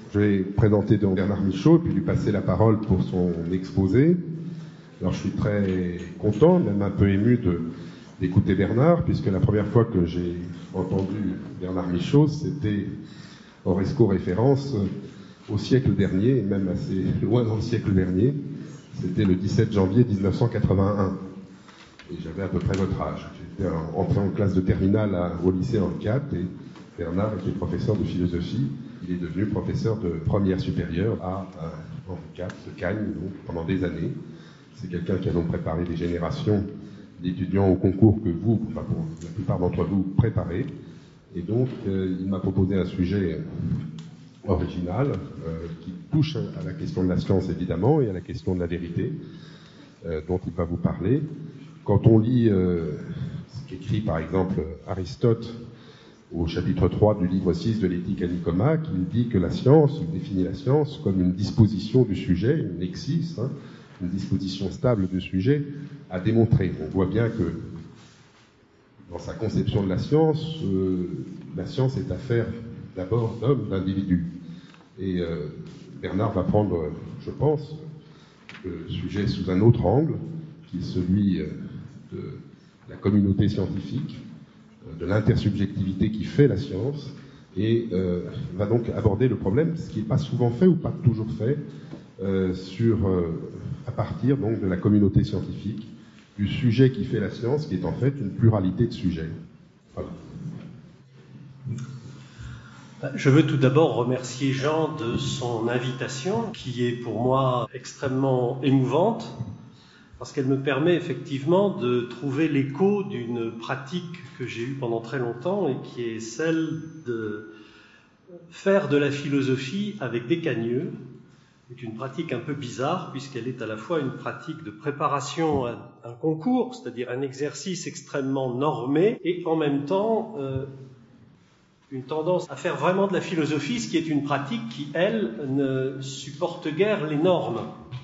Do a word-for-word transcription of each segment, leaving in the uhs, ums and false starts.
Je vais présenter donc Bernard Michaud, puis lui passer la parole pour son exposé. Alors je suis très content, même un peu ému de, d'écouter Bernard, puisque la première fois que j'ai entendu Bernard Michaud, c'était Horresco référence au siècle dernier, et même assez loin dans le siècle dernier. C'était le dix-sept janvier mille neuf cent quatre-vingt-un. Et j'avais à peu près votre âge. J'étais entré en classe de terminale à, au lycée Henri quatre, et Bernard était professeur de philosophie. Il est devenu professeur de première supérieure à, à Henri quatre, de Cagnes, donc, pendant des années. C'est quelqu'un qui a donc préparé des générations d'étudiants au concours que vous, enfin pour la plupart d'entre vous, préparez. Et donc, euh, il m'a proposé un sujet original euh, qui touche à la question de la science, évidemment, et à la question de la vérité, euh, dont il va vous parler. Quand on lit euh, ce qu'écrit, par exemple, Aristote au chapitre trois du livre six de l'Éthique à Nicomaque, il dit que la science, il définit la science comme une disposition du sujet, une nexis, hein, une disposition stable du sujet à démontrer. On voit bien que dans sa conception de la science, euh, la science est affaire d'abord d'hommes, d'individus. Et euh, Bernard va prendre, je pense, le sujet sous un autre angle, qui est celui de la communauté scientifique, de l'intersubjectivité qui fait la science, et euh, va donc aborder le problème, ce qui n'est pas souvent fait ou pas toujours fait, euh, sur, euh, à partir donc de la communauté scientifique, du sujet qui fait la science, qui est en fait une pluralité de sujets. Voilà. Je veux tout d'abord remercier Jean de son invitation, qui est pour moi extrêmement émouvante, parce qu'elle me permet effectivement de trouver l'écho d'une pratique que j'ai eue pendant très longtemps et qui est celle de faire de la philosophie avec des cagneux. C'est une pratique un peu bizarre puisqu'elle est à la fois une pratique de préparation à un concours, c'est-à-dire un exercice extrêmement normé, et en même temps euh, une tendance à faire vraiment de la philosophie, ce qui est une pratique qui, elle, ne supporte guère les normes.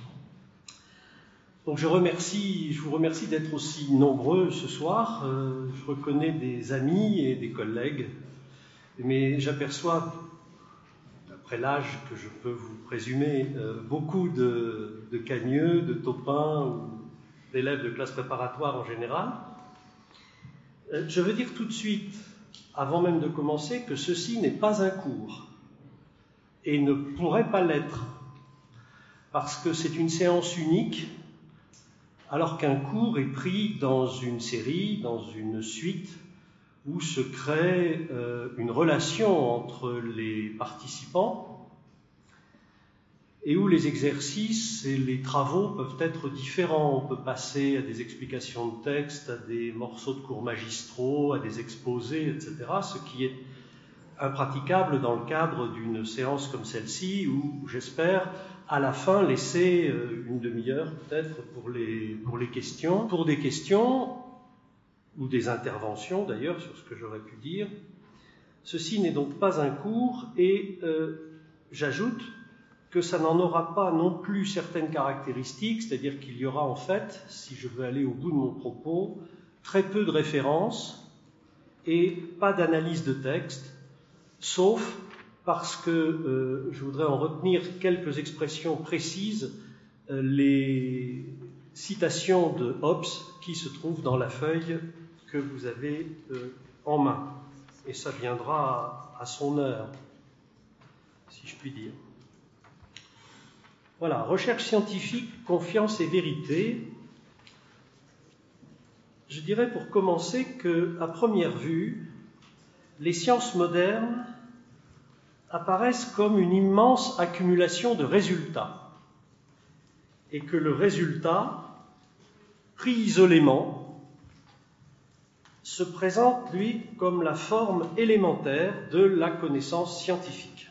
Donc je, remercie, je vous remercie d'être aussi nombreux ce soir. Euh, je reconnais des amis et des collègues, mais j'aperçois, après l'âge que je peux vous présumer, euh, beaucoup de, de cagneux, de taupins ou d'élèves de classe préparatoire en général. Euh, je veux dire tout de suite, avant même de commencer, que ceci n'est pas un cours et ne pourrait pas l'être, parce que c'est une séance unique, alors qu'un cours est pris dans une série, dans une suite, où se crée euh, une relation entre les participants et où les exercices et les travaux peuvent être différents. On peut passer à des explications de texte, à des morceaux de cours magistraux, à des exposés, et cetera, ce qui est impraticable dans le cadre d'une séance comme celle-ci, où j'espère à la fin laisser une demi-heure peut-être pour les, pour les questions, pour des questions ou des interventions d'ailleurs sur ce que j'aurais pu dire. Ceci n'est donc pas un cours et euh, j'ajoute que ça n'en aura pas non plus certaines caractéristiques, c'est-à-dire qu'il y aura en fait, si je veux aller au bout de mon propos, très peu de références et pas d'analyse de texte, sauf parce que euh, je voudrais en retenir quelques expressions précises, euh, les citations de Hobbes qui se trouvent dans la feuille que vous avez euh, en main. Et ça viendra à, à son heure, si je puis dire. Voilà, recherche scientifique, confiance et vérité. Je dirais pour commencer qu'à première vue, les sciences modernes apparaissent comme une immense accumulation de résultats et que le résultat, pris isolément, se présente, lui, comme la forme élémentaire de la connaissance scientifique.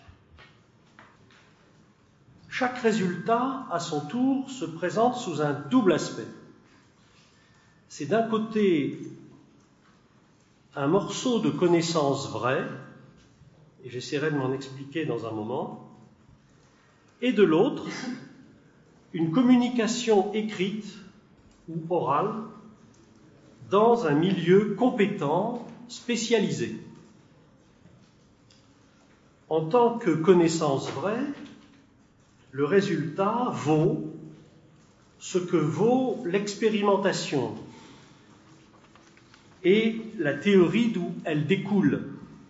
Chaque résultat, à son tour, se présente sous un double aspect. C'est d'un côté un morceau de connaissance vraie, et j'essaierai de m'en expliquer dans un moment, et de l'autre, une communication écrite ou orale dans un milieu compétent, spécialisé. En tant que connaissance vraie, le résultat vaut ce que vaut l'expérimentation et la théorie d'où elle découle.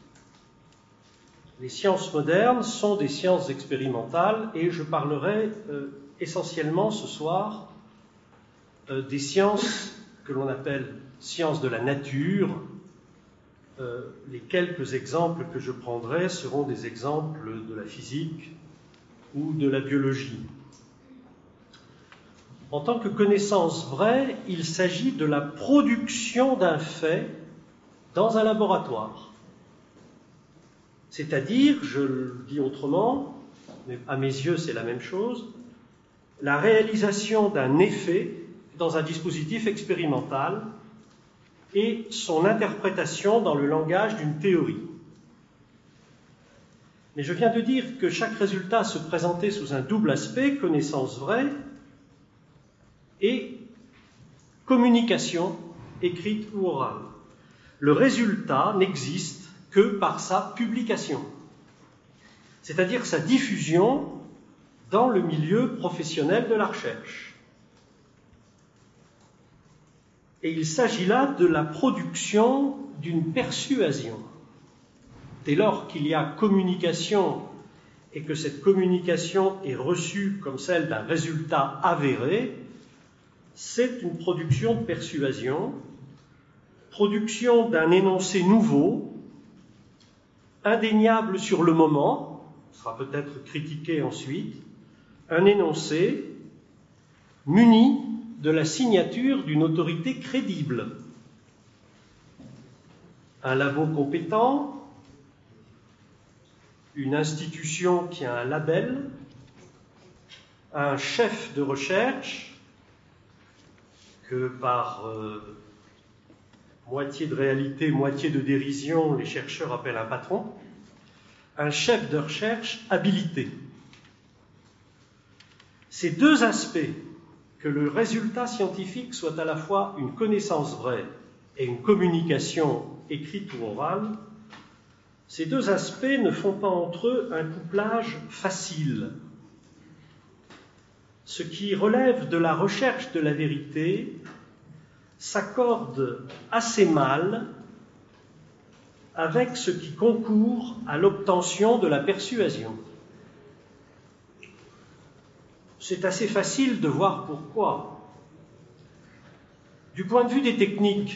Les sciences modernes sont des sciences expérimentales et je parlerai euh, essentiellement ce soir euh, des sciences que l'on appelle sciences de la nature. Euh, les quelques exemples que je prendrai seront des exemples de la physique ou de la biologie. En tant que connaissance vraie, il s'agit de la production d'un fait dans un laboratoire. C'est-à-dire, je le dis autrement, mais à mes yeux c'est la même chose, la réalisation d'un effet dans un dispositif expérimental et son interprétation dans le langage d'une théorie. Mais je viens de dire que chaque résultat se présentait sous un double aspect, connaissance vraie et communication écrite ou orale. Le résultat n'existe que par sa publication, c'est-à-dire sa diffusion dans le milieu professionnel de la recherche. Et il s'agit là de la production d'une persuasion. Dès lors qu'il y a communication et que cette communication est reçue comme celle d'un résultat avéré, c'est une production de persuasion, production d'un énoncé nouveau, indéniable sur le moment, sera peut-être critiqué ensuite, un énoncé muni de la signature d'une autorité crédible. Un labo compétent, une institution qui a un label, un chef de recherche, que par euh, moitié de réalité, moitié de dérision, les chercheurs appellent un patron, un chef de recherche habilité. Ces deux aspects, que le résultat scientifique soit à la fois une connaissance vraie et une communication écrite ou orale, ces deux aspects ne font pas entre eux un couplage facile. Ce qui relève de la recherche de la vérité s'accorde assez mal avec ce qui concourt à l'obtention de la persuasion. C'est assez facile de voir pourquoi. Du point de vue des techniques,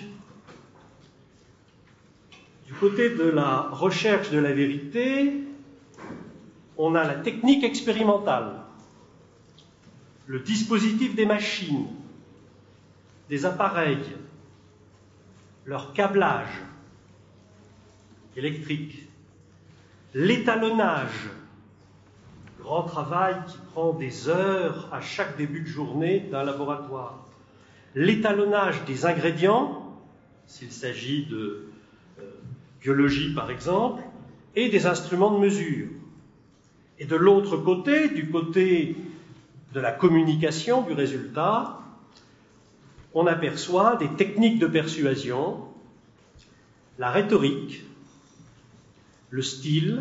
du côté de la recherche de la vérité, on a la technique expérimentale, le dispositif des machines, des appareils, leur câblage électrique, l'étalonnage, grand travail qui prend des heures à chaque début de journée d'un laboratoire, l'étalonnage des ingrédients, s'il s'agit de euh, biologie par exemple, et des instruments de mesure. Et de l'autre côté, du côté de la communication du résultat, on aperçoit des techniques de persuasion, la rhétorique, le style,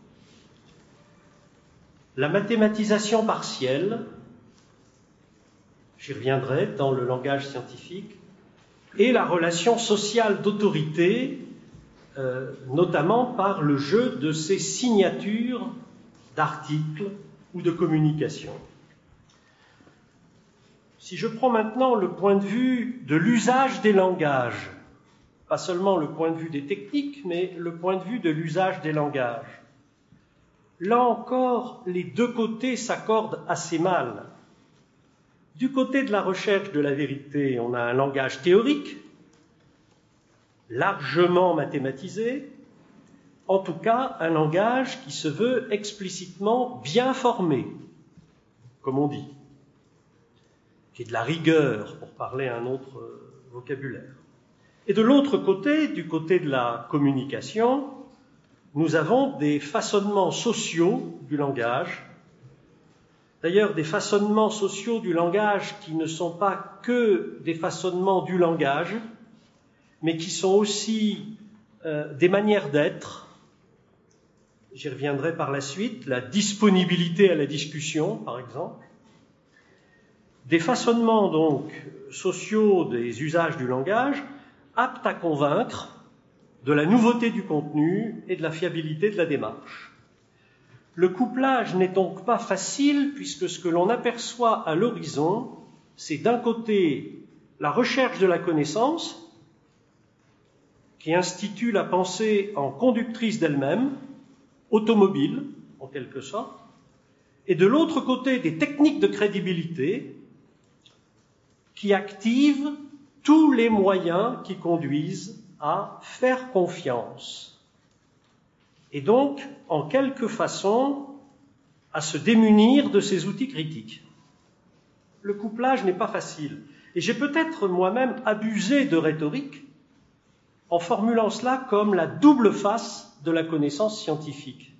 la mathématisation partielle, j'y reviendrai dans le langage scientifique, et la relation sociale d'autorité, euh, notamment par le jeu de ces signatures d'articles ou de communication. Si je prends maintenant le point de vue de l'usage des langages, pas seulement le point de vue des techniques, mais le point de vue de l'usage des langages, là encore, les deux côtés s'accordent assez mal. Du côté de la recherche de la vérité, on a un langage théorique, largement mathématisé, en tout cas un langage qui se veut explicitement bien formé, comme on dit, qui est de la rigueur, pour parler un autre vocabulaire. Et de l'autre côté, du côté de la communication, nous avons des façonnements sociaux du langage, d'ailleurs des façonnements sociaux du langage qui ne sont pas que des façonnements du langage, mais qui sont aussi euh, des manières d'être. j'y reviendrai par la suite, la disponibilité à la discussion, par exemple, des façonnements donc sociaux des usages du langage aptes à convaincre de la nouveauté du contenu et de la fiabilité de la démarche. Le couplage n'est donc pas facile puisque ce que l'on aperçoit à l'horizon, c'est d'un côté la recherche de la connaissance qui institue la pensée en conductrice d'elle-même, automobile en quelque sorte, et de l'autre côté des techniques de crédibilité qui activent tous les moyens qui conduisent à faire confiance et donc, en quelque façon, à se démunir de ces outils critiques. Le couplage n'est pas facile. Et j'ai peut-être moi-même abusé de rhétorique en formulant cela comme la double face de la connaissance scientifique.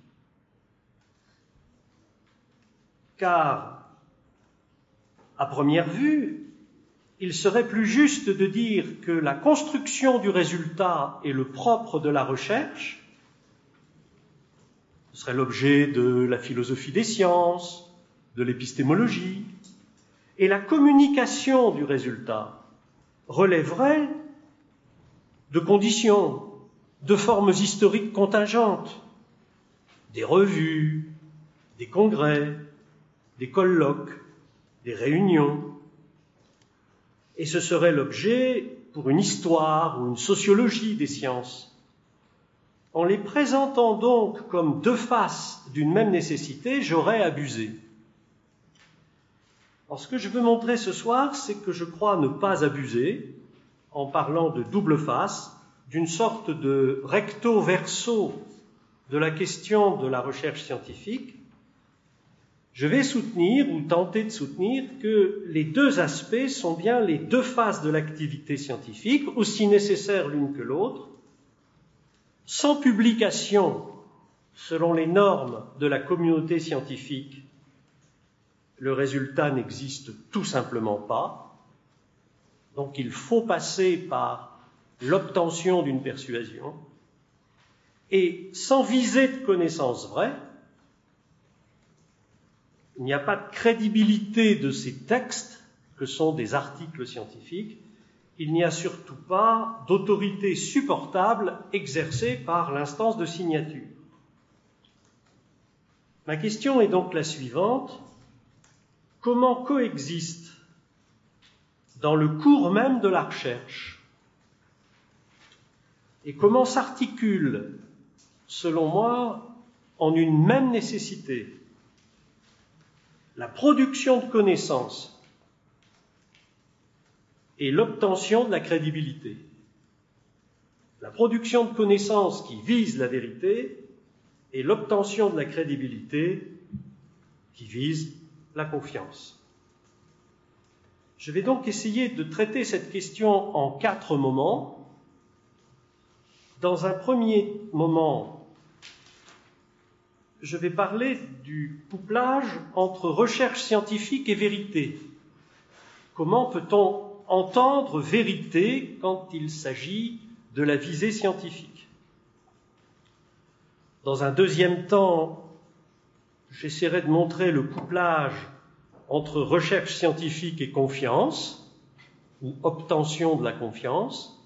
Car, à première vue, il serait plus juste de dire que la construction du résultat est le propre de la recherche. Ce serait l'objet de la philosophie des sciences, de l'épistémologie, et la communication du résultat relèverait de conditions, de formes historiques contingentes, des revues, des congrès, des colloques, des réunions. Et ce serait l'objet pour une histoire ou une sociologie des sciences. En les présentant donc comme deux faces d'une même nécessité, j'aurais abusé. Alors, ce que je veux montrer ce soir, c'est que je crois ne pas abuser en parlant de double face, d'une sorte de recto verso de la question de la recherche scientifique. Je vais soutenir ou tenter de soutenir que les deux aspects sont bien les deux faces de l'activité scientifique, aussi nécessaires l'une que l'autre. Sans publication, selon les normes de la communauté scientifique, le résultat n'existe tout simplement pas. Donc il faut passer par l'obtention d'une persuasion. Et sans visée de connaissance vraie, il n'y a pas de crédibilité de ces textes que sont des articles scientifiques. Il n'y a surtout pas d'autorité supportable exercée par l'instance de signature. Ma question est donc la suivante. Comment coexistent dans le cours même de la recherche et comment s'articule, selon moi, en une même nécessité la production de connaissances et l'obtention de la crédibilité. La production de connaissances qui vise la vérité et l'obtention de la crédibilité qui vise la confiance. Je vais donc essayer de traiter cette question en quatre moments. Dans un premier moment, je vais parler du couplage entre recherche scientifique et vérité. Comment peut-on entendre vérité quand il s'agit de la visée scientifique? Dans un deuxième temps, j'essaierai de montrer le couplage entre recherche scientifique et confiance, ou obtention de la confiance.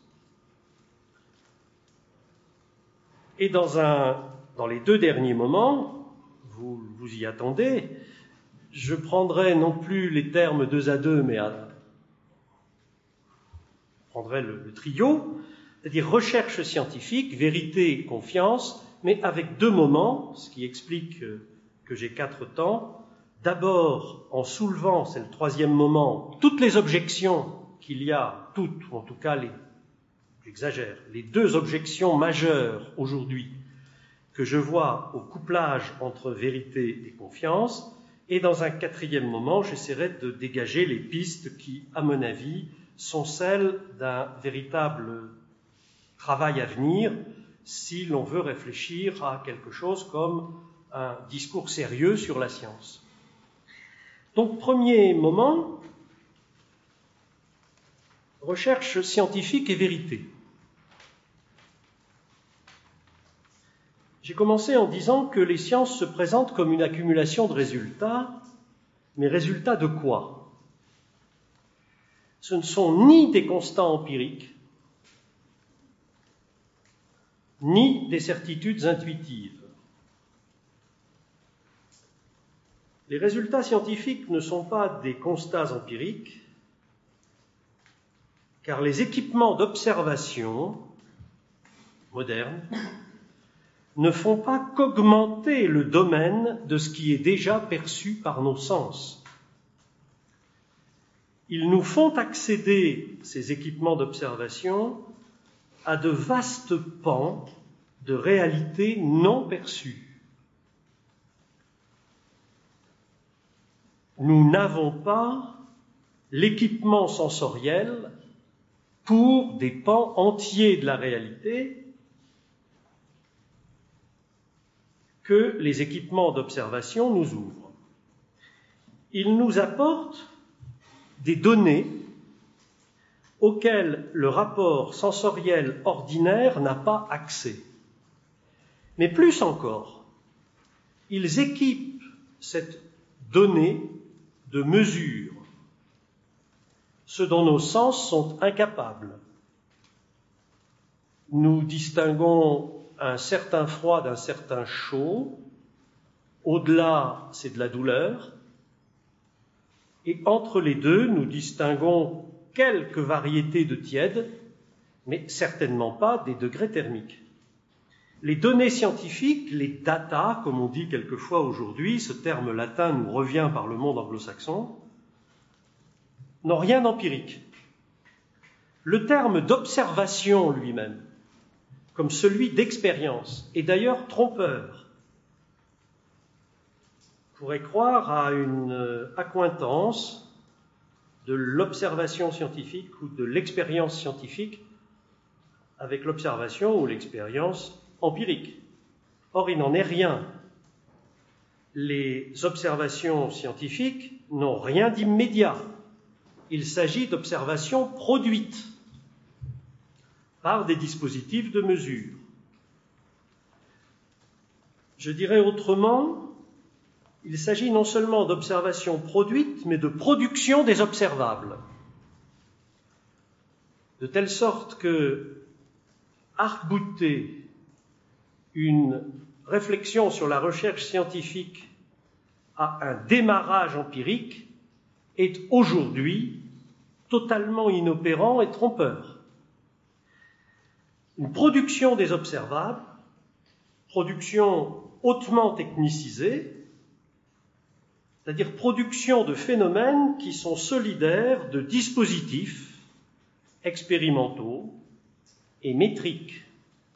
Et dans, un, dans les deux derniers moments, vous, vous y attendez, je prendrai non plus les termes deux à deux, mais à Je prendrai le, le trio, c'est-à-dire recherche scientifique, vérité, confiance, mais avec deux moments, ce qui explique que, que j'ai quatre temps. D'abord, en soulevant, c'est le troisième moment, toutes les objections qu'il y a, toutes, ou en tout cas, les, j'exagère, les deux objections majeures aujourd'hui que je vois au couplage entre vérité et confiance. Et dans un quatrième moment, j'essaierai de dégager les pistes qui, à mon avis, sont celles d'un véritable travail à venir si l'on veut réfléchir à quelque chose comme un discours sérieux sur la science. Donc, premier moment, recherche scientifique et vérité. J'ai commencé en disant que les sciences se présentent comme une accumulation de résultats, mais résultats de quoi? Ce ne sont ni des constats empiriques, ni des certitudes intuitives. Les résultats scientifiques ne sont pas des constats empiriques, car les équipements d'observation modernes ne font pas qu'augmenter le domaine de ce qui est déjà perçu par nos sens. Ils nous font accéder, ces équipements d'observation, à de vastes pans de réalités non perçues. Nous n'avons pas l'équipement sensoriel pour des pans entiers de la réalité que les équipements d'observation nous ouvrent. Ils nous apportent des données auxquelles le rapport sensoriel ordinaire n'a pas accès. Mais plus encore, ils équipent cette donnée de mesures, ce dont nos sens sont incapables. Nous distinguons un certain froid d'un certain chaud, au-delà, c'est de la douleur, et entre les deux, nous distinguons quelques variétés de tiède, mais certainement pas des degrés thermiques. Les données scientifiques, les data, comme on dit quelquefois aujourd'hui, ce terme latin nous revient par le monde anglo-saxon, n'ont rien d'empirique. Le terme d'observation lui-même, comme celui d'expérience, est d'ailleurs trompeur. On pourrait croire à une accointance de l'observation scientifique ou de l'expérience scientifique avec l'observation ou l'expérience empirique. Or, il n'en est rien. Les observations scientifiques n'ont rien d'immédiat. Il s'agit d'observations produites par des dispositifs de mesure. Je dirais autrement, il s'agit non seulement d'observations produites, mais de production des observables. De telle sorte que arc-bouter une réflexion sur la recherche scientifique à un démarrage empirique est aujourd'hui totalement inopérant et trompeur. Une production des observables, production hautement technicisée, c'est-à-dire production de phénomènes qui sont solidaires de dispositifs expérimentaux et métriques.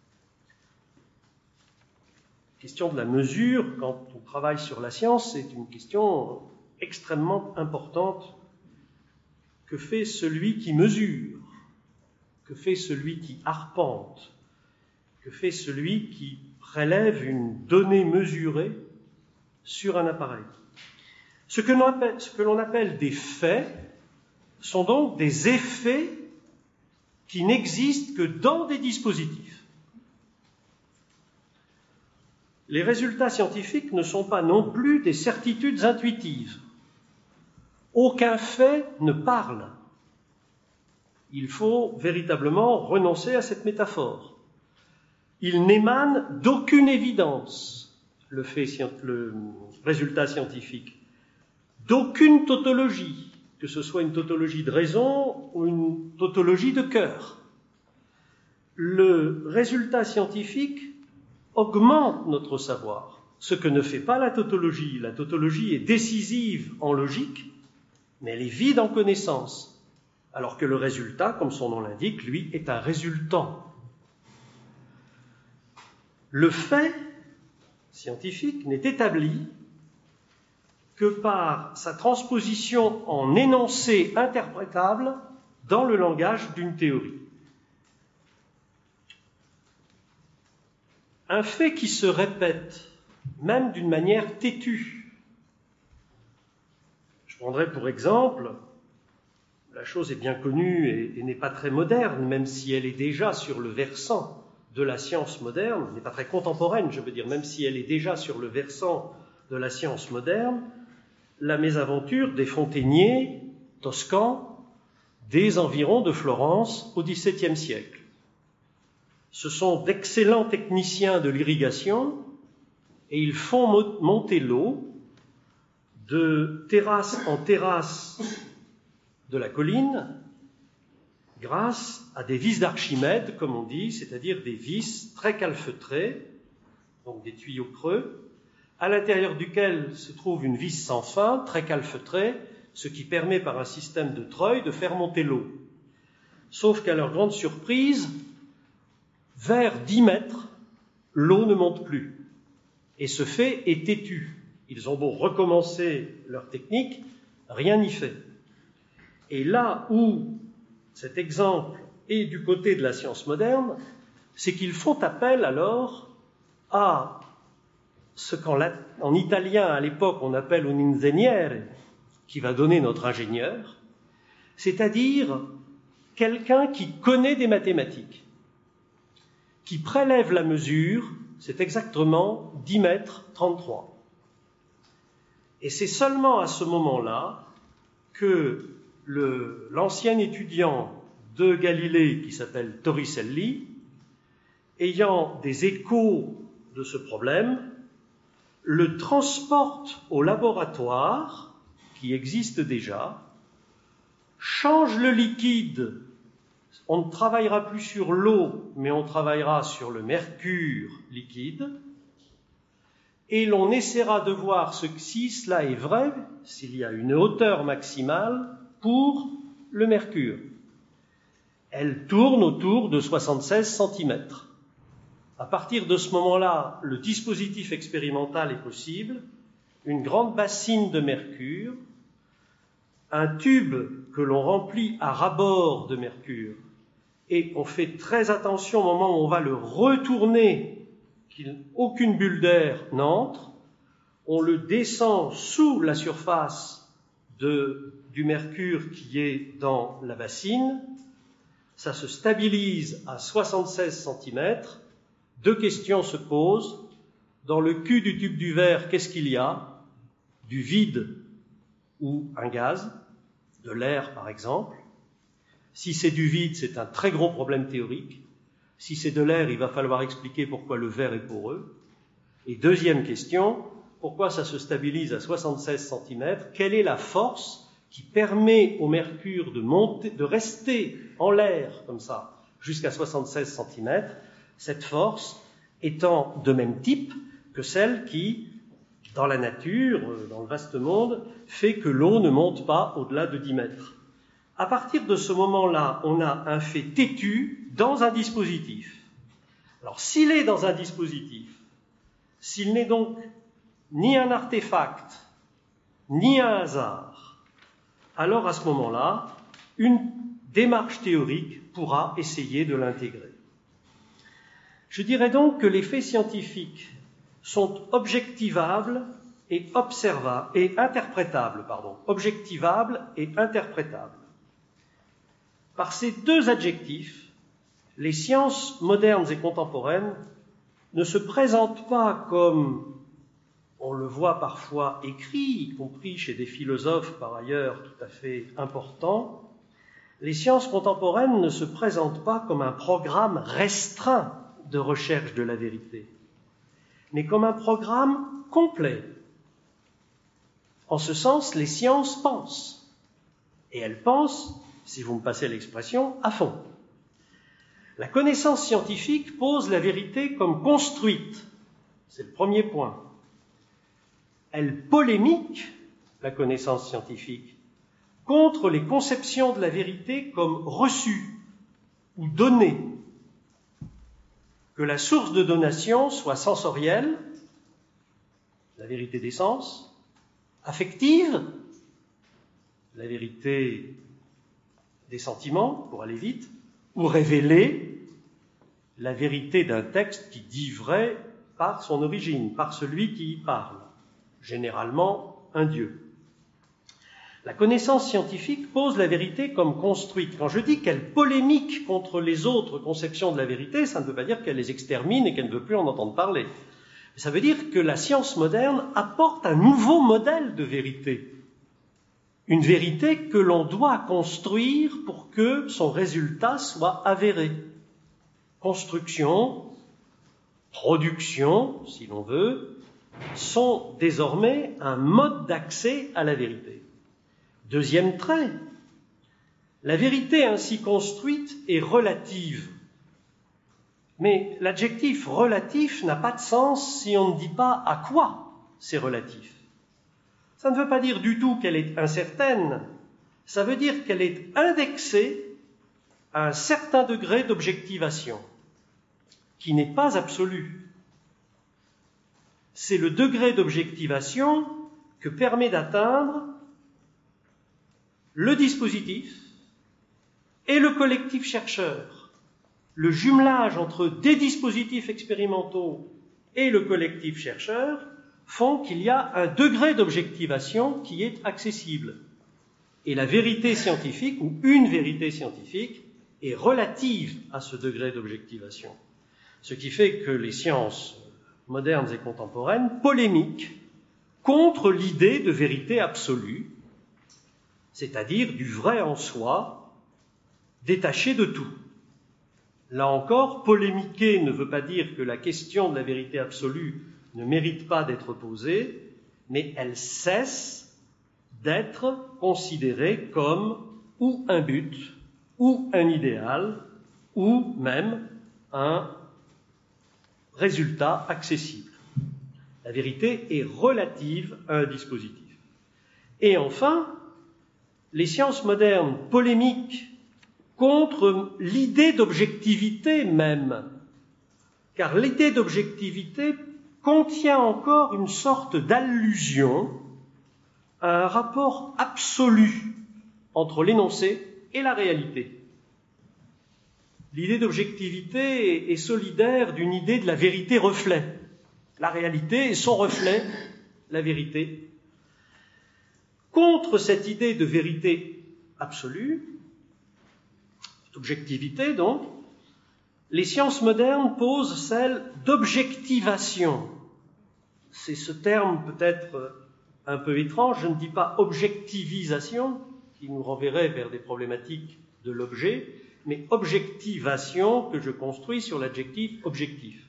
La question de la mesure, quand on travaille sur la science, c'est une question extrêmement importante. Que fait celui qui mesure? Que fait celui qui arpente? Que fait celui qui prélève une donnée mesurée sur un appareil? Ce que l'on appelle, ce que l'on appelle des faits sont donc des effets qui n'existent que dans des dispositifs. Les résultats scientifiques ne sont pas non plus des certitudes intuitives. Aucun fait ne parle. Il faut véritablement renoncer à cette métaphore. Il n'émane d'aucune évidence, le, fait, le résultat scientifique, d'aucune tautologie, que ce soit une tautologie de raison ou une tautologie de cœur. Le résultat scientifique augmente notre savoir, ce que ne fait pas la tautologie. La tautologie est décisive en logique, mais elle est vide en connaissance, alors que le résultat, comme son nom l'indique, lui, est un résultant. Le fait scientifique n'est établi que par sa transposition en énoncé interprétable dans le langage d'une théorie. Un fait qui se répète, même d'une manière têtue. Je prendrai pour exemple, la chose est bien connue et, et n'est pas très moderne, même si elle est déjà sur le versant de la science moderne, n'est pas très contemporaine, je veux dire, même si elle est déjà sur le versant de la science moderne, la mésaventure des fontainiers toscans des environs de Florence au dix-septième siècle. Ce sont d'excellents techniciens de l'irrigation et ils font monter l'eau de terrasse en terrasse de la colline grâce à des vis d'Archimède, comme on dit, c'est-à-dire des vis très calfeutrées, donc des tuyaux creux, à l'intérieur duquel se trouve une vis sans fin, très calfeutrée, ce qui permet par un système de treuil de faire monter l'eau. Sauf qu'à leur grande surprise, vers dix mètres, l'eau ne monte plus. Et ce fait est têtu. Ils ont beau recommencer leur technique, rien n'y fait. Et là où cet exemple est du côté de la science moderne, c'est qu'ils font appel alors à ce qu'en en italien à l'époque on appelle un ingegnere, qui va donner notre ingénieur, c'est-à-dire quelqu'un qui connaît des mathématiques, qui prélève la mesure, c'est exactement dix mètres trente-trois. Et c'est seulement à ce moment-là que le, l'ancien étudiant de Galilée, qui s'appelle Torricelli, ayant des échos de ce problème, le transporte au laboratoire, qui existe déjà, change le liquide. On ne travaillera plus sur l'eau, mais on travaillera sur le mercure liquide, et l'on essaiera de voir ce, si cela est vrai, s'il y a une hauteur maximale pour le mercure. Elle tourne autour de soixante-seize centimètres. À partir de ce moment-là, le dispositif expérimental est possible, une grande bassine de mercure, un tube que l'on remplit à ras-bord de mercure, et on fait très attention au moment où on va le retourner, qu'aucune bulle d'air n'entre, on le descend sous la surface de, du mercure qui est dans la bassine, ça se stabilise à soixante-seize centimètres, deux questions se posent. Dans le cul du tube du verre, qu'est-ce qu'il y a ? Du vide ou un gaz, de l'air par exemple. Si c'est du vide, c'est un très gros problème théorique. Si c'est de l'air, il va falloir expliquer pourquoi le verre est poreux. Et deuxième question, pourquoi ça se stabilise à soixante-seize centimètres ? Quelle est la force qui permet au mercure de monter, de rester en l'air comme ça jusqu'à soixante-seize centimètres ? Cette force étant de même type que celle qui, dans la nature, dans le vaste monde, fait que l'eau ne monte pas au-delà de dix mètres. À partir de ce moment-là, on a un fait têtu dans un dispositif. Alors, s'il est dans un dispositif, s'il n'est donc ni un artefact, ni un hasard, alors à ce moment-là, une démarche théorique pourra essayer de l'intégrer. Je dirais donc que les faits scientifiques sont objectivables et observables, et interprétables, pardon, objectivables et interprétables. Par ces deux adjectifs, les sciences modernes et contemporaines ne se présentent pas comme, on le voit parfois écrit, y compris chez des philosophes par ailleurs tout à fait importants, les sciences contemporaines ne se présentent pas comme un programme restreint de recherche de la vérité, mais comme un programme complet. En ce sens, les sciences pensent, et elles pensent, si vous me passez l'expression, à fond. La connaissance scientifique pose la vérité comme construite, c'est le premier point. Elle polémique, la connaissance scientifique, contre les conceptions de la vérité comme reçues ou données. Que la source de donation soit sensorielle, la vérité des sens, affective, la vérité des sentiments, pour aller vite, ou révélée, la vérité d'un texte qui dit vrai par son origine, par celui qui y parle, généralement un Dieu. La connaissance scientifique pose la vérité comme construite. Quand je dis qu'elle polémique contre les autres conceptions de la vérité, ça ne veut pas dire qu'elle les extermine et qu'elle ne veut plus en entendre parler. Ça veut dire que la science moderne apporte un nouveau modèle de vérité. Une vérité que l'on doit construire pour que son résultat soit avéré. Construction, production, si l'on veut, sont désormais un mode d'accès à la vérité. Deuxième trait, la vérité ainsi construite est relative. Mais l'adjectif relatif n'a pas de sens si on ne dit pas à quoi c'est relatif. Ça ne veut pas dire du tout qu'elle est incertaine, ça veut dire qu'elle est indexée à un certain degré d'objectivation, qui n'est pas absolu. C'est le degré d'objectivation que permet d'atteindre le dispositif et le collectif chercheur. Le jumelage entre des dispositifs expérimentaux et le collectif chercheur font qu'il y a un degré d'objectivation qui est accessible. Et la vérité scientifique, ou une vérité scientifique, est relative à ce degré d'objectivation. Ce qui fait que les sciences modernes et contemporaines polémiquent contre l'idée de vérité absolue, c'est-à-dire du vrai en soi, détaché de tout. Là encore, polémiquer ne veut pas dire que la question de la vérité absolue ne mérite pas d'être posée, mais elle cesse d'être considérée comme ou un but, ou un idéal, ou même un résultat accessible. La vérité est relative à un dispositif. Et enfin, les sciences modernes polémiquent contre l'idée d'objectivité même, car l'idée d'objectivité contient encore une sorte d'allusion à un rapport absolu entre l'énoncé et la réalité. L'idée d'objectivité est solidaire d'une idée de la vérité reflet. La réalité est son reflet, la vérité. Contre cette idée de vérité absolue, d'objectivité donc, les sciences modernes posent celle d'objectivation. C'est ce terme peut-être un peu étrange, je ne dis pas objectivisation, qui nous renverrait vers des problématiques de l'objet, mais objectivation que je construis sur l'adjectif objectif.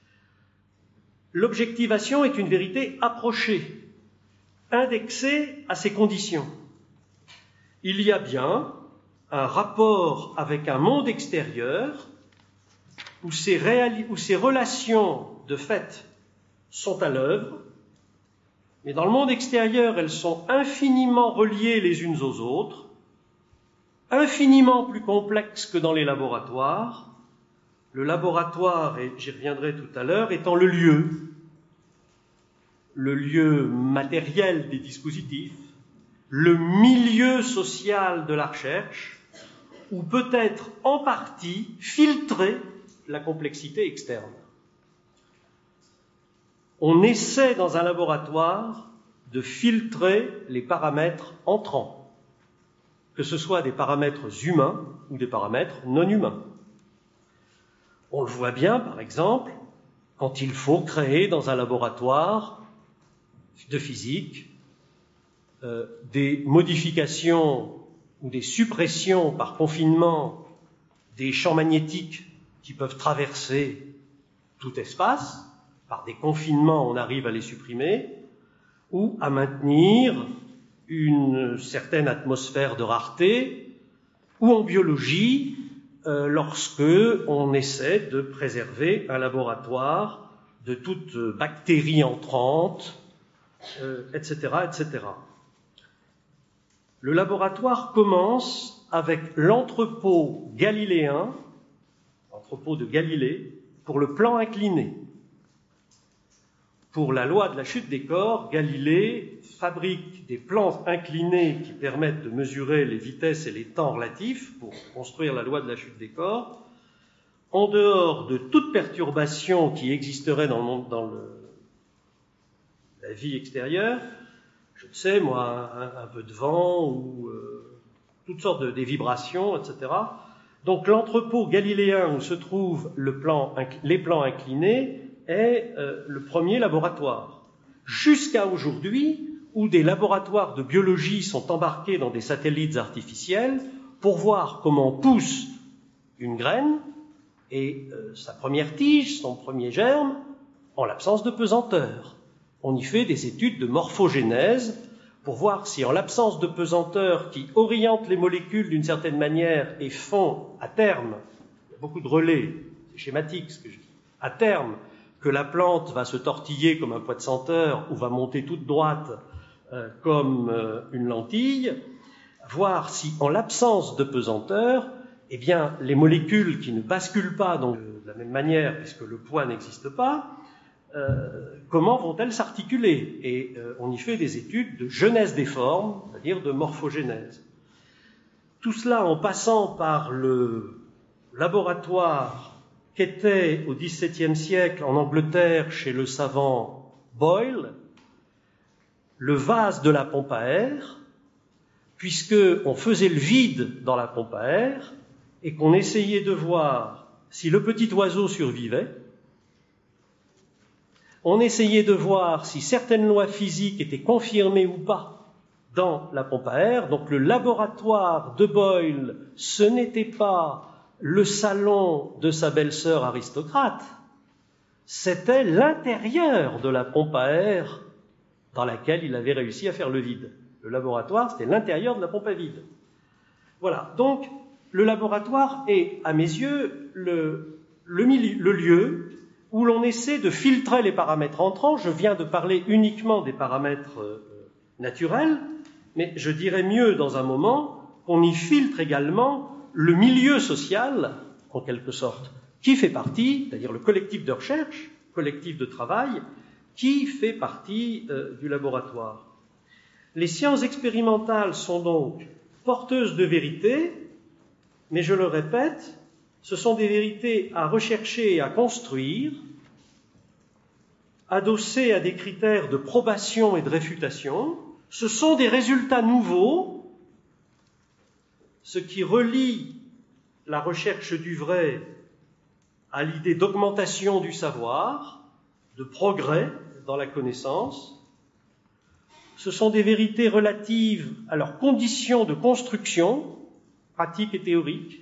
L'objectivation est une vérité approchée, indexée à ses conditions. Il y a bien un rapport avec un monde extérieur où ces, réali- où ces relations de fait sont à l'œuvre, mais dans le monde extérieur, elles sont infiniment reliées les unes aux autres, infiniment plus complexes que dans les laboratoires, le laboratoire, et j'y reviendrai tout à l'heure, étant le lieu, le lieu matériel des dispositifs, le milieu social de la recherche, où peut être en partie filtrée la complexité externe. On essaie dans un laboratoire de filtrer les paramètres entrants, que ce soit des paramètres humains ou des paramètres non humains. On le voit bien, par exemple, quand il faut créer dans un laboratoire de physique euh, des modifications ou des suppressions par confinement des champs magnétiques qui peuvent traverser tout espace. Par des confinements, on arrive à les supprimer, ou à maintenir une certaine atmosphère de rareté, ou en biologie, euh, lorsque on essaie de préserver un laboratoire de toute bactérie entrante, euh, et cetera, et cetera. Le laboratoire commence avec l'entrepôt galiléen, l'entrepôt de Galilée, pour le plan incliné. Pour la loi de la chute des corps, Galilée fabrique des plans inclinés qui permettent de mesurer les vitesses et les temps relatifs pour construire la loi de la chute des corps, en dehors de toute perturbation qui existerait dans, le monde, dans le, la vie extérieure. je ne sais moi, un, un peu de vent ou euh, toutes sortes de des vibrations, et cetera. Donc l'entrepôt galiléen où se trouvent le plan, les plans inclinés est euh, le premier laboratoire. Jusqu'à aujourd'hui, où des laboratoires de biologie sont embarqués dans des satellites artificiels pour voir comment pousse une graine et euh, sa première tige, son premier germe, en l'absence de pesanteur. On y fait des études de morphogénèse pour voir si, en l'absence de pesanteur qui oriente les molécules d'une certaine manière et font, à terme, il y a beaucoup de relais, c'est schématique ce que je dis, à terme, que la plante va se tortiller comme un pois de senteur ou va monter toute droite euh, comme euh, une lentille, voir si, en l'absence de pesanteur, eh bien, les molécules qui ne basculent pas donc, de la même manière, puisque le poids n'existe pas, euh, comment vont-elles s'articuler? Et euh, on y fait des études de genèse des formes, c'est-à-dire de morphogénèse. Tout cela en passant par le laboratoire qu'était au dix-septième siècle en Angleterre chez le savant Boyle, le vase de la pompe à air, puisqu'on faisait le vide dans la pompe à air et qu'on essayait de voir si le petit oiseau survivait, on essayait de voir si certaines lois physiques étaient confirmées ou pas dans la pompe à air. Donc le laboratoire de Boyle, ce n'était pas le salon de sa belle-sœur aristocrate, c'était l'intérieur de la pompe à air dans laquelle il avait réussi à faire le vide. Le laboratoire, c'était l'intérieur de la pompe à vide. Voilà, donc le laboratoire est, à mes yeux, le, le, milieu, le lieu où l'on essaie de filtrer les paramètres entrants. Je viens de parler uniquement des paramètres euh, naturels, mais je dirais mieux dans un moment qu'on y filtre également le milieu social, en quelque sorte, qui fait partie, c'est-à-dire le collectif de recherche, collectif de travail, qui fait partie euh, du laboratoire. Les sciences expérimentales sont donc porteuses de vérités, mais je le répète, ce sont des vérités à rechercher et à construire, adossées à des critères de probation et de réfutation. Ce sont des résultats nouveaux, ce qui relie la recherche du vrai à l'idée d'augmentation du savoir, de progrès dans la connaissance. Ce sont des vérités relatives à leurs conditions de construction, pratiques et théoriques.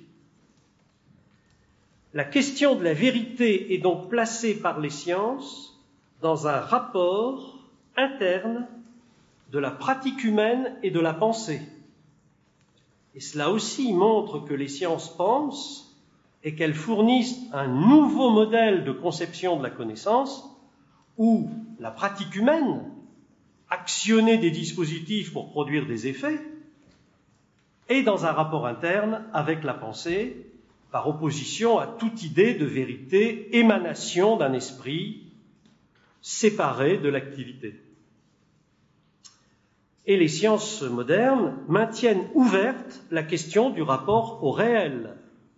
La question de la vérité est donc placée par les sciences dans un rapport interne de la pratique humaine et de la pensée. Et cela aussi montre que les sciences pensent et qu'elles fournissent un nouveau modèle de conception de la connaissance où la pratique humaine, actionner des dispositifs pour produire des effets, est dans un rapport interne avec la pensée, par opposition à toute idée de vérité, émanation d'un esprit séparé de l'activité. Et les sciences modernes maintiennent ouverte la question du rapport au réel.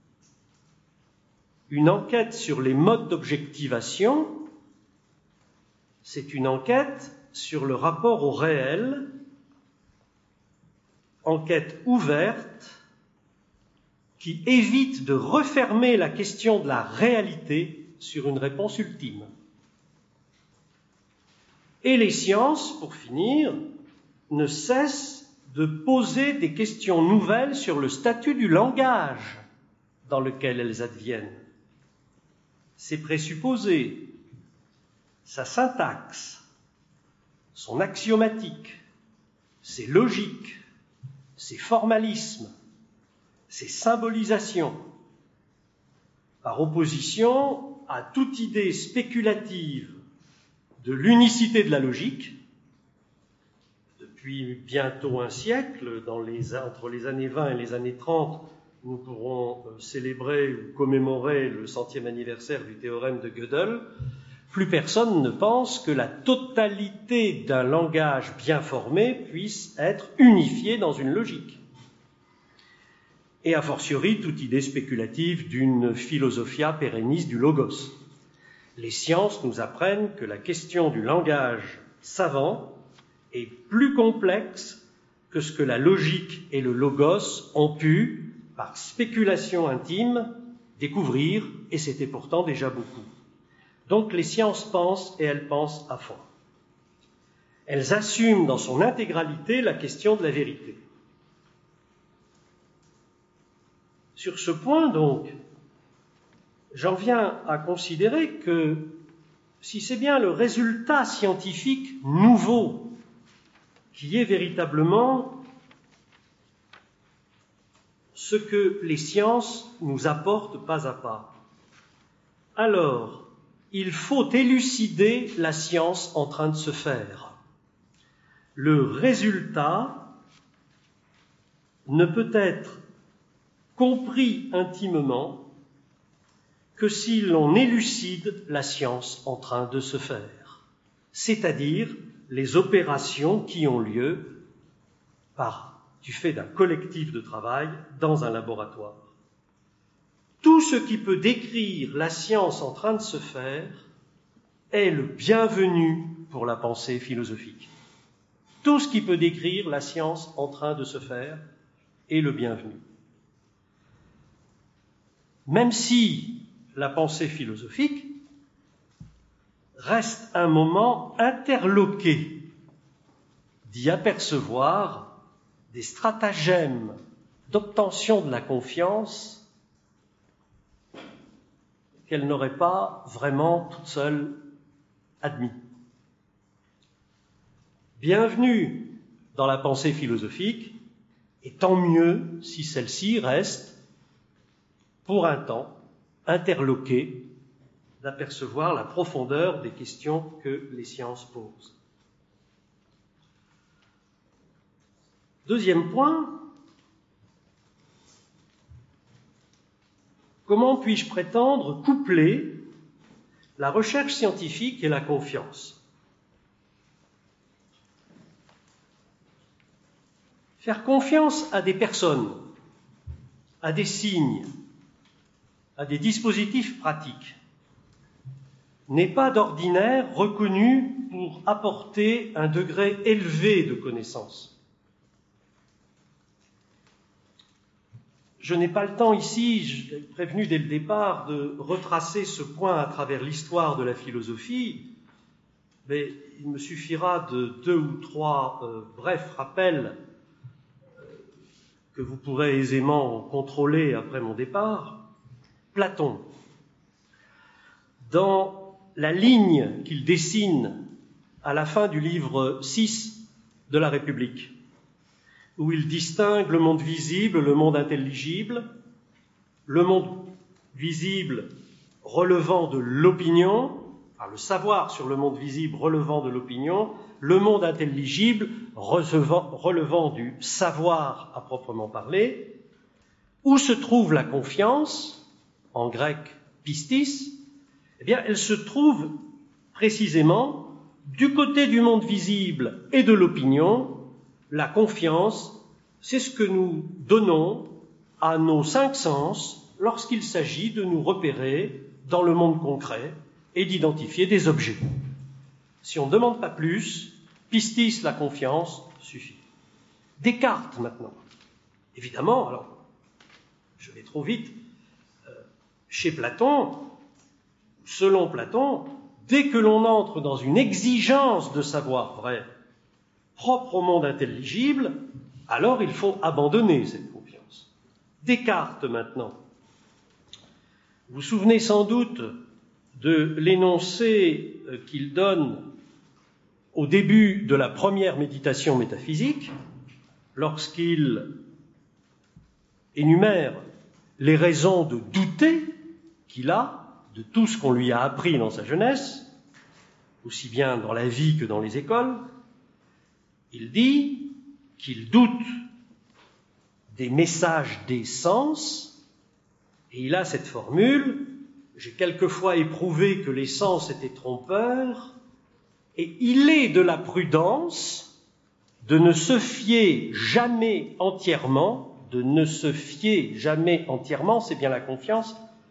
Une enquête sur les modes d'objectivation, c'est une enquête sur le rapport au réel, enquête ouverte qui évite de refermer la question de la réalité sur une réponse ultime. Et les sciences, pour finir, ne cessent de poser des questions nouvelles sur le statut du langage dans lequel elles adviennent, ses présupposés, sa syntaxe, son axiomatique, ses logiques, ses formalismes, ses symbolisations, par opposition à toute idée spéculative de l'unicité de la logique. Depuis bientôt un siècle, dans les, entre les années vingt et les années trente, nous pourrons célébrer ou commémorer le centième anniversaire du théorème de Gödel. Plus personne ne pense que la totalité d'un langage bien formé puisse être unifiée dans une logique. Et a fortiori, toute idée spéculative d'une philosophia perennis du logos. Les sciences nous apprennent que la question du langage savant est plus complexe que ce que la logique et le logos ont pu, par spéculation intime, découvrir, et c'était pourtant déjà beaucoup. Donc les sciences pensent, et elles pensent à fond. Elles assument dans son intégralité la question de la vérité. Sur ce point, donc, j'en viens à considérer que si c'est bien le résultat scientifique nouveau qui est véritablement ce que les sciences nous apportent pas à pas, alors il faut élucider la science en train de se faire. Le résultat ne peut être compris intimement que si l'on élucide la science en train de se faire, c'est-à-dire les opérations qui ont lieu par, du fait d'un collectif de travail dans un laboratoire. Tout ce qui peut décrire la science en train de se faire est le bienvenu pour la pensée philosophique. Tout ce qui peut décrire la science en train de se faire est le bienvenu. Même si la pensée philosophique reste un moment interloqué d'y apercevoir des stratagèmes d'obtention de la confiance qu'elle n'aurait pas vraiment toute seule admis. Bienvenue dans la pensée philosophique, et tant mieux si celle-ci reste, pour un temps, interloquée d'apercevoir la profondeur des questions que les sciences posent. Deuxième point, comment puis-je prétendre coupler la recherche scientifique et la confiance ? Faire confiance à des personnes, à des signes, à des dispositifs pratiques, n'est pas d'ordinaire reconnu pour apporter un degré élevé de connaissance. Je n'ai pas le temps ici, j'ai prévenu dès le départ, de retracer ce point à travers l'histoire de la philosophie, mais il me suffira de deux ou trois euh, brefs rappels euh, que vous pourrez aisément contrôler après mon départ. Platon, dans la ligne qu'il dessine à la fin du livre six de la République, où il distingue le monde visible, le monde intelligible, le monde visible relevant de l'opinion, enfin le savoir sur le monde visible relevant de l'opinion, le monde intelligible recevant, relevant du savoir à proprement parler. Où se trouve la confiance ? En grec pistis, eh bien, elle se trouve précisément du côté du monde visible et de l'opinion. La confiance, c'est ce que nous donnons à nos cinq sens lorsqu'il s'agit de nous repérer dans le monde concret et d'identifier des objets. Si on ne demande pas plus, pistis, la confiance, suffit. Descartes, maintenant. Évidemment, alors, je vais trop vite. Chez Platon, selon Platon, dès que l'on entre dans une exigence de savoir vrai, propre au monde intelligible, alors il faut abandonner cette confiance. Descartes, maintenant. Vous vous souvenez sans doute de l'énoncé qu'il donne au début de la première méditation métaphysique, lorsqu'il énumère les raisons de douter qu'il a de tout ce qu'on lui a appris dans sa jeunesse, aussi bien dans la vie que dans les écoles. Il dit qu'il doute des messages des sens, et il a cette formule « J'ai quelquefois éprouvé que les sens étaient trompeurs, et il est de la prudence de ne se fier jamais entièrement, de ne se fier jamais entièrement, c'est bien la confiance,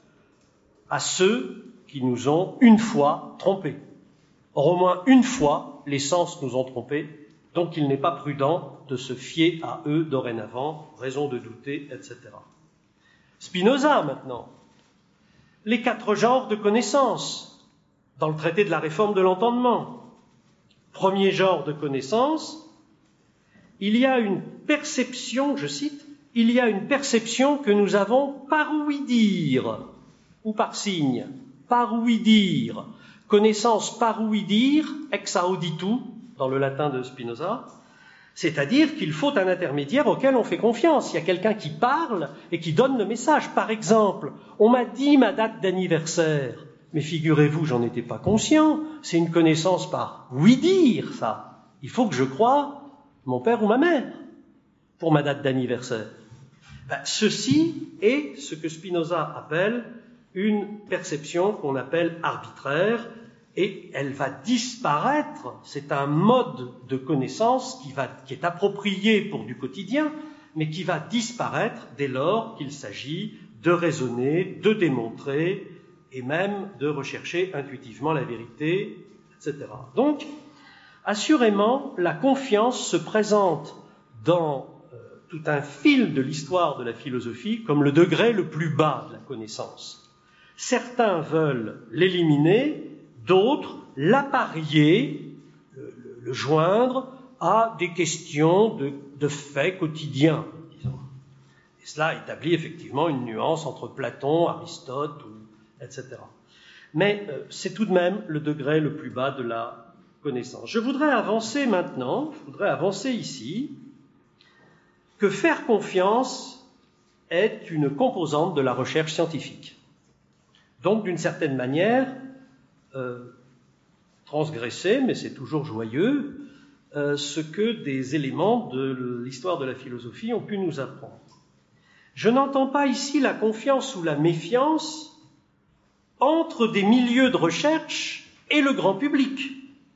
à ceux qui nous ont une fois trompés. Or, au moins une fois, les sens nous ont trompés, Donc il n'est pas prudent de se fier à eux dorénavant, raison de douter, et cetera. Spinoza, maintenant. Les quatre genres de connaissance, dans le traité de la réforme de l'entendement. Premier genre de connaissance, il y a une perception, je cite, il y a une perception que nous avons par ouï-dire, ou par signe, par ouï-dire. Connaissance par ouï-dire, ex auditu, dans le latin de Spinoza, c'est-à-dire qu'il faut un intermédiaire auquel on fait confiance. Il y a quelqu'un qui parle et qui donne le message. Par exemple, on m'a dit ma date d'anniversaire, mais figurez-vous, j'en étais pas conscient. C'est une connaissance par ouï-dire, ça. Il faut que je croie mon père ou ma mère pour ma date d'anniversaire. Ben, ceci est ce que Spinoza appelle une perception qu'on appelle arbitraire, et elle va disparaître. C'est un mode de connaissance qui, va, qui est approprié pour du quotidien, mais qui va disparaître dès lors qu'il s'agit de raisonner, de démontrer, et même de rechercher intuitivement la vérité, et cetera. Donc, assurément, la confiance se présente dans euh, tout un fil de l'histoire de la philosophie comme le degré le plus bas de la connaissance. Certains veulent l'éliminer, d'autres l'apparier, le, le, le joindre à des questions de, de faits quotidiens, disons. Et cela établit effectivement une nuance entre Platon, Aristote, ou, et cetera. Mais euh, c'est tout de même le degré le plus bas de la connaissance. Je voudrais avancer maintenant, je voudrais avancer ici, que faire confiance est une composante de la recherche scientifique. Donc, d'une certaine manière, euh, transgresser, mais c'est toujours joyeux, euh, ce que des éléments de l'histoire de la philosophie ont pu nous apprendre. Je n'entends pas ici la confiance ou la méfiance entre des milieux de recherche et le grand public.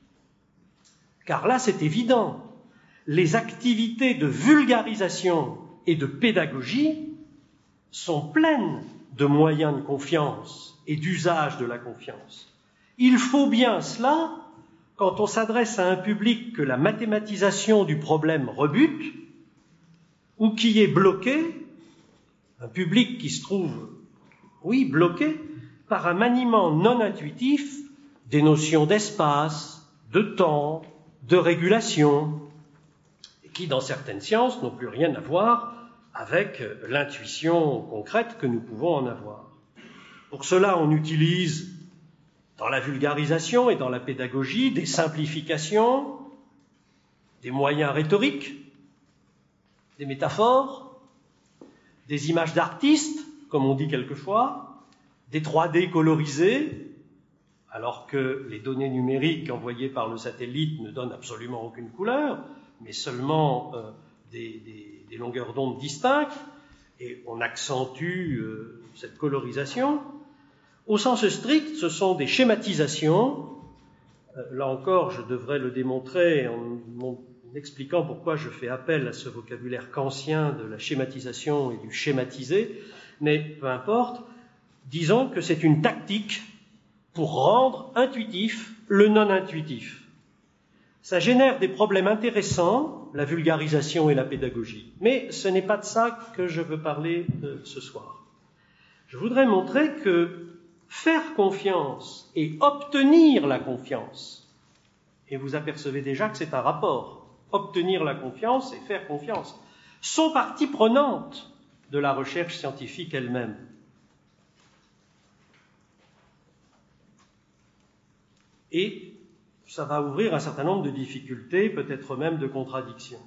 Car là, c'est évident, les activités de vulgarisation et de pédagogie sont pleines de moyens de confiance et d'usage de la confiance. Il faut bien cela quand on s'adresse à un public que la mathématisation du problème rebute ou qui est bloqué, un public qui se trouve, oui, bloqué par un maniement non intuitif des notions d'espace, de temps, de régulation, qui, dans certaines sciences, n'ont plus rien à voir avec l'intuition concrète que nous pouvons en avoir. Pour cela, on utilise, dans la vulgarisation et dans la pédagogie, des simplifications, des moyens rhétoriques, des métaphores, des images d'artistes, comme on dit quelquefois, des trois D colorisés, alors que les données numériques envoyées par le satellite ne donnent absolument aucune couleur, mais seulement euh, des, des, des longueurs d'onde distinctes, et on accentue euh, cette colorisation. Au sens strict, ce sont des schématisations. Euh, là encore, je devrais le démontrer en, en expliquant pourquoi je fais appel à ce vocabulaire kantien de la schématisation et du schématisé, mais peu importe, disons que c'est une tactique pour rendre intuitif le non-intuitif. Ça génère des problèmes intéressants, la vulgarisation et la pédagogie. Mais ce n'est pas de ça que je veux parler euh, ce soir. Je voudrais montrer que faire confiance et obtenir la confiance, et vous apercevez déjà que c'est un rapport, obtenir la confiance et faire confiance, sont partie prenante de la recherche scientifique elle-même. Et ça va ouvrir un certain nombre de difficultés, peut-être même de contradictions.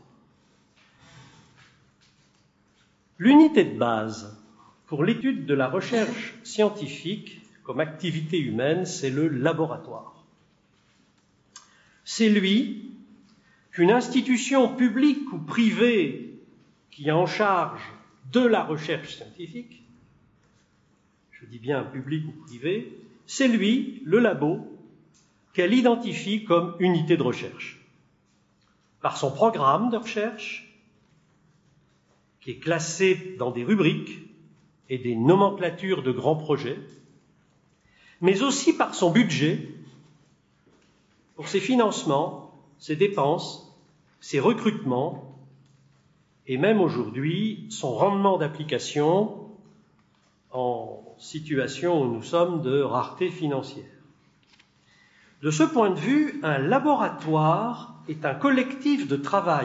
L'unité de base pour l'étude de la recherche scientifique comme activité humaine, c'est le laboratoire. C'est lui qu'une institution publique ou privée qui est en charge de la recherche scientifique, je dis bien public ou privé, c'est lui, le labo, qu'elle identifie comme unité de recherche. Par son programme de recherche, qui est classé dans des rubriques et des nomenclatures de grands projets, mais aussi par son budget, pour ses financements, ses dépenses, ses recrutements et même aujourd'hui son rendement d'application en situation où nous sommes de rareté financière. De ce point de vue, un laboratoire est un collectif de travail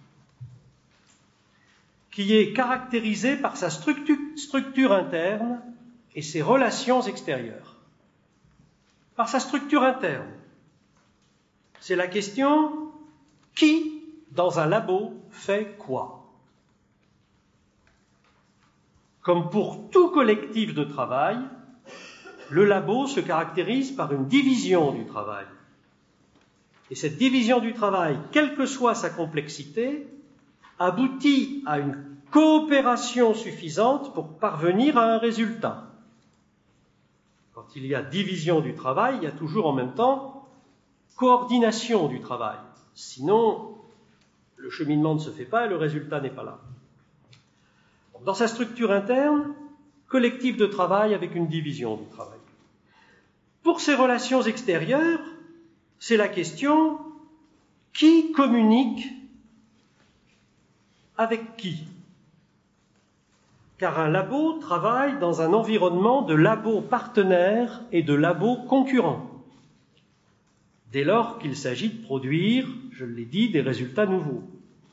qui est caractérisé par sa structure, structure interne et ses relations extérieures. Par sa structure interne, c'est la question qui, dans un labo, fait quoi? Comme pour tout collectif de travail, le labo se caractérise par une division du travail. Et cette division du travail, quelle que soit sa complexité, aboutit à une coopération suffisante pour parvenir à un résultat. Quand il y a division du travail, il y a toujours en même temps coordination du travail. Sinon, le cheminement ne se fait pas et le résultat n'est pas là. Dans sa structure interne, collectif de travail avec une division du travail. Pour ces relations extérieures, c'est la question qui communique avec qui? Car un labo travaille dans un environnement de labos partenaires et de labos concurrents, dès lors qu'il s'agit de produire, je l'ai dit, des résultats nouveaux.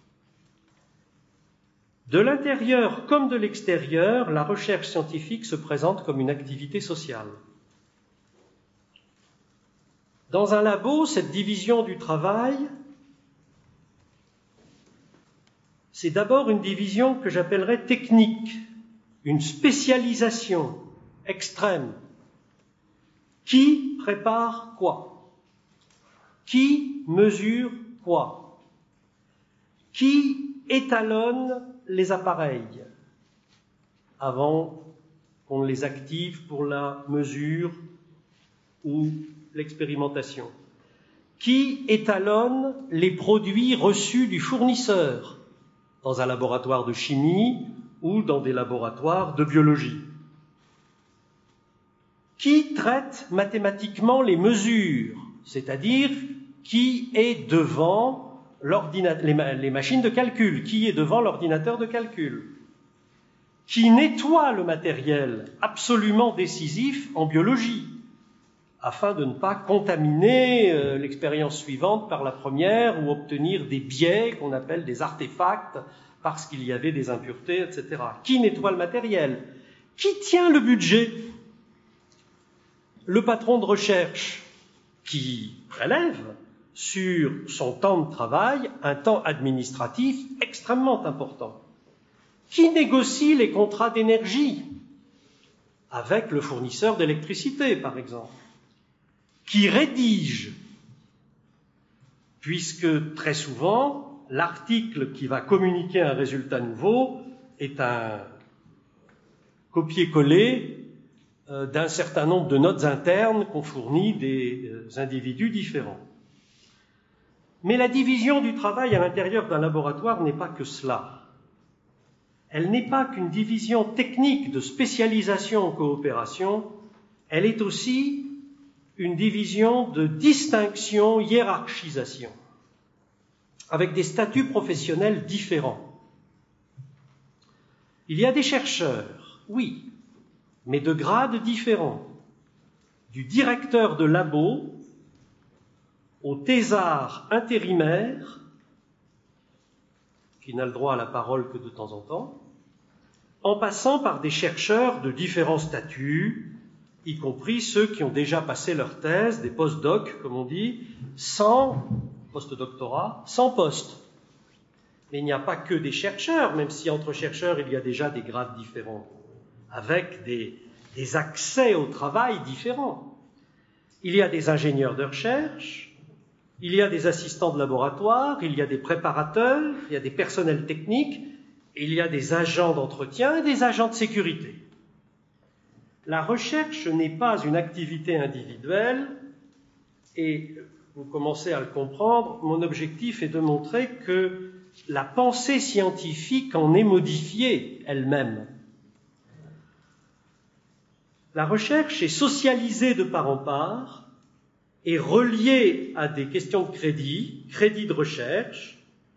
De l'intérieur comme de l'extérieur, la recherche scientifique se présente comme une activité sociale. Dans un labo, cette division du travail, c'est d'abord une division que j'appellerais technique, une spécialisation extrême. Qui prépare quoi? Qui mesure quoi? Qui étalonne les appareils avant qu'on les active pour la mesure ou l'expérimentation? Qui étalonne les produits reçus du fournisseur dans un laboratoire de chimie ou dans des laboratoires de biologie? Qui traite mathématiquement les mesures, c'est-à-dire qui est devant les, ma- les machines de calcul, qui est devant l'ordinateur de calcul? Qui nettoie le matériel absolument décisif en biologie, afin de ne pas contaminer euh, l'expérience suivante par la première ou obtenir des biais qu'on appelle des artefacts parce qu'il y avait des impuretés, et cetera. Qui nettoie le matériel? Qui tient le budget? Le patron de recherche qui prélève sur son temps de travail un temps administratif extrêmement important. Qui négocie les contrats d'énergie avec le fournisseur d'électricité, par exemple? Qui rédige, puisque très souvent, l'article qui va communiquer un résultat nouveau est un copier-coller euh, d'un certain nombre de notes internes qu'ont fournies des euh, individus différents. Mais la division du travail à l'intérieur d'un laboratoire n'est pas que cela. Elle n'est pas qu'une division technique de spécialisation en coopération, elle est aussi une division de distinction, hiérarchisation, avec des statuts professionnels différents. Il y a des chercheurs, oui, mais de grades différents, du directeur de labo au thésard intérimaire, qui n'a le droit à la parole que de temps en temps, en passant par des chercheurs de différents statuts, y compris ceux qui ont déjà passé leur thèse, des post-docs, comme on dit, sans post-doctorat, sans poste. Mais il n'y a pas que des chercheurs, même si entre chercheurs il y a déjà des grades différents, avec des, des accès au travail différents. Il y a des ingénieurs de recherche, il y a des assistants de laboratoire, il y a des préparateurs, il y a des personnels techniques, il y a des agents d'entretien et des agents de sécurité. La recherche n'est pas une activité individuelle et, vous commencez à le comprendre, mon objectif est de montrer que la pensée scientifique en est modifiée elle-même. La recherche est socialisée de part en part et reliée à des questions de crédit, crédit de recherche,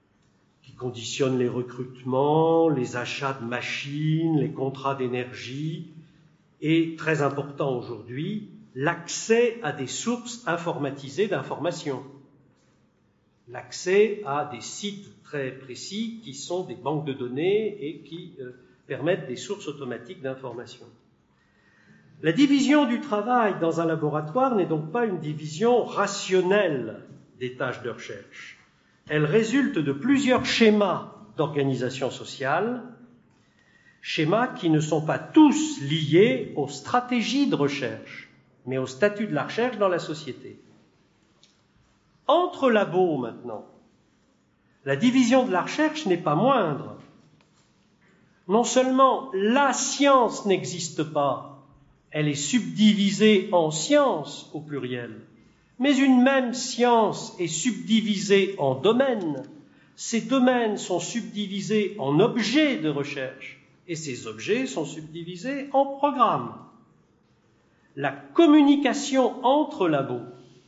conditionne les recrutements, les achats de machines, les contrats d'énergie, et, très important aujourd'hui, l'accès à des sources informatisées d'informations. L'accès à des sites très précis qui sont des banques de données et qui euh, permettent des sources automatiques d'informations. La division du travail dans un laboratoire n'est donc pas une division rationnelle des tâches de recherche. Elle résulte de plusieurs schémas d'organisation sociale, schémas qui ne sont pas tous liés aux stratégies de recherche, mais au statut de la recherche dans la société. Entre labos, maintenant, la division de la recherche n'est pas moindre. Non seulement la science n'existe pas, elle est subdivisée en sciences au pluriel, mais une même science est subdivisée en domaines. Ces domaines sont subdivisés en objets de recherche, et ces objets sont subdivisés en programmes. La communication entre labos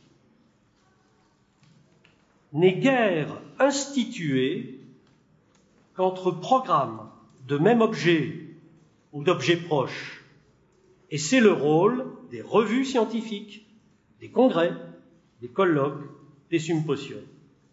n'est guère instituée qu'entre programmes de même objet ou d'objets proches. Et c'est le rôle des revues scientifiques, des congrès, des colloques, des symposiums.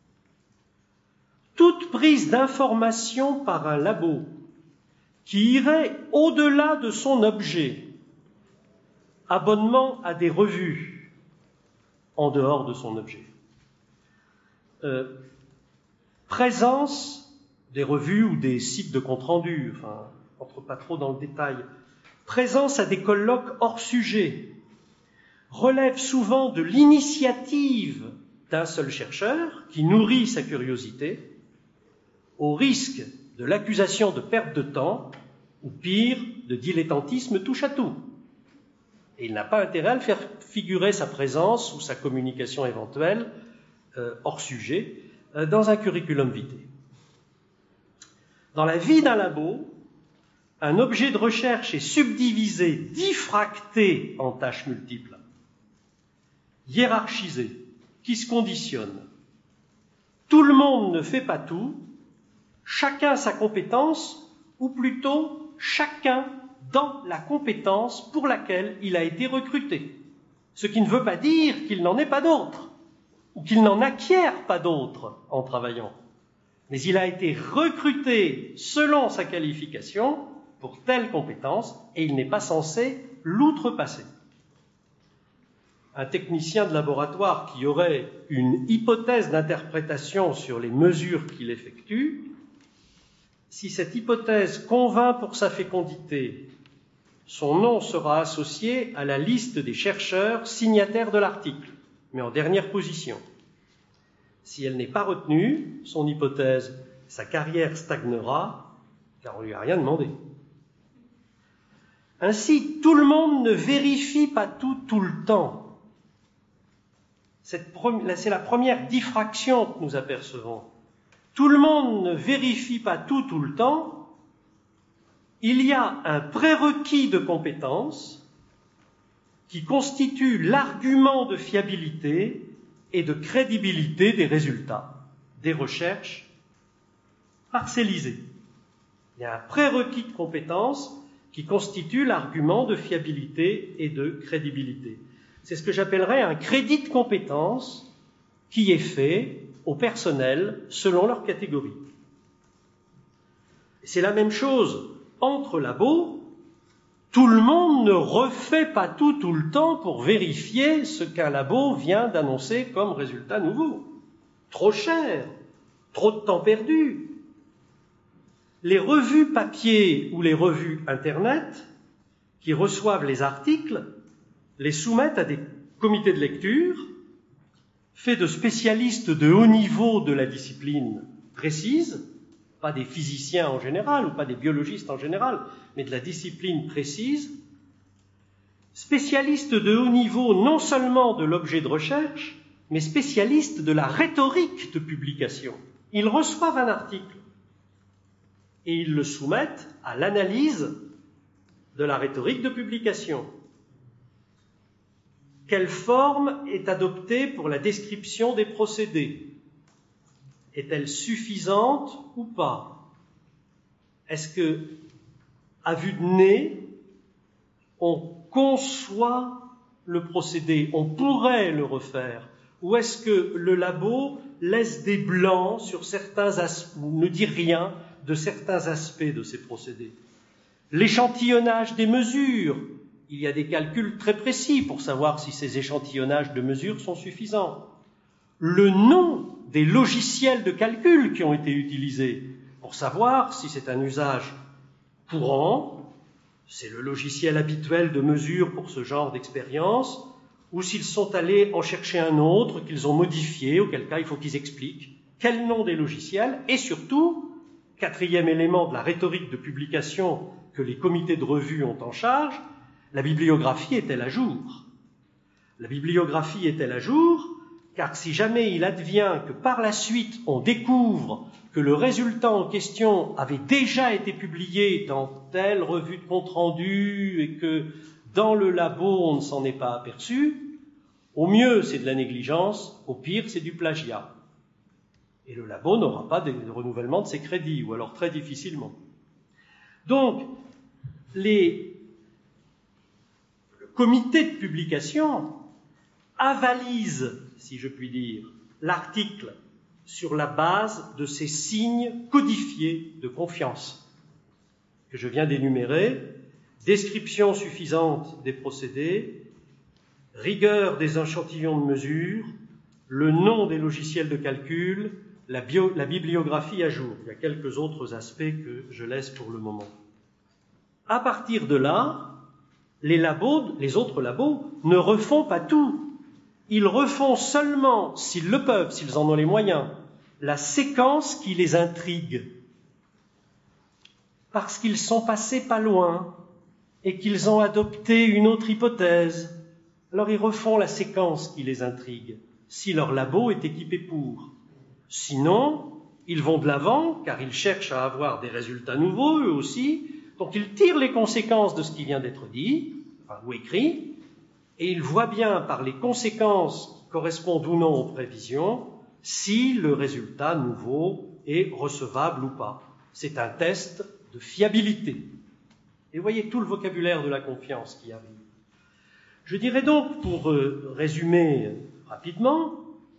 Toute prise d'information par un labo qui irait au-delà de son objet, abonnement à des revues en dehors de son objet, Euh, présence des revues ou des sites de compte-rendu, enfin, on n'entre pas trop dans le détail, présence à des colloques hors sujet, relève souvent de l'initiative d'un seul chercheur qui nourrit sa curiosité, au risque de l'accusation de perte de temps, ou pire, de dilettantisme touche-à-tout. Et il n'a pas intérêt à le faire figurer sa présence ou sa communication éventuelle Euh, hors sujet, euh, dans un curriculum vitae. Dans la vie d'un labo, un objet de recherche est subdivisé, diffracté en tâches multiples, hiérarchisé, qui se conditionnent. Tout le monde ne fait pas tout, chacun sa compétence, ou plutôt chacun dans la compétence pour laquelle il a été recruté. Ce qui ne veut pas dire qu'il n'en ait pas d'autres, ou qu'il n'en acquiert pas d'autres en travaillant. Mais il a été recruté selon sa qualification pour telle compétence et il n'est pas censé l'outrepasser. Un technicien de laboratoire qui aurait une hypothèse d'interprétation sur les mesures qu'il effectue, si cette hypothèse convainc pour sa fécondité, son nom sera associé à la liste des chercheurs signataires de l'article, mais en dernière position. Si elle n'est pas retenue, son hypothèse, sa carrière stagnera, car on ne lui a rien demandé. Ainsi, tout le monde ne vérifie pas tout tout le temps. Cette pre- c'est la première diffraction que nous apercevons. Tout le monde ne vérifie pas tout tout le temps. Il y a un prérequis de compétence qui constitue l'argument de fiabilité et de crédibilité des résultats, des recherches parcellisées. Il y a un prérequis de compétence qui constitue l'argument de fiabilité et de crédibilité. C'est ce que j'appellerais un crédit de compétence qui est fait au personnel selon leur catégorie. C'est la même chose entre labos. Tout le monde ne refait pas tout tout le temps pour vérifier ce qu'un labo vient d'annoncer comme résultat nouveau. Trop cher, trop de temps perdu. Les revues papier ou les revues Internet qui reçoivent les articles les soumettent à des comités de lecture faits de spécialistes de haut niveau de la discipline précise, pas des physiciens en général ou pas des biologistes en général, mais de la discipline précise, spécialistes de haut niveau non seulement de l'objet de recherche, mais spécialistes de la rhétorique de publication. Ils reçoivent un article et ils le soumettent à l'analyse de la rhétorique de publication. Quelle forme est adoptée pour la description des procédés? est-elle suffisante ou pas? Est-ce que, à vue de nez, on conçoit le procédé, on pourrait le refaire? Ou est-ce que le labo laisse des blancs sur certains aspects, ne dit rien de certains aspects de ces procédés? L'échantillonnage des mesures, il y a des calculs très précis pour savoir si ces échantillonnages de mesures sont suffisants. Le nom des logiciels de calcul qui ont été utilisés pour savoir si c'est un usage courant, c'est le logiciel habituel de mesure pour ce genre d'expérience, ou s'ils sont allés en chercher un autre qu'ils ont modifié, auquel cas il faut qu'ils expliquent quel nom des logiciels, et surtout, quatrième élément de la rhétorique de publication que les comités de revue ont en charge, la bibliographie est-elle à jour? La bibliographie est-elle à jour? Car si jamais il advient que par la suite on découvre que le résultat en question avait déjà été publié dans telle revue de compte-rendu et que dans le labo on ne s'en est pas aperçu, au mieux c'est de la négligence, au pire c'est du plagiat. Et le labo n'aura pas de renouvellement de ses crédits, ou alors très difficilement. Donc, les comités de publication avalisent, si je puis dire, l'article sur la base de ces signes codifiés de confiance que je viens d'énumérer: description suffisante des procédés, rigueur des échantillons de mesure, le nom des logiciels de calcul, la, bio, la bibliographie à jour. Il y a quelques autres aspects que je laisse pour le moment. À partir de là, les labos, les autres labos, ne refont pas tout. Ils refont seulement, s'ils le peuvent, s'ils en ont les moyens, la séquence qui les intrigue. Parce qu'ils sont passés pas loin et qu'ils ont adopté une autre hypothèse. Alors ils refont la séquence qui les intrigue, si leur labo est équipé pour. Sinon, ils vont de l'avant, car ils cherchent à avoir des résultats nouveaux, eux aussi, donc ils tirent les conséquences de ce qui vient d'être dit, enfin, ou écrit, et ils voient bien par les conséquences qui correspondent ou non aux prévisions, si le résultat nouveau est recevable ou pas. C'est un test de fiabilité. Et vous voyez tout le vocabulaire de la confiance qui arrive. Je dirais donc, pour euh, résumer rapidement,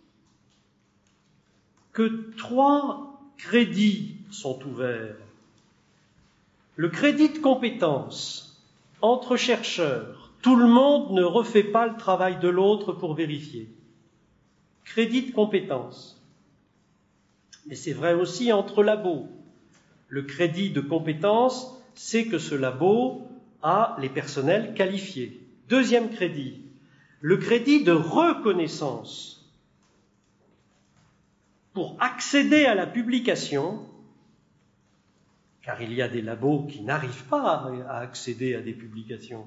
que trois crédits sont ouverts. Le crédit de compétence entre chercheurs. Tout le monde ne refait pas le travail de l'autre pour vérifier. Crédit de compétence. Mais c'est vrai aussi entre labos. Le crédit de compétence, c'est que ce labo a les personnels qualifiés. Deuxième crédit, le crédit de reconnaissance. Pour accéder à la publication, car il y a des labos qui n'arrivent pas à accéder à des publications,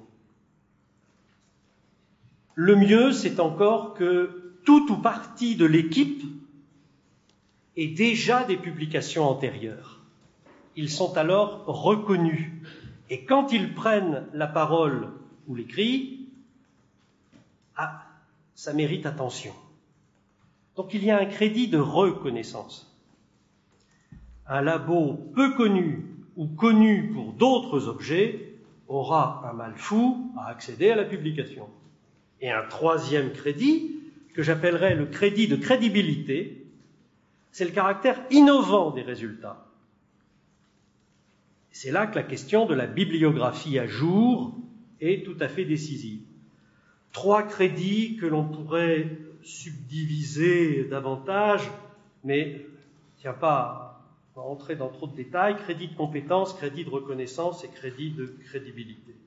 le mieux, c'est encore que tout ou partie de l'équipe ait déjà des publications antérieures. Ils sont alors reconnus. Et quand ils prennent la parole ou l'écrit, ah, ça mérite attention. Donc il y a un crédit de reconnaissance. Un labo peu connu ou connu pour d'autres objets aura un mal fou à accéder à la publication. Et un troisième crédit, que j'appellerais le crédit de crédibilité, c'est le caractère innovant des résultats. C'est là que la question de la bibliographie à jour est tout à fait décisive. Trois crédits que l'on pourrait subdiviser davantage, mais je ne tiens pas à rentrer dans trop de détails. Crédit de compétence, crédit de reconnaissance et crédit de crédibilité.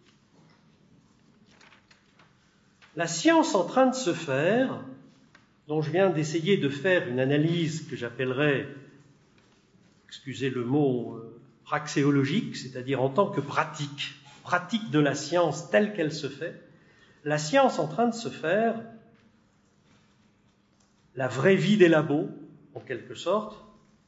La science en train de se faire, dont je viens d'essayer de faire une analyse que j'appellerais, excusez le mot, euh, praxéologique, c'est-à-dire en tant que pratique, pratique de la science telle qu'elle se fait, la science en train de se faire, la vraie vie des labos, en quelque sorte,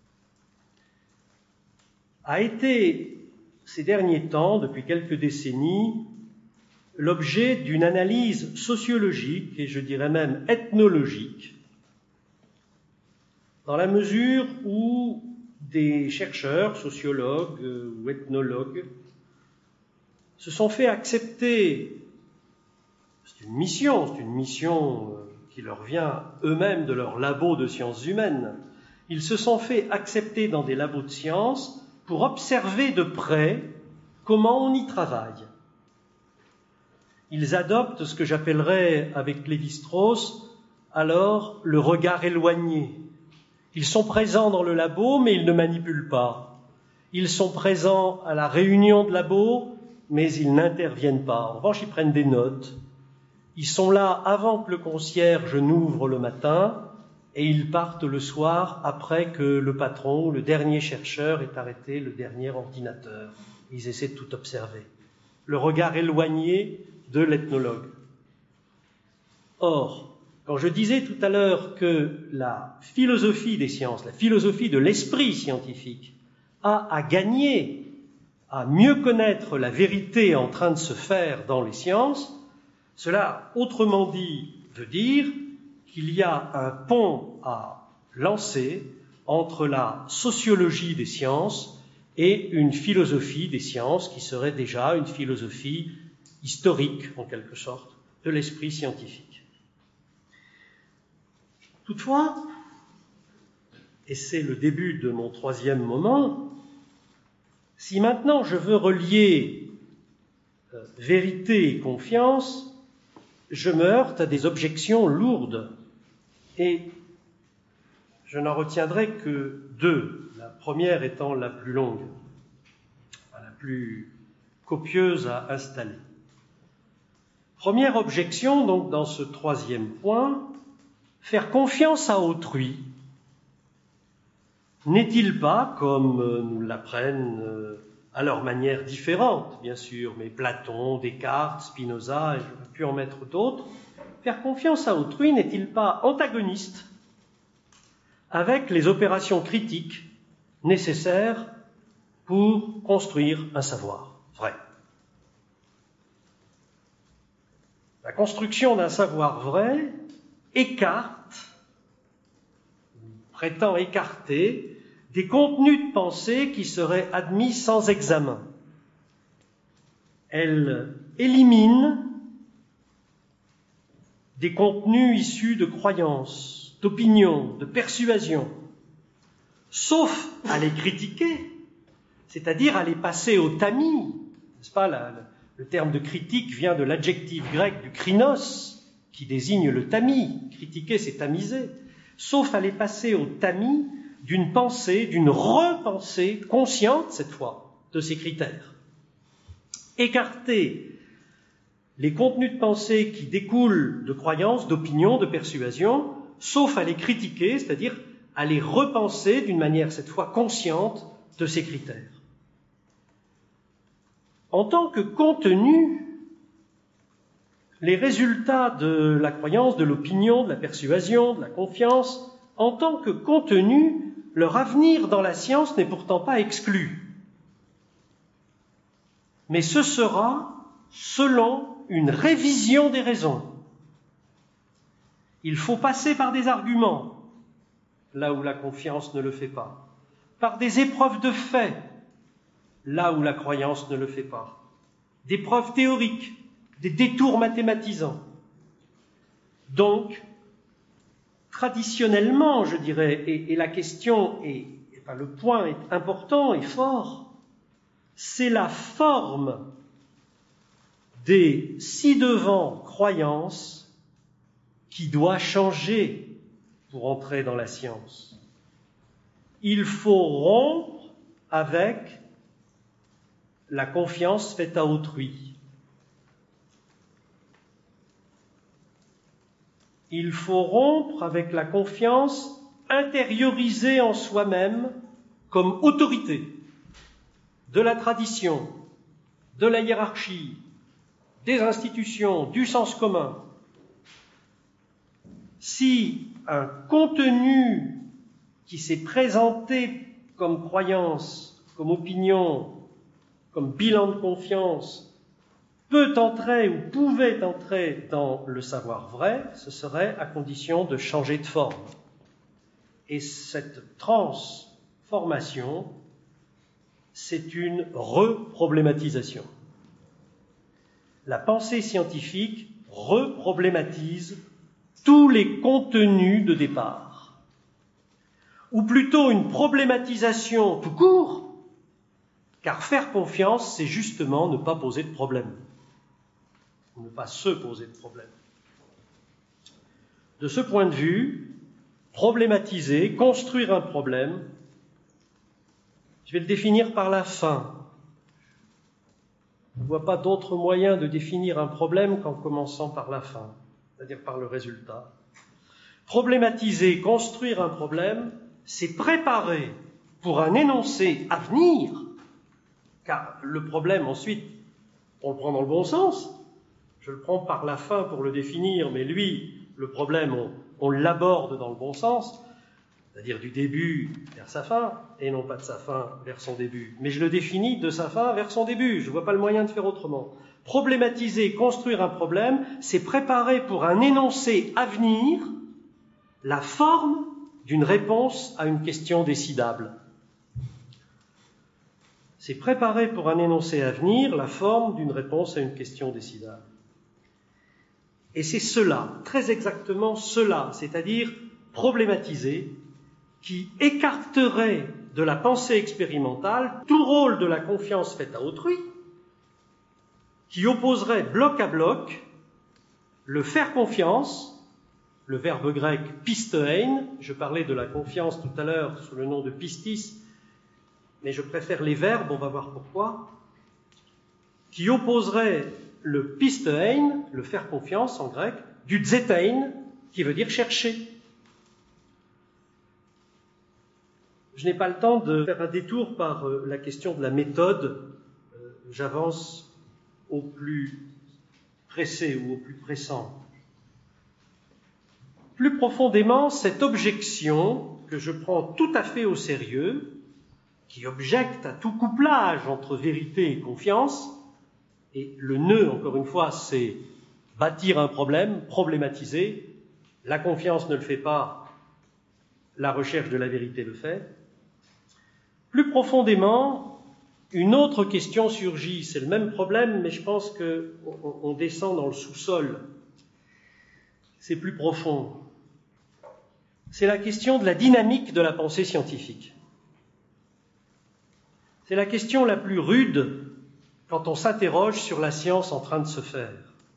a été, ces derniers temps, depuis quelques décennies, l'objet d'une analyse sociologique, et je dirais même ethnologique, dans la mesure où des chercheurs, sociologues euh, ou ethnologues se sont fait accepter, c'est une mission, c'est une mission euh, qui leur vient eux-mêmes de leur labo de sciences humaines, ils se sont fait accepter dans des labos de sciences pour observer de près comment on y travaille. Ils adoptent ce que j'appellerais avec Lévi-Strauss alors le regard éloigné. Ils sont présents dans le labo, mais ils ne manipulent pas. Ils sont présents à la réunion de labo, mais ils n'interviennent pas. En revanche, ils prennent des notes. Ils sont là avant que le concierge n'ouvre le matin et ils partent le soir après que le patron, le dernier chercheur, ait arrêté le dernier ordinateur. Ils essaient de tout observer. Le regard éloigné de l'ethnologue. Or, quand je disais tout à l'heure que la philosophie des sciences, la philosophie de l'esprit scientifique, a à gagner à mieux connaître la vérité en train de se faire dans les sciences, cela, autrement dit, veut dire qu'il y a un pont à lancer entre la sociologie des sciences et une philosophie des sciences qui serait déjà une philosophie historique, en quelque sorte, de l'esprit scientifique. Toutefois, et c'est le début de mon troisième moment, si maintenant je veux relier euh, vérité et confiance, je me heurte à des objections lourdes et je n'en retiendrai que deux, la première étant la plus longue, la plus copieuse à installer. Première objection, donc, dans ce troisième point, faire confiance à autrui n'est-il pas, comme nous l'apprennent à leur manière différente, bien sûr, mais Platon, Descartes, Spinoza, et j'aurais pu en mettre d'autres, faire confiance à autrui n'est-il pas antagoniste avec les opérations critiques nécessaires pour construire un savoir vrai? La construction d'un savoir vrai écarte, prétend écarter, des contenus de pensée qui seraient admis sans examen. Elle élimine des contenus issus de croyances, d'opinions, de persuasions, sauf à les critiquer, c'est-à-dire à les passer au tamis. N'est-ce pas, la, la, le terme de critique vient de l'adjectif grec du krinos, qui désigne le tamis. Critiquer, c'est tamiser. Sauf à les passer au tamis d'une pensée, d'une repensée consciente, cette fois, de ces critères. Écarter les contenus de pensée qui découlent de croyances, d'opinions, de persuasions, sauf à les critiquer, c'est-à-dire à les repenser d'une manière, cette fois, consciente de ces critères. En tant que contenu, les résultats de la croyance, de l'opinion, de la persuasion, de la confiance, en tant que contenu, leur avenir dans la science n'est pourtant pas exclu. Mais ce sera selon une révision des raisons. Il faut passer par des arguments, là où la confiance ne le fait pas, par des épreuves de fait, là où la croyance ne le fait pas, des preuves théoriques, des détours mathématisants. Donc, traditionnellement, je dirais, et, et la question, est, enfin, le point est important et fort, c'est la forme des ci-devant croyances qui doit changer pour entrer dans la science. Il faut rompre avec la confiance faite à autrui. Il faut rompre avec la confiance intériorisée en soi-même comme autorité de la tradition, de la hiérarchie, des institutions, du sens commun. Si un contenu qui s'est présenté comme croyance, comme opinion, comme bilan de confiance, peut entrer ou pouvait entrer dans le savoir vrai, ce serait à condition de changer de forme. Et cette transformation, c'est une reproblématisation. La pensée scientifique reproblématise tous les contenus de départ, ou plutôt une problématisation tout court, car faire confiance, c'est justement ne pas poser de problème, ne pas se poser de problème. De ce point de vue, problématiser, construire un problème, je vais le définir par la fin. Je ne vois pas d'autre moyen de définir un problème qu'en commençant par la fin, c'est-à-dire par le résultat. Problématiser, construire un problème, c'est préparer pour un énoncé à venir, car le problème, ensuite, on le prend dans le bon sens. Je le prends par la fin pour le définir, mais lui, le problème, on, on l'aborde dans le bon sens, c'est-à-dire du début vers sa fin, et non pas de sa fin vers son début. Mais je le définis de sa fin vers son début, je ne vois pas le moyen de faire autrement. Problématiser, construire un problème, c'est préparer pour un énoncé à venir la forme d'une réponse à une question décidable. C'est préparer pour un énoncé à venir la forme d'une réponse à une question décidable. Et c'est cela, très exactement cela, c'est-à-dire problématiser, qui écarterait de la pensée expérimentale tout rôle de la confiance faite à autrui, qui opposerait bloc à bloc le faire confiance, le verbe grec pistein, je parlais de la confiance tout à l'heure sous le nom de pistis, mais je préfère les verbes, on va voir pourquoi, qui opposerait le pistein, le faire confiance en grec, du zetein, qui veut dire chercher. Je n'ai pas le temps de faire un détour par la question de la méthode. J'avance au plus pressé ou au plus pressant. Plus profondément, cette objection que je prends tout à fait au sérieux, qui objecte à tout couplage entre vérité et confiance, et le nœud, encore une fois, c'est bâtir un problème, problématiser. La confiance ne le fait pas, la recherche de la vérité le fait. Plus profondément, une autre question surgit. C'est le même problème, mais je pense qu'on on descend dans le sous-sol. C'est plus profond. C'est la question de la dynamique de la pensée scientifique. C'est la question la plus rude quand on s'interroge sur la science en train de se faire.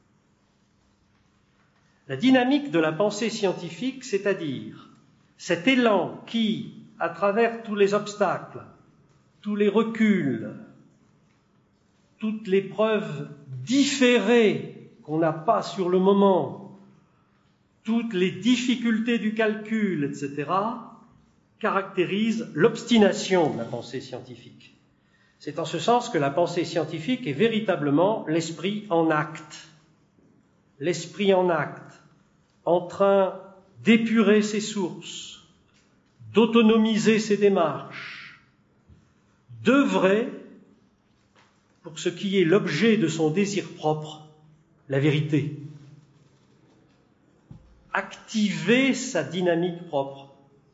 La dynamique de la pensée scientifique, c'est-à-dire cet élan qui, à travers tous les obstacles, tous les reculs, toutes les preuves différées qu'on n'a pas sur le moment, toutes les difficultés du calcul, et cetera, caractérise l'obstination de la pensée scientifique. C'est en ce sens que la pensée scientifique est véritablement l'esprit en acte. L'esprit en acte, en train d'épurer ses sources, d'autonomiser ses démarches, d'œuvrer pour ce qui est l'objet de son désir propre, la vérité. Activer sa dynamique propre.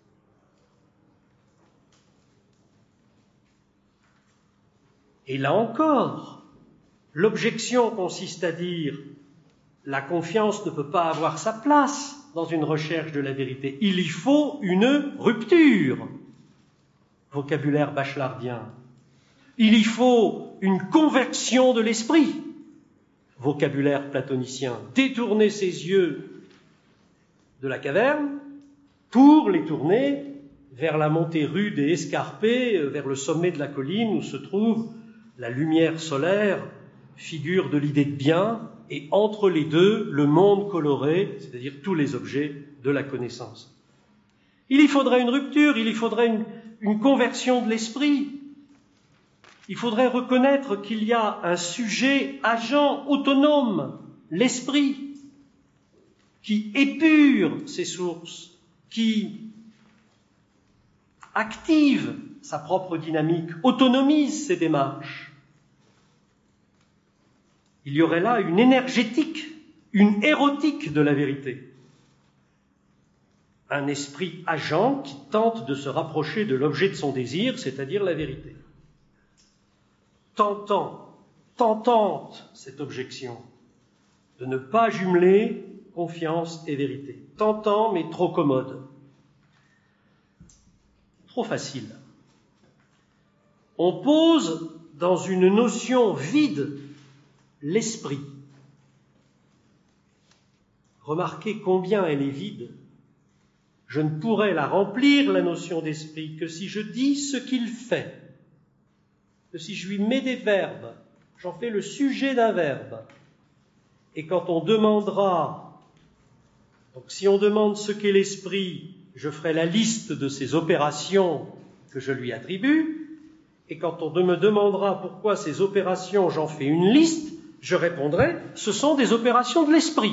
Et là encore, l'objection consiste à dire la confiance ne peut pas avoir sa place dans une recherche de la vérité. Il y faut une rupture, vocabulaire bachelardien. Il y faut une conversion de l'esprit, vocabulaire platonicien. Détourner ses yeux de la caverne pour les tourner vers la montée rude et escarpée, vers le sommet de la colline où se trouve la lumière solaire, figure de l'idée de bien, et entre les deux, le monde coloré, c'est-à-dire tous les objets de la connaissance. Il y faudrait une rupture, il y faudrait une, une conversion de l'esprit. Il faudrait reconnaître qu'il y a un sujet agent autonome, l'esprit, qui épure ses sources, qui active sa propre dynamique, autonomise ses démarches. Il y aurait là une énergétique, une érotique de la vérité. un esprit agent qui tente de se rapprocher de l'objet de son désir, c'est-à-dire la vérité. Tentant, tentante cette objection de ne pas jumeler confiance et vérité. Tentant, mais trop commode. Trop facile. On pose dans une notion vide l'esprit. Remarquez combien elle est vide. Je ne pourrais la remplir, la notion d'esprit, que si je dis ce qu'il fait, que si je lui mets des verbes, j'en fais le sujet d'un verbe. Et quand on demandera, donc si on demande ce qu'est l'esprit, je ferai la liste de ces opérations que je lui attribue, et quand on me demandera pourquoi ces opérations, j'en fais une liste, je répondrai, ce sont des opérations de l'esprit.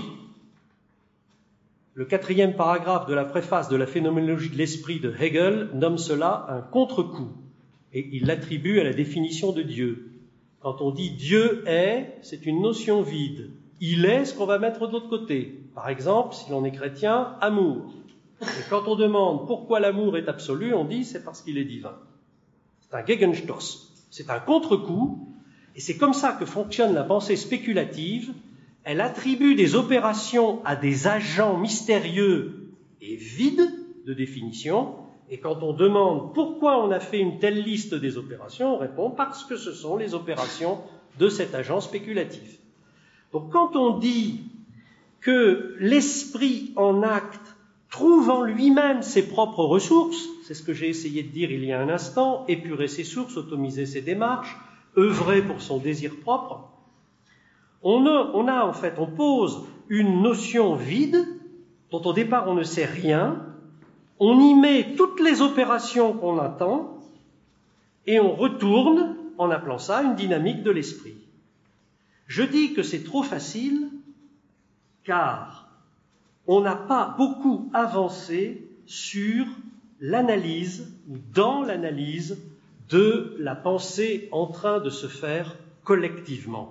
Le quatrième paragraphe de la préface de la phénoménologie de l'esprit de Hegel nomme cela un contre-coup, et il l'attribue à la définition de Dieu. Quand on dit Dieu est, c'est une notion vide. Il est ce qu'on va mettre de l'autre côté. Par exemple, si l'on est chrétien, amour. Et quand on demande pourquoi l'amour est absolu, on dit c'est parce qu'il est divin. C'est un Gegenstoß, c'est un contre-coup, et c'est comme ça que fonctionne la pensée spéculative. Elle attribue des opérations à des agents mystérieux et vides de définition, et quand on demande pourquoi on a fait une telle liste des opérations, on répond parce que ce sont les opérations de cet agent spéculatif. Donc quand on dit que l'esprit en acte trouve en lui-même ses propres ressources, c'est ce que j'ai essayé de dire il y a un instant, épurer ses sources, automiser ses démarches, œuvrer pour son désir propre, On a, on a en fait, on pose une notion vide, dont au départ on ne sait rien, on y met toutes les opérations qu'on attend, et on retourne en appelant ça une dynamique de l'esprit. Je dis que c'est trop facile, car on n'a pas beaucoup avancé sur l'analyse, ou dans l'analyse, de la pensée en train de se faire collectivement.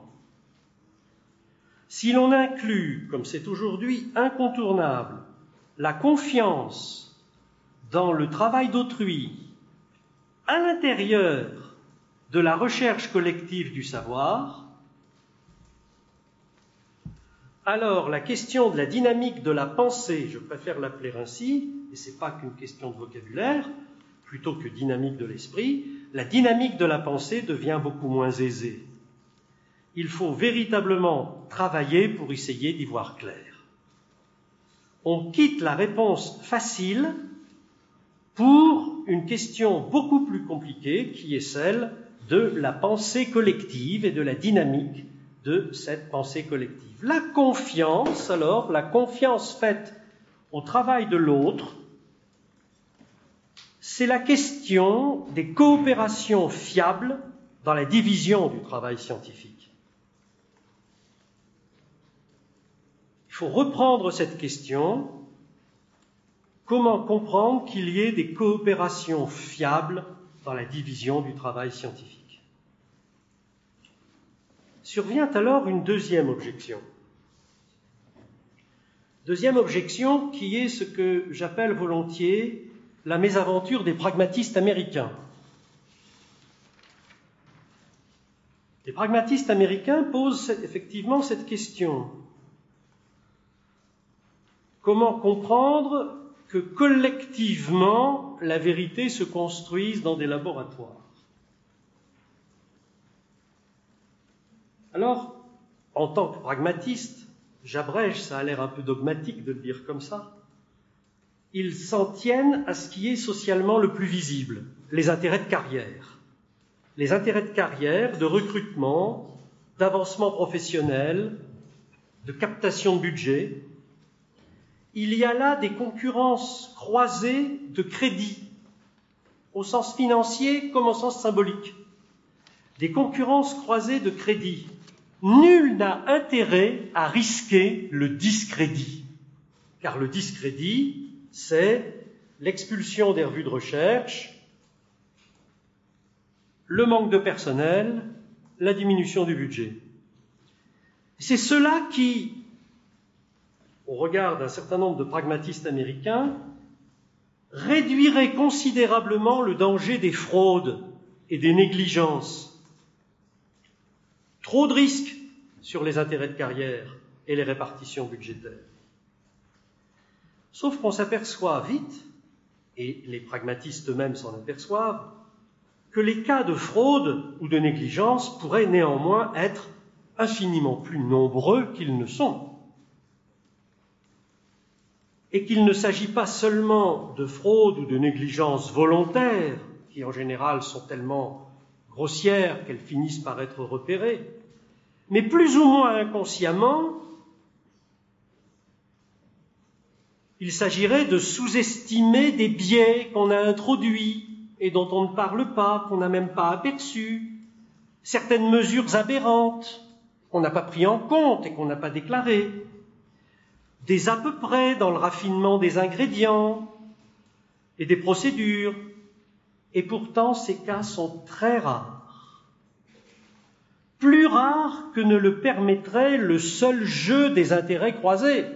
Si l'on inclut, comme c'est aujourd'hui incontournable, la confiance dans le travail d'autrui à l'intérieur de la recherche collective du savoir, alors la question de la dynamique de la pensée, je préfère l'appeler ainsi, et ce n'est pas qu'une question de vocabulaire, plutôt que dynamique de l'esprit, la dynamique de la pensée devient beaucoup moins aisée. Il faut véritablement travailler pour essayer d'y voir clair. On quitte la réponse facile pour une question beaucoup plus compliquée qui est celle de la pensée collective et de la dynamique de cette pensée collective. La confiance, alors, la confiance faite au travail de l'autre, c'est la question des coopérations fiables dans la division du travail scientifique. Il faut reprendre cette question. Comment comprendre qu'il y ait des coopérations fiables dans la division du travail scientifique? Survient alors une deuxième objection. Deuxième objection qui est ce que j'appelle volontiers la mésaventure des pragmatistes américains. Les pragmatistes américains posent effectivement cette question. Comment comprendre que collectivement la vérité se construise dans des laboratoires? Alors, en tant que pragmatiste, j'abrège, ça a l'air un peu dogmatique de le dire comme ça, ils s'en tiennent à ce qui est socialement le plus visible, les intérêts de carrière. Les intérêts de carrière, de recrutement, d'avancement professionnel, de captation de budget. Il y a là des concurrences croisées de crédit, au sens financier comme au sens symbolique. Des concurrences croisées de crédit. Nul n'a intérêt à risquer le discrédit, car le discrédit, c'est l'expulsion des revues de recherche, le manque de personnel, la diminution du budget. C'est cela qui, au regard d'un certain nombre de pragmatistes américains, réduirait considérablement le danger des fraudes et des négligences. Trop de risques sur les intérêts de carrière et les répartitions budgétaires. Sauf qu'on s'aperçoit vite, et les pragmatistes eux-mêmes s'en aperçoivent, que les cas de fraude ou de négligence pourraient néanmoins être infiniment plus nombreux qu'ils ne sont. Et qu'il ne s'agit pas seulement de fraude ou de négligence volontaire, qui en général sont tellement grossières qu'elles finissent par être repérées, mais plus ou moins inconsciemment, il s'agirait de sous-estimer des biais qu'on a introduits et dont on ne parle pas, qu'on n'a même pas aperçus, certaines mesures aberrantes qu'on n'a pas pris en compte et qu'on n'a pas déclarées, des à peu près dans le raffinement des ingrédients et des procédures, et pourtant ces cas sont très rares, plus rares que ne le permettrait le seul jeu des intérêts croisés.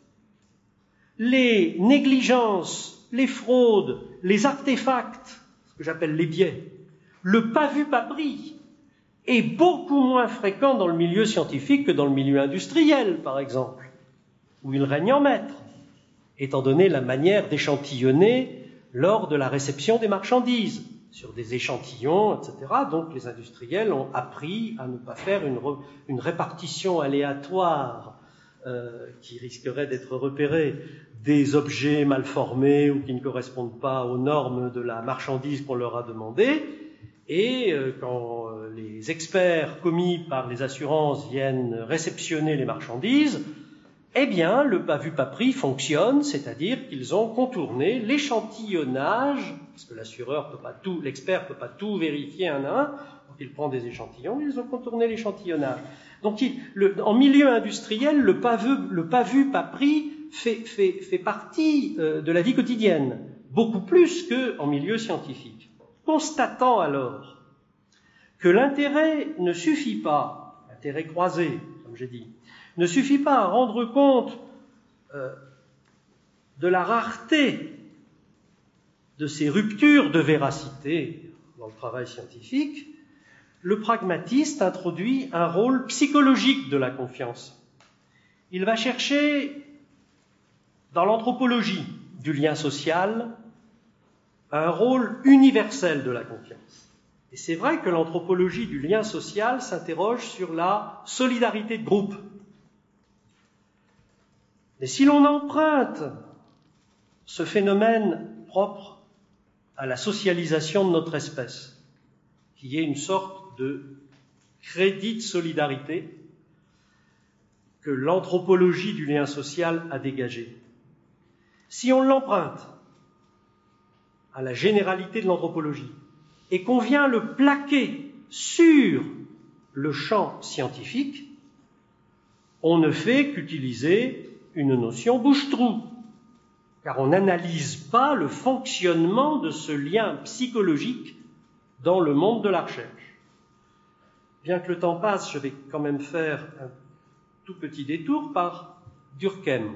Les négligences, les fraudes, les artefacts, ce que j'appelle les biais, le pas vu, pas pris, est beaucoup moins fréquent dans le milieu scientifique que dans le milieu industriel, par exemple, où il règne en maître, étant donné la manière d'échantillonner lors de la réception des marchandises, sur des échantillons, et cetera. Donc les industriels ont appris à ne pas faire une, re, une répartition aléatoire euh, qui risquerait d'être repérée des objets mal formés ou qui ne correspondent pas aux normes de la marchandise qu'on leur a demandée. Et euh, quand euh, les experts commis par les assurances viennent réceptionner les marchandises, eh bien, le pas vu, pas pris fonctionne, c'est-à-dire qu'ils ont contourné l'échantillonnage, parce que l'assureur peut pas tout, l'expert peut pas tout vérifier un à un, donc il prend des échantillons, ils ont contourné l'échantillonnage. Donc, il, le, en milieu industriel, le pas vu, le pas vu, pas pris fait, fait, fait partie euh, de la vie quotidienne, beaucoup plus qu'en milieu scientifique. Constatant alors que l'intérêt ne suffit pas, l'intérêt croisé, comme j'ai dit, ne suffit pas à rendre compte euh, de la rareté de ces ruptures de véracité dans le travail scientifique, le pragmatiste introduit un rôle psychologique de la confiance. Il va chercher, dans l'anthropologie du lien social, un rôle universel de la confiance. Et c'est vrai que l'anthropologie du lien social s'interroge sur la solidarité de groupe. Mais si l'on emprunte ce phénomène propre à la socialisation de notre espèce, qui est une sorte de crédit de solidarité que l'anthropologie du lien social a dégagé, si on l'emprunte à la généralité de l'anthropologie et qu'on vient le plaquer sur le champ scientifique, on ne fait qu'utiliser une notion bouche-trou, car on n'analyse pas le fonctionnement de ce lien psychologique dans le monde de la recherche. Bien que le temps passe, je vais quand même faire un tout petit détour par Durkheim.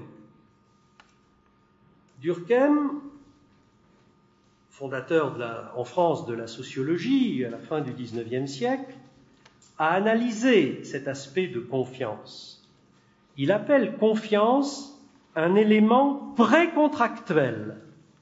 Durkheim, fondateur de la, en France de la sociologie à la fin du dix-neuvième siècle, a analysé cet aspect de confiance. Il appelle confiance un élément précontractuel,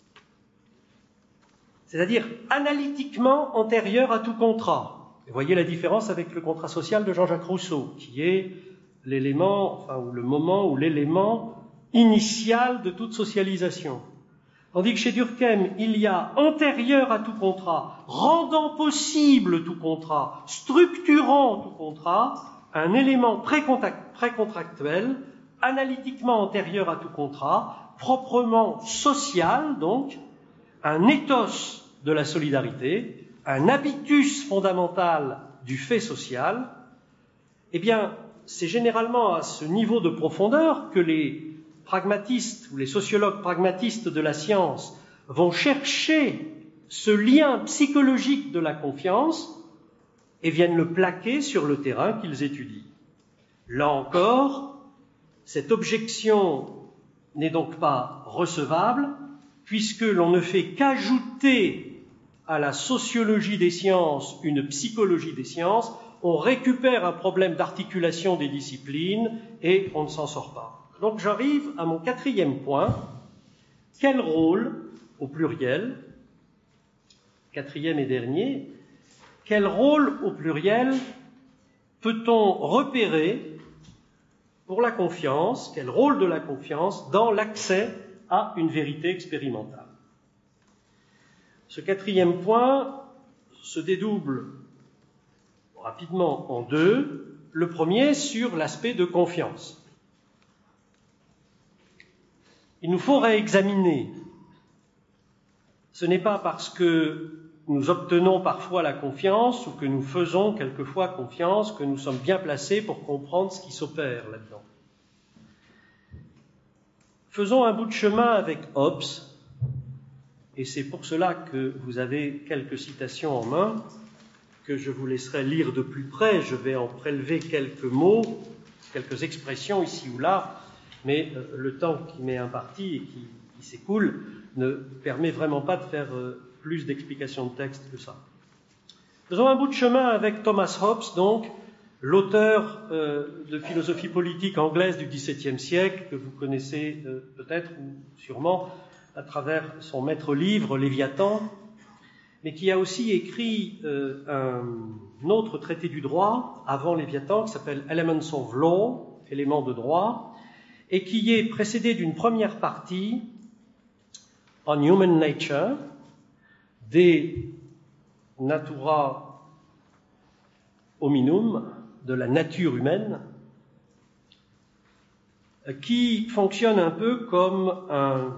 c'est-à-dire analytiquement antérieur à tout contrat. Vous voyez la différence avec le contrat social de Jean-Jacques Rousseau, qui est l'élément, enfin, ou le moment ou l'élément initial de toute socialisation. Tandis que chez Durkheim, il y a antérieur à tout contrat, rendant possible tout contrat, structurant tout contrat, un élément précontractuel, analytiquement antérieur à tout contrat, proprement social, donc, un ethos de la solidarité, un habitus fondamental du fait social. Eh bien, c'est généralement à ce niveau de profondeur que les pragmatistes ou les sociologues pragmatistes de la science vont chercher ce lien psychologique de la confiance et viennent le plaquer sur le terrain qu'ils étudient. Là encore, cette objection n'est donc pas recevable, puisque l'on ne fait qu'ajouter à la sociologie des sciences une psychologie des sciences, on récupère un problème d'articulation des disciplines et on ne s'en sort pas. Donc j'arrive à mon quatrième point. Quel rôle, au pluriel, quatrième et dernier, quel rôle au pluriel peut-on repérer pour la confiance, quel rôle de la confiance dans l'accès à une vérité expérimentale? Ce quatrième point se dédouble rapidement en deux. Le premier sur l'aspect de confiance. Il nous faut réexaminer. Ce n'est pas parce que nous obtenons parfois la confiance ou que nous faisons quelquefois confiance que nous sommes bien placés pour comprendre ce qui s'opère là-dedans. Faisons un bout de chemin avec Hobbes, et c'est pour cela que vous avez quelques citations en main, que je vous laisserai lire de plus près. Je vais en prélever quelques mots, quelques expressions ici ou là, mais euh, le temps qui m'est imparti et qui, qui s'écoule ne permet vraiment pas de faire euh, plus d'explications de texte que ça. Faisons un bout de chemin avec Thomas Hobbes, donc, l'auteur euh, de philosophie politique anglaise du dix-septième siècle, que vous connaissez euh, peut-être ou sûrement à travers son maître livre, Léviathan, mais qui a aussi écrit euh, un autre traité du droit avant Léviathan, qui s'appelle Elements of Law, éléments de droit, et qui est précédé d'une première partie, On Human Nature, des Natura Hominum, de la nature humaine, qui fonctionne un peu comme un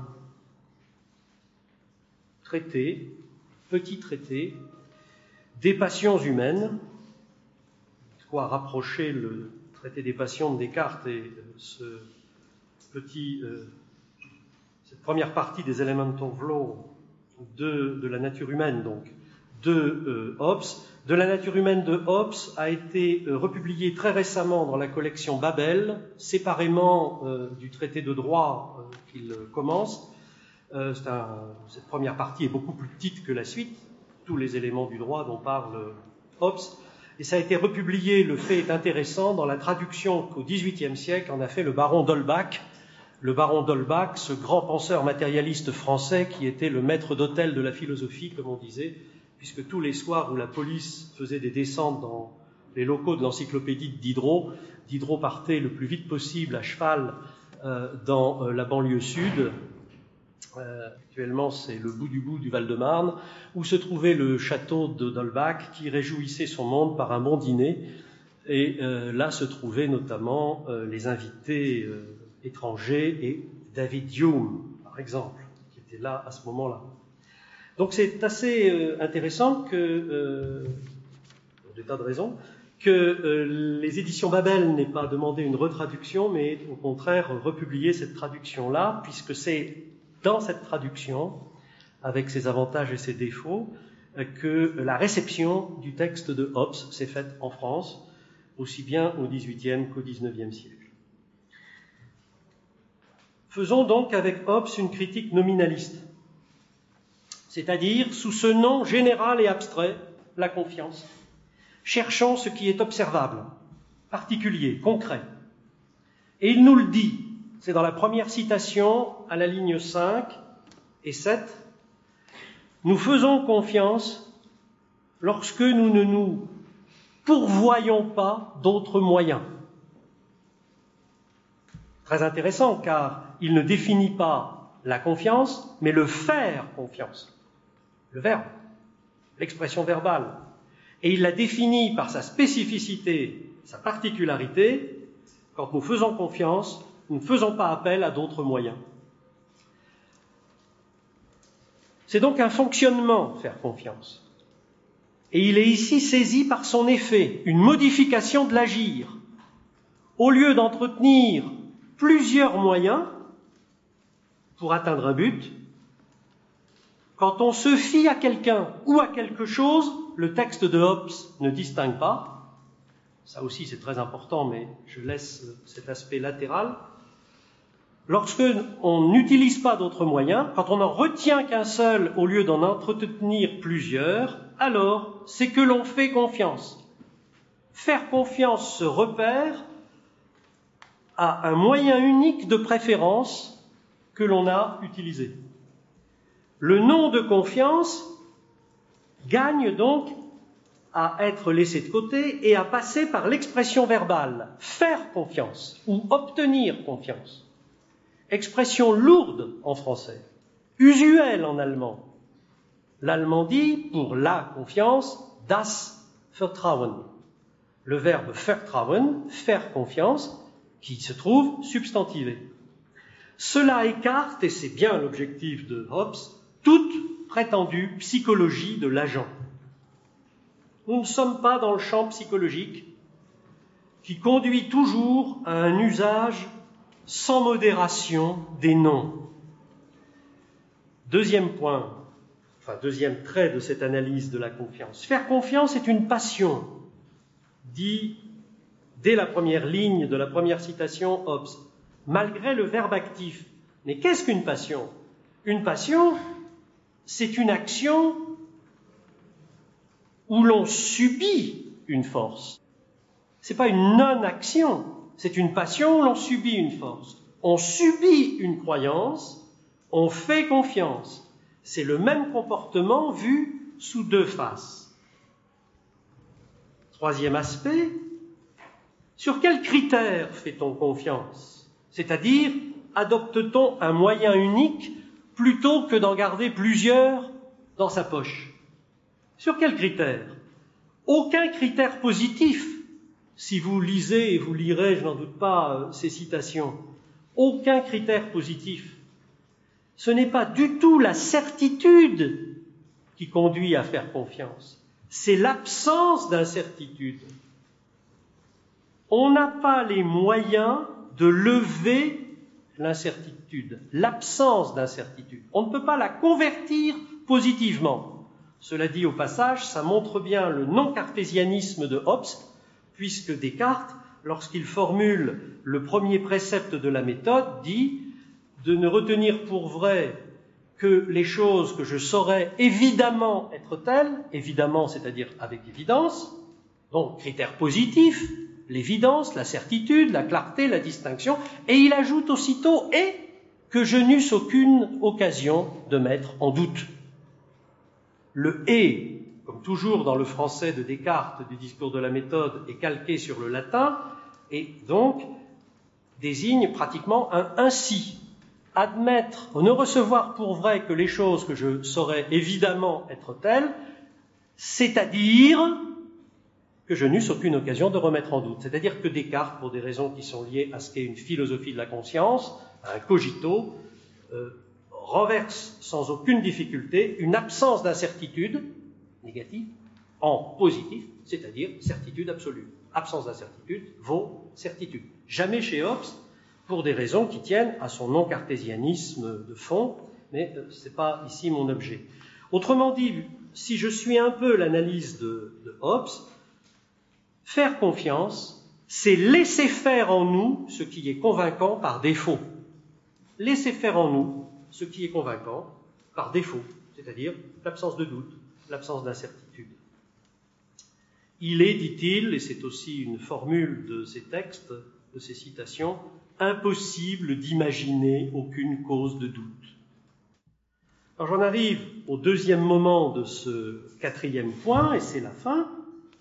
traité, petit traité, des passions humaines, quoi rapprocher le traité des passions de Descartes et ce petit, euh, cette première partie des Elements of Law de, de la nature humaine, donc, de euh, Hobbes. De la nature humaine de Hobbes a été euh, republié très récemment dans la collection Babel, séparément euh, du traité de droit euh, qu'il commence. Euh, c'est un, cette première partie est beaucoup plus petite que la suite, tous les éléments du droit dont parle Hobbes, et ça a été republié, le fait est intéressant, dans la traduction qu'au dix-huitième siècle en a fait le baron d'Holbach, le baron d'Holbach, ce grand penseur matérialiste français qui était le maître d'hôtel de la philosophie, comme on disait, puisque tous les soirs où la police faisait des descentes dans les locaux de l'encyclopédie de Diderot, Diderot partait le plus vite possible à cheval euh, dans euh, la banlieue sud. Euh, actuellement, c'est le bout du bout du Val-de-Marne, où se trouvait le château de d'Holbach, qui réjouissait son monde par un bon dîner. Et euh, là se trouvaient notamment euh, les invités euh, étrangers et David Hume, par exemple, qui était là à ce moment-là. Donc c'est assez euh, intéressant que, euh, pour des tas de raisons, que euh, les éditions Babel n'aient pas demandé une retraduction, mais au contraire republié cette traduction-là, puisque c'est dans cette traduction, avec ses avantages et ses défauts, euh, que la réception du texte de Hobbes s'est faite en France, aussi bien au dix-huitième qu'au dix-neuvième siècle. Faisons donc avec Hobbes une critique nominaliste, c'est-à-dire sous ce nom général et abstrait, la confiance. Cherchons ce qui est observable, particulier, concret. Et il nous le dit, c'est dans la première citation à la ligne cinq et sept. Nous faisons confiance lorsque nous ne nous pourvoyons pas d'autres moyens. Très intéressant, car il ne définit pas la confiance, mais le faire confiance. Le verbe, l'expression verbale. Et il la définit par sa spécificité, sa particularité. Quand nous faisons confiance, nous ne faisons pas appel à d'autres moyens. C'est donc un fonctionnement, faire confiance. Et il est ici saisi par son effet, une modification de l'agir. Au lieu d'entretenir plusieurs moyens pour atteindre un but, quand on se fie à quelqu'un ou à quelque chose, le texte de Hobbes ne distingue pas. Ça aussi c'est très important, mais je laisse cet aspect latéral. lorsqu'on n'utilise pas d'autres moyens, quand on n'en retient qu'un seul au lieu d'en entretenir plusieurs, alors c'est que l'on fait confiance. Faire confiance se repère à un moyen unique de préférence que l'on a utilisé. Le nom de confiance gagne donc à être laissé de côté et à passer par l'expression verbale, faire confiance ou obtenir confiance. Expression lourde en français, usuelle en allemand. L'allemand dit, pour la confiance, das Vertrauen. Le verbe vertrauen, faire confiance, qui se trouve substantivé. Cela écarte, et c'est bien l'objectif de Hobbes, toute prétendue psychologie de l'agent. Nous ne sommes pas dans le champ psychologique qui conduit toujours à un usage sans modération des noms. Deuxième point, enfin deuxième trait de cette analyse de la confiance. Faire confiance est une passion, dit dès la première ligne de la première citation Hobbes, malgré le verbe actif. Mais qu'est-ce qu'une passion ? Une passion, c'est une action où l'on subit une force. Ce n'est pas une non-action, c'est une passion où l'on subit une force. On subit une croyance, on fait confiance. C'est le même comportement vu sous deux faces. Troisième aspect, sur quels critères fait-on confiance ? C'est-à-dire, adopte-t-on un moyen unique plutôt que d'en garder plusieurs dans sa poche ? Sur quels critères ? Aucun critère positif. Si vous lisez, et vous lirez, je n'en doute pas, ces citations, aucun critère positif. Ce n'est pas du tout la certitude qui conduit à faire confiance, c'est l'absence d'incertitude. On n'a pas les moyens de lever l'incertitude, l'absence d'incertitude. On ne peut pas la convertir positivement. Cela dit au passage, ça montre bien le non-cartésianisme de Hobbes, puisque Descartes, lorsqu'il formule le premier précepte de la méthode, dit de ne retenir pour vrai que les choses que je saurais évidemment être telles, évidemment c'est-à-dire avec évidence, donc critères positifs, l'évidence, la certitude, la clarté, la distinction, et il ajoute aussitôt « et que je n'eusse aucune occasion de mettre en doute ». Le « et », comme toujours dans le français de Descartes du discours de la méthode, est calqué sur le latin, et donc désigne pratiquement un « ainsi ». Admettre, ne recevoir pour vrai que les choses que je saurais évidemment être telles, c'est-à-dire que je n'eusse aucune occasion de remettre en doute. C'est-à-dire que Descartes, pour des raisons qui sont liées à ce qu'est une philosophie de la conscience, à un cogito, euh, renverse sans aucune difficulté une absence d'incertitude négative en positif, c'est-à-dire certitude absolue. Absence d'incertitude vaut certitude. Jamais chez Hobbes, pour des raisons qui tiennent à son non-cartésianisme de fond, mais euh, ce n'est pas ici mon objet. Autrement dit, si je suis un peu l'analyse de, de Hobbes, faire confiance, c'est laisser faire en nous ce qui est convaincant par défaut. Laisser faire en nous ce qui est convaincant par défaut, c'est-à-dire l'absence de doute, l'absence d'incertitude. Il est, dit-il, et c'est aussi une formule de ces textes, de ces citations, impossible d'imaginer aucune cause de doute. Alors j'en arrive au deuxième moment de ce quatrième point, et c'est la fin.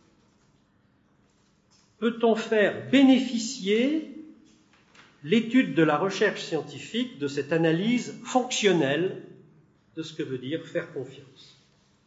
Peut-on faire bénéficier l'étude de la recherche scientifique de cette analyse fonctionnelle de ce que veut dire faire confiance ?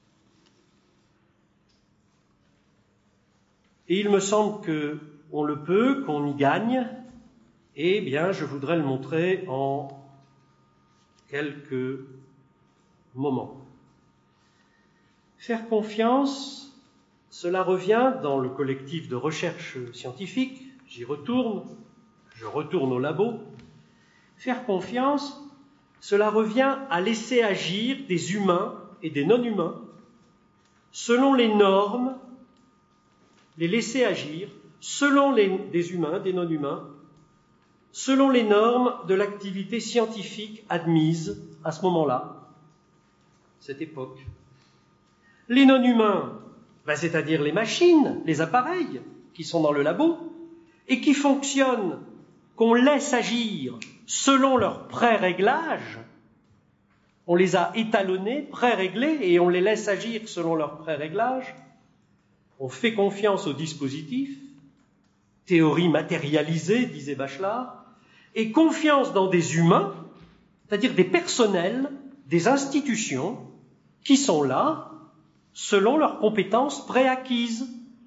Et il me semble qu'on le peut, qu'on y gagne, et bien je voudrais le montrer en quelques moments. Faire confiance, cela revient dans le collectif de recherche scientifique, j'y retourne, je retourne au labo. Faire confiance, cela revient à laisser agir des humains et des non-humains selon les normes, les laisser agir selon les, des humains, des non-humains, selon les normes de l'activité scientifique admise à ce moment-là, cette époque. Les non-humains, ben c'est-à-dire les machines, les appareils qui sont dans le labo et qui fonctionnent, qu'on laisse agir selon leur pré-réglage, on les a étalonnés, pré-réglés, et on les laisse agir selon leur pré-réglage. On fait confiance au dispositif, théorie matérialisée, disait Bachelard, et confiance dans des humains, c'est-à-dire des personnels, des institutions, qui sont là selon leurs compétences préacquises.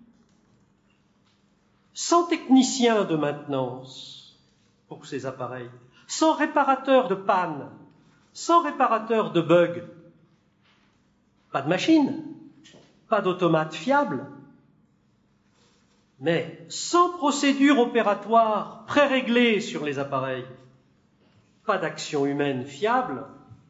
Sans technicien de maintenance pour ces appareils, sans réparateur de panne, sans réparateur de bugs, pas de machine, pas d'automate fiable, mais sans procédure opératoire pré-réglée sur les appareils, pas d'action humaine fiable.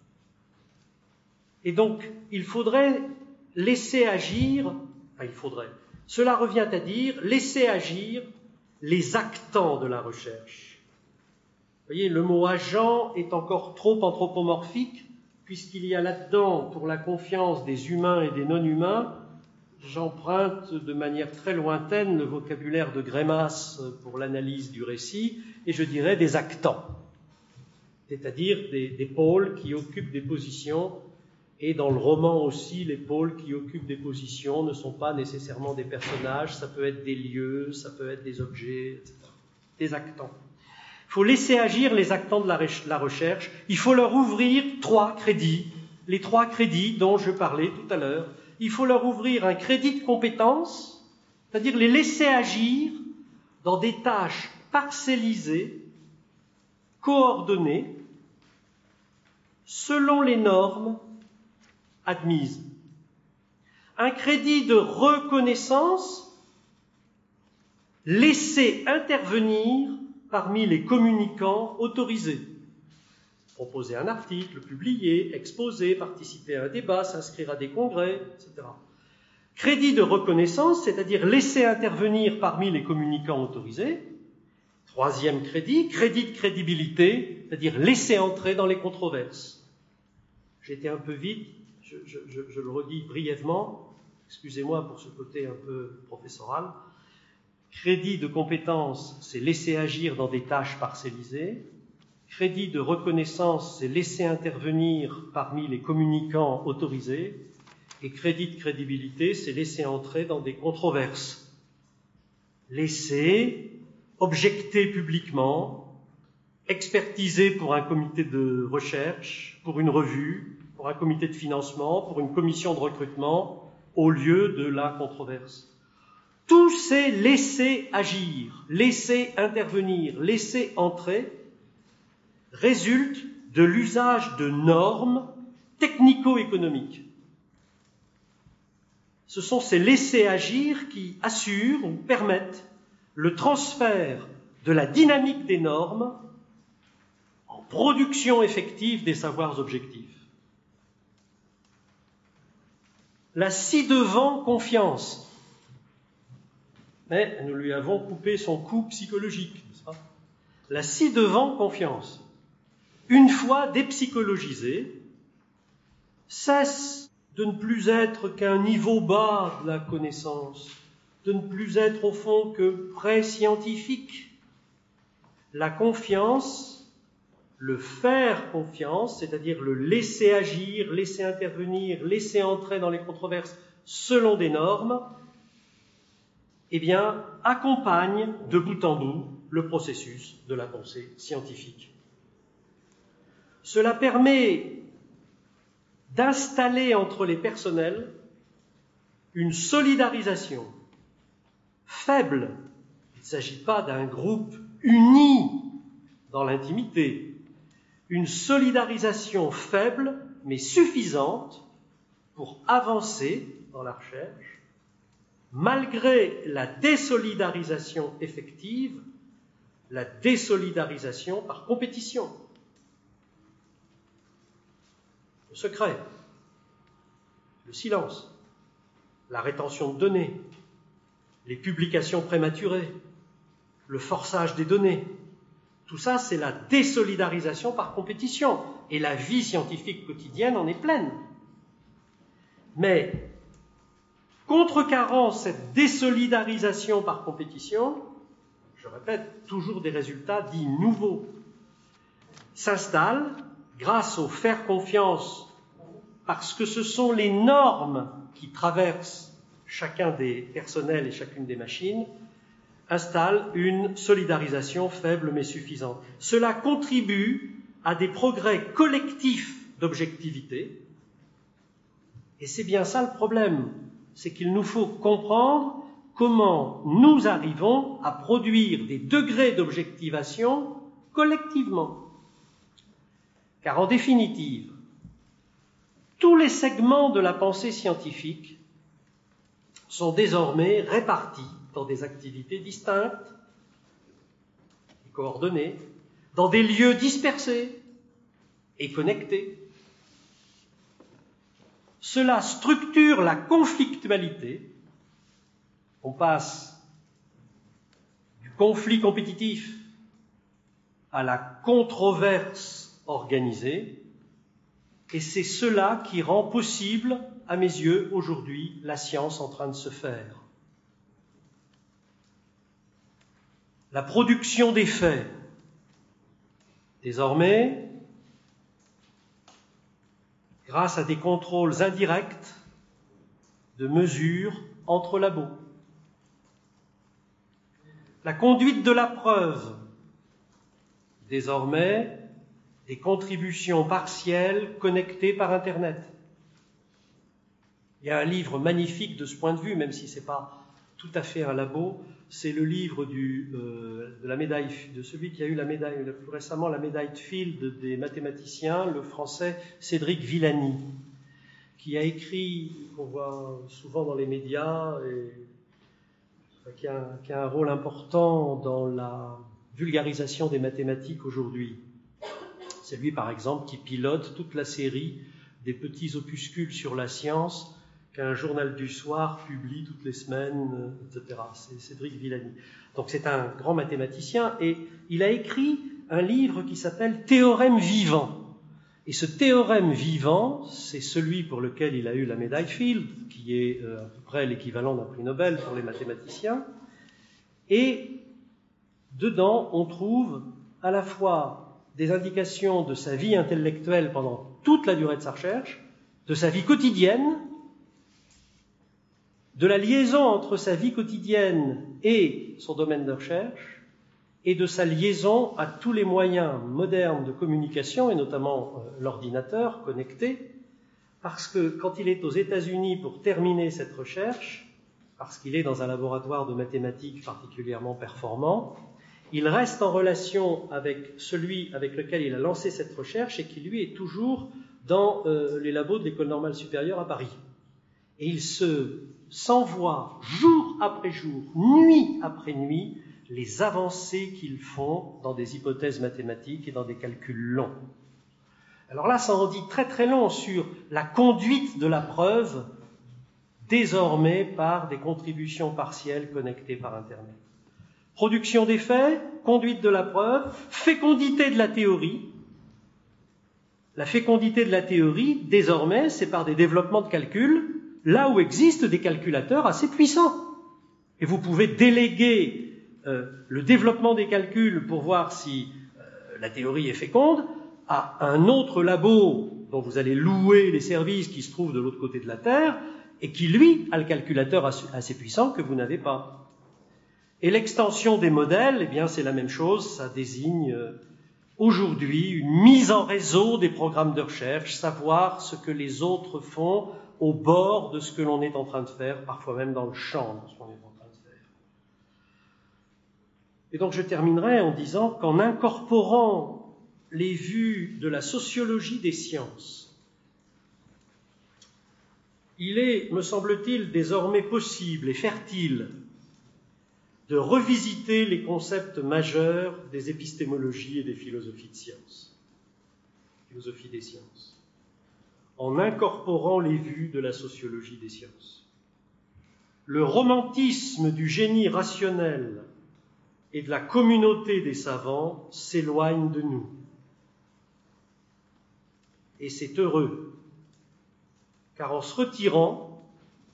Et donc, il faudrait laisser agir, enfin, il faudrait, cela revient à dire laisser agir les actants de la recherche. Vous voyez, le mot agent est encore trop anthropomorphique, puisqu'il y a là-dedans, pour la confiance des humains et des non-humains, j'emprunte de manière très lointaine le vocabulaire de Grémas pour l'analyse du récit, et je dirais des actants, c'est-à-dire des, des pôles qui occupent des positions, et dans le roman aussi, les pôles qui occupent des positions ne sont pas nécessairement des personnages, ça peut être des lieux, ça peut être des objets, et cetera. Des actants. Il faut laisser agir les actants de la recherche, il faut leur ouvrir trois crédits, les trois crédits dont je parlais tout à l'heure. Il faut leur ouvrir un crédit de compétences, c'est-à-dire les laisser agir dans des tâches parcellisées, coordonnées, selon les normes admises. Un crédit de reconnaissance, laisser intervenir parmi les communicants autorisés. Proposer un article, publier, exposer, participer à un débat, s'inscrire à des congrès, et cetera. Crédit de reconnaissance, c'est-à-dire laisser intervenir parmi les communicants autorisés. Troisième crédit, crédit de crédibilité, c'est-à-dire laisser entrer dans les controverses. J'ai été un peu vite, je, je, je, je le redis brièvement, excusez-moi pour ce côté un peu professoral. Crédit de compétence, c'est laisser agir dans des tâches parcellisées. Crédit de reconnaissance, c'est laisser intervenir parmi les communicants autorisés. Et crédit de crédibilité, c'est laisser entrer dans des controverses. Laisser, objecter publiquement, expertiser pour un comité de recherche, pour une revue, pour un comité de financement, pour une commission de recrutement, au lieu de la controverse. Tous ces laisser agir, laisser intervenir, laisser entrer, résultent de l'usage de normes technico-économiques. Ce sont ces laisser agir qui assurent ou permettent le transfert de la dynamique des normes en production effective des savoirs objectifs. La ci-devant confiance. Mais nous lui avons coupé son coup psychologique, n'est-ce pas ? La ci-devant confiance, une fois dépsychologisée, cesse de ne plus être qu'un niveau bas de la connaissance, de ne plus être au fond que pré-scientifique. La confiance, le faire confiance, c'est-à-dire le laisser agir, laisser intervenir, laisser entrer dans les controverses selon des normes, eh bien, accompagne de bout en bout le processus de la pensée scientifique. Cela permet d'installer entre les personnels une solidarisation faible. Il ne s'agit pas d'un groupe uni dans l'intimité. Une solidarisation faible, mais suffisante pour avancer dans la recherche, malgré la désolidarisation effective, la désolidarisation par compétition. Le secret, le silence, la rétention de données, les publications prématurées, le forçage des données, Tout ça, c'est la désolidarisation par compétition. Et la vie scientifique quotidienne en est pleine. Mais, contrecarrant cette désolidarisation par compétition, je répète, toujours des résultats dits nouveaux, s'installent grâce au faire confiance, parce que ce sont les normes qui traversent chacun des personnels et chacune des machines, installe une solidarisation faible mais suffisante. Cela contribue à des progrès collectifs d'objectivité, et c'est bien ça le problème, c'est qu'il nous faut comprendre comment nous arrivons à produire des degrés d'objectivation collectivement. Car en définitive, tous les segments de la pensée scientifique sont désormais répartis dans des activités distinctes et coordonnées, dans des lieux dispersés et connectés. Cela structure la conflictualité. On passe du conflit compétitif à la controverse organisée, et c'est cela qui rend possible, à mes yeux, aujourd'hui, la science en train de se faire. La production des faits, désormais, grâce à des contrôles indirects de mesures entre labos. La conduite de la preuve, désormais, des contributions partielles connectées par Internet. Il y a un livre magnifique de ce point de vue, même si ce n'est pas tout à fait un labo, c'est le livre du, euh, de la médaille, de celui qui a eu la médaille, plus récemment la médaille de Field des mathématiciens, le français Cédric Villani, qui a écrit, qu'on voit souvent dans les médias, et qui a, qui a un rôle important dans la vulgarisation des mathématiques aujourd'hui. C'est lui, par exemple, qui pilote toute la série des petits opuscules sur la science qu'un journal du soir publie toutes les semaines, et cetera. C'est Cédric Villani. Donc c'est un grand mathématicien et il a écrit un livre qui s'appelle « Théorème vivant ». Et ce théorème vivant, c'est celui pour lequel il a eu la médaille Field, qui est à peu près l'équivalent d'un prix Nobel pour les mathématiciens. Et dedans, on trouve à la fois des indications de sa vie intellectuelle pendant toute la durée de sa recherche, de sa vie quotidienne, de la liaison entre sa vie quotidienne et son domaine de recherche, et de sa liaison à tous les moyens modernes de communication, et notamment euh, l'ordinateur connecté, parce que quand il est aux États-Unis pour terminer cette recherche, parce qu'il est dans un laboratoire de mathématiques particulièrement performant, il reste en relation avec celui avec lequel il a lancé cette recherche et qui, lui, est toujours dans euh, les labos de l'École normale supérieure à Paris. Et il se s'envoie jour après jour, nuit après nuit, les avancées qu'ils font dans des hypothèses mathématiques et dans des calculs longs. Alors là, ça en dit très très long sur la conduite de la preuve, désormais par des contributions partielles connectées par Internet. Production des faits, conduite de la preuve, fécondité de la théorie. La fécondité de la théorie, désormais, c'est par des développements de calcul, là où existent des calculateurs assez puissants. Et vous pouvez déléguer euh, le développement des calculs pour voir si euh, la théorie est féconde à un autre labo dont vous allez louer les services qui se trouvent de l'autre côté de la Terre et qui, lui, a le calculateur assez puissant que vous n'avez pas. Et l'extension des modèles, eh bien, c'est la même chose, ça désigne euh, aujourd'hui une mise en réseau des programmes de recherche, savoir ce que les autres font au bord de ce que l'on est en train de faire, parfois même dans le champ de ce qu'on est en train de faire. Et donc je terminerai en disant qu'en incorporant les vues de la sociologie des sciences, il est, me semble-t-il, désormais possible et fertile de revisiter les concepts majeurs des épistémologies et des philosophies de sciences, philosophie des sciences, en incorporant les vues de la sociologie des sciences. Le romantisme du génie rationnel et de la communauté des savants s'éloigne de nous. Et c'est heureux, car en se retirant,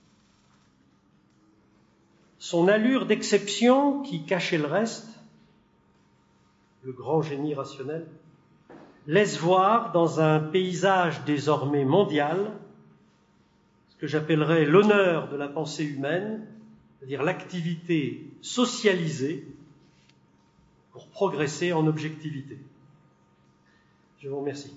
son allure d'exception qui cachait le reste, le grand génie rationnel, laisse voir dans un paysage désormais mondial ce que j'appellerais l'honneur de la pensée humaine, c'est-à-dire l'activité socialisée pour progresser en objectivité. Je vous remercie.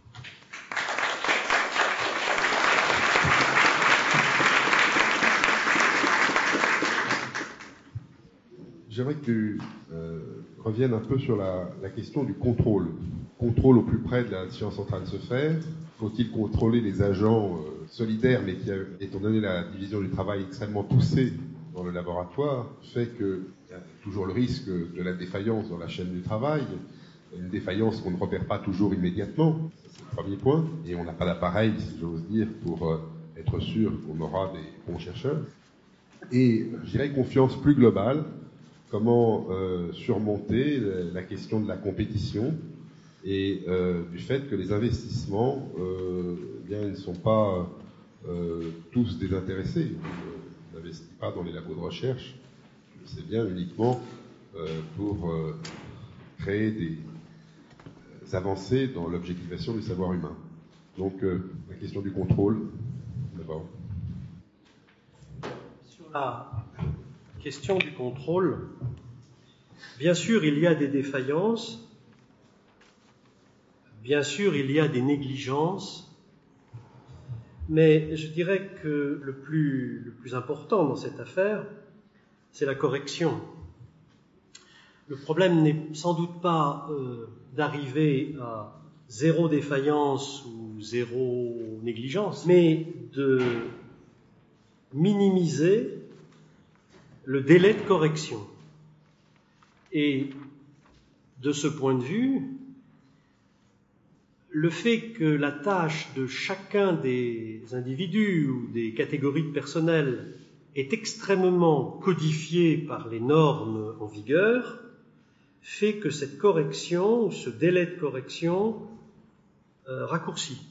J'aimerais que tu euh, reviennes un peu sur la, la question du contrôle. Contrôle au plus près de la science en train de se faire. Faut-il contrôler les agents euh, solidaires, mais qui, étant donné la division du travail extrêmement poussée dans le laboratoire, fait qu'il y a toujours le risque de la défaillance dans la chaîne du travail, une défaillance qu'on ne repère pas toujours immédiatement, c'est le premier point, et on n'a pas d'appareil, si j'ose dire, pour euh, être sûr qu'on aura des bons chercheurs. Et je dirais confiance plus globale, comment euh, surmonter la question de la compétition et euh, du fait que les investissements euh, eh bien, ils ne sont pas euh, tous désintéressés. On n'investit pas dans les labos de recherche, c'est bien uniquement euh, pour euh, créer des euh, avancées dans l'objectivation du savoir humain. Donc euh, la question du contrôle, d'abord. Sur la question du contrôle, bien sûr il y a des défaillances, bien sûr il y a des négligences, mais je dirais que le plus, le plus important dans cette affaire, c'est la correction. Le problème n'est sans doute pas euh, d'arriver à zéro défaillance ou zéro négligence, mais de minimiser le délai de correction. Et de ce point de vue, le fait que la tâche de chacun des individus ou des catégories de personnel est extrêmement codifiée par les normes en vigueur fait que cette correction, ou ce délai de correction, euh, raccourcit.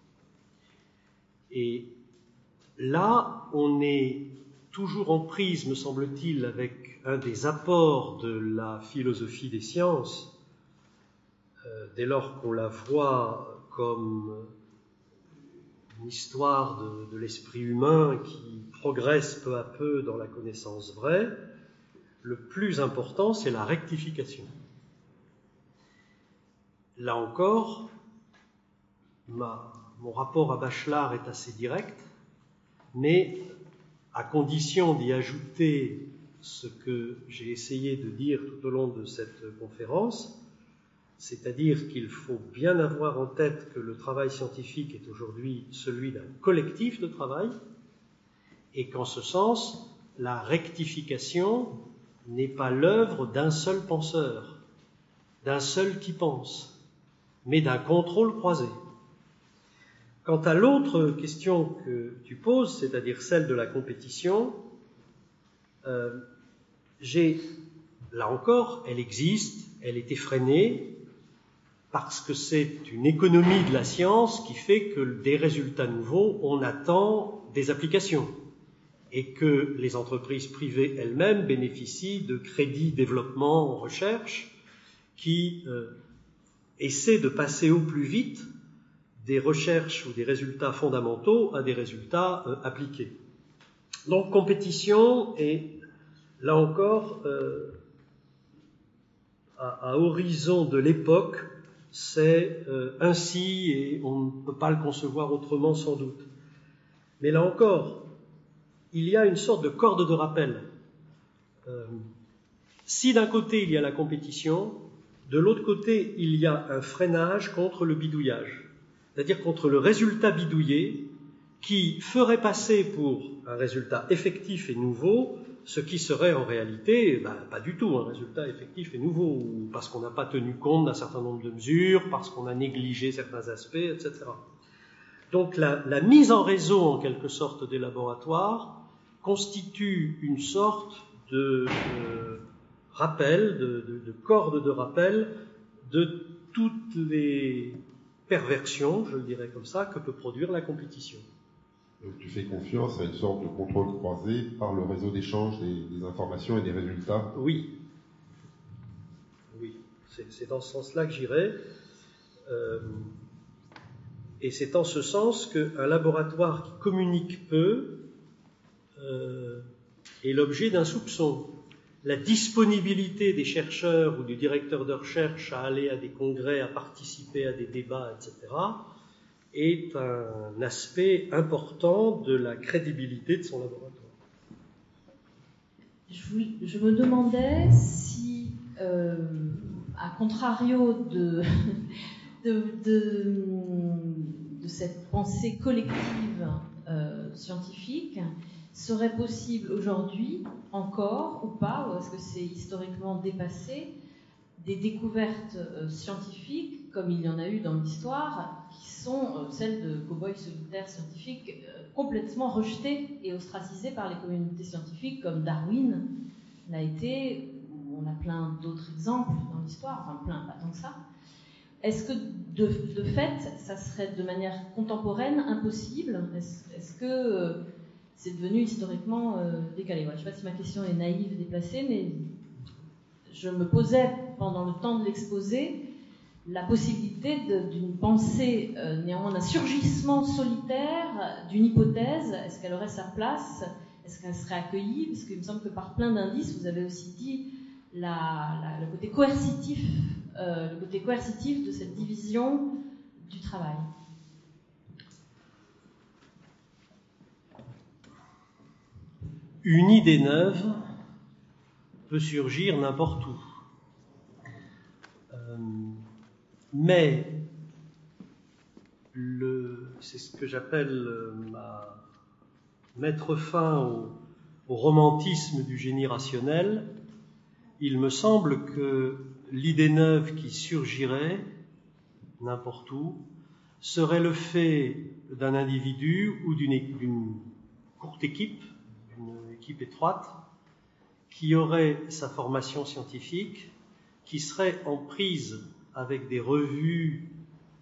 Et là, on est toujours en prise, me semble-t-il, avec un des apports de la philosophie des sciences, euh, dès lors qu'on la voit comme une histoire de, de l'esprit humain qui progresse peu à peu dans la connaissance vraie. Le plus important, c'est la rectification. Là encore, ma, mon rapport à Bachelard est assez direct, mais à condition d'y ajouter ce que j'ai essayé de dire tout au long de cette conférence, c'est-à-dire qu'il faut bien avoir en tête que le travail scientifique est aujourd'hui celui d'un collectif de travail, et qu'en ce sens, la rectification n'est pas l'œuvre d'un seul penseur, d'un seul qui pense, mais d'un contrôle croisé. Quant à l'autre question que tu poses, c'est-à-dire celle de la compétition, euh, j'ai, là encore, elle existe, elle est effrénée, parce que c'est une économie de la science qui fait que des résultats nouveaux, on attend des applications, et que les entreprises privées elles-mêmes bénéficient de crédits développement en recherche qui euh, essaient de passer au plus vite des recherches ou des résultats fondamentaux à des résultats euh, appliqués. Donc compétition est, là encore, euh, à, à horizon de l'époque, c'est euh, ainsi et on ne peut pas le concevoir autrement sans doute. Mais là encore, il y a une sorte de corde de rappel. Euh, si d'un côté il y a la compétition, de l'autre côté il y a un freinage contre le bidouillage, c'est-à-dire contre le résultat bidouillé qui ferait passer pour un résultat effectif et nouveau ce qui serait en réalité ben, pas du tout un résultat effectif et nouveau, parce qu'on n'a pas tenu compte d'un certain nombre de mesures, parce qu'on a négligé certains aspects, et cetera. Donc la, la mise en réseau en quelque sorte des laboratoires constitue une sorte de euh, rappel, de, de, de corde de rappel de toutes les perversions, je le dirais comme ça, que peut produire la compétition. Donc tu fais confiance à une sorte de contrôle croisé par le réseau d'échange des, des informations et des résultats? Oui. Oui, c'est, c'est dans ce sens-là que j'irais. Euh, et c'est en ce sens qu'un laboratoire qui communique peu euh, est l'objet d'un soupçon. La disponibilité des chercheurs ou du directeur de recherche à aller à des congrès, à participer à des débats, et cetera, est un aspect important de la crédibilité de son laboratoire. Je, je me demandais si, euh, à contrario de, de, de, de cette pensée collective euh, scientifique, serait possible aujourd'hui, encore ou pas, ou est-ce que c'est historiquement dépassé, des découvertes euh, scientifiques, comme il y en a eu dans l'histoire, qui sont euh, celles de cow-boys solitaires scientifiques euh, complètement rejetées et ostracisées par les communautés scientifiques, comme Darwin l'a été, on a plein d'autres exemples dans l'histoire, enfin plein, pas tant que ça. Est-ce que de, de fait, ça serait de manière contemporaine impossible? Est-ce, est-ce que euh, c'est devenu historiquement euh, décalé? Voilà, je ne sais pas si ma question est naïve et déplacée, mais je me posais pendant le temps de l'exposé la possibilité de, d'une pensée, euh, néanmoins d'un surgissement solitaire d'une hypothèse. Est-ce qu'elle aurait sa place? Est-ce qu'elle serait accueillie? Parce qu'il me semble que par plein d'indices, vous avez aussi dit la, la, le côté coercitif, euh, le côté coercitif de cette division du travail. Une idée neuve peut surgir n'importe où. Euh, mais le, c'est ce que j'appelle euh, ma, mettre fin au, au romantisme du génie rationnel. Il me semble que l'idée neuve qui surgirait n'importe où serait le fait d'un individu ou d'une, d'une courte équipe, d'une équipe étroite, qui aurait sa formation scientifique, qui serait en prise avec des revues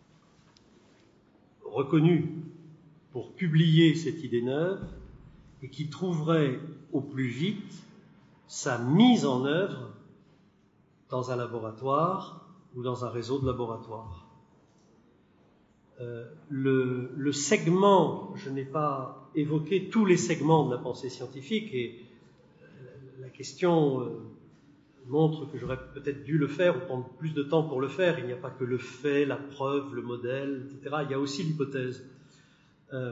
reconnues pour publier cette idée neuve et qui trouverait au plus vite sa mise en œuvre dans un laboratoire ou dans un réseau de laboratoires. Euh, le, le segment, je n'ai pas évoqué tous les segments de la pensée scientifique et la question euh, montre que j'aurais peut-être dû le faire ou prendre plus de temps pour le faire. Il n'y a pas que le fait, la preuve, le modèle, et cetera. Il y a aussi l'hypothèse. Euh,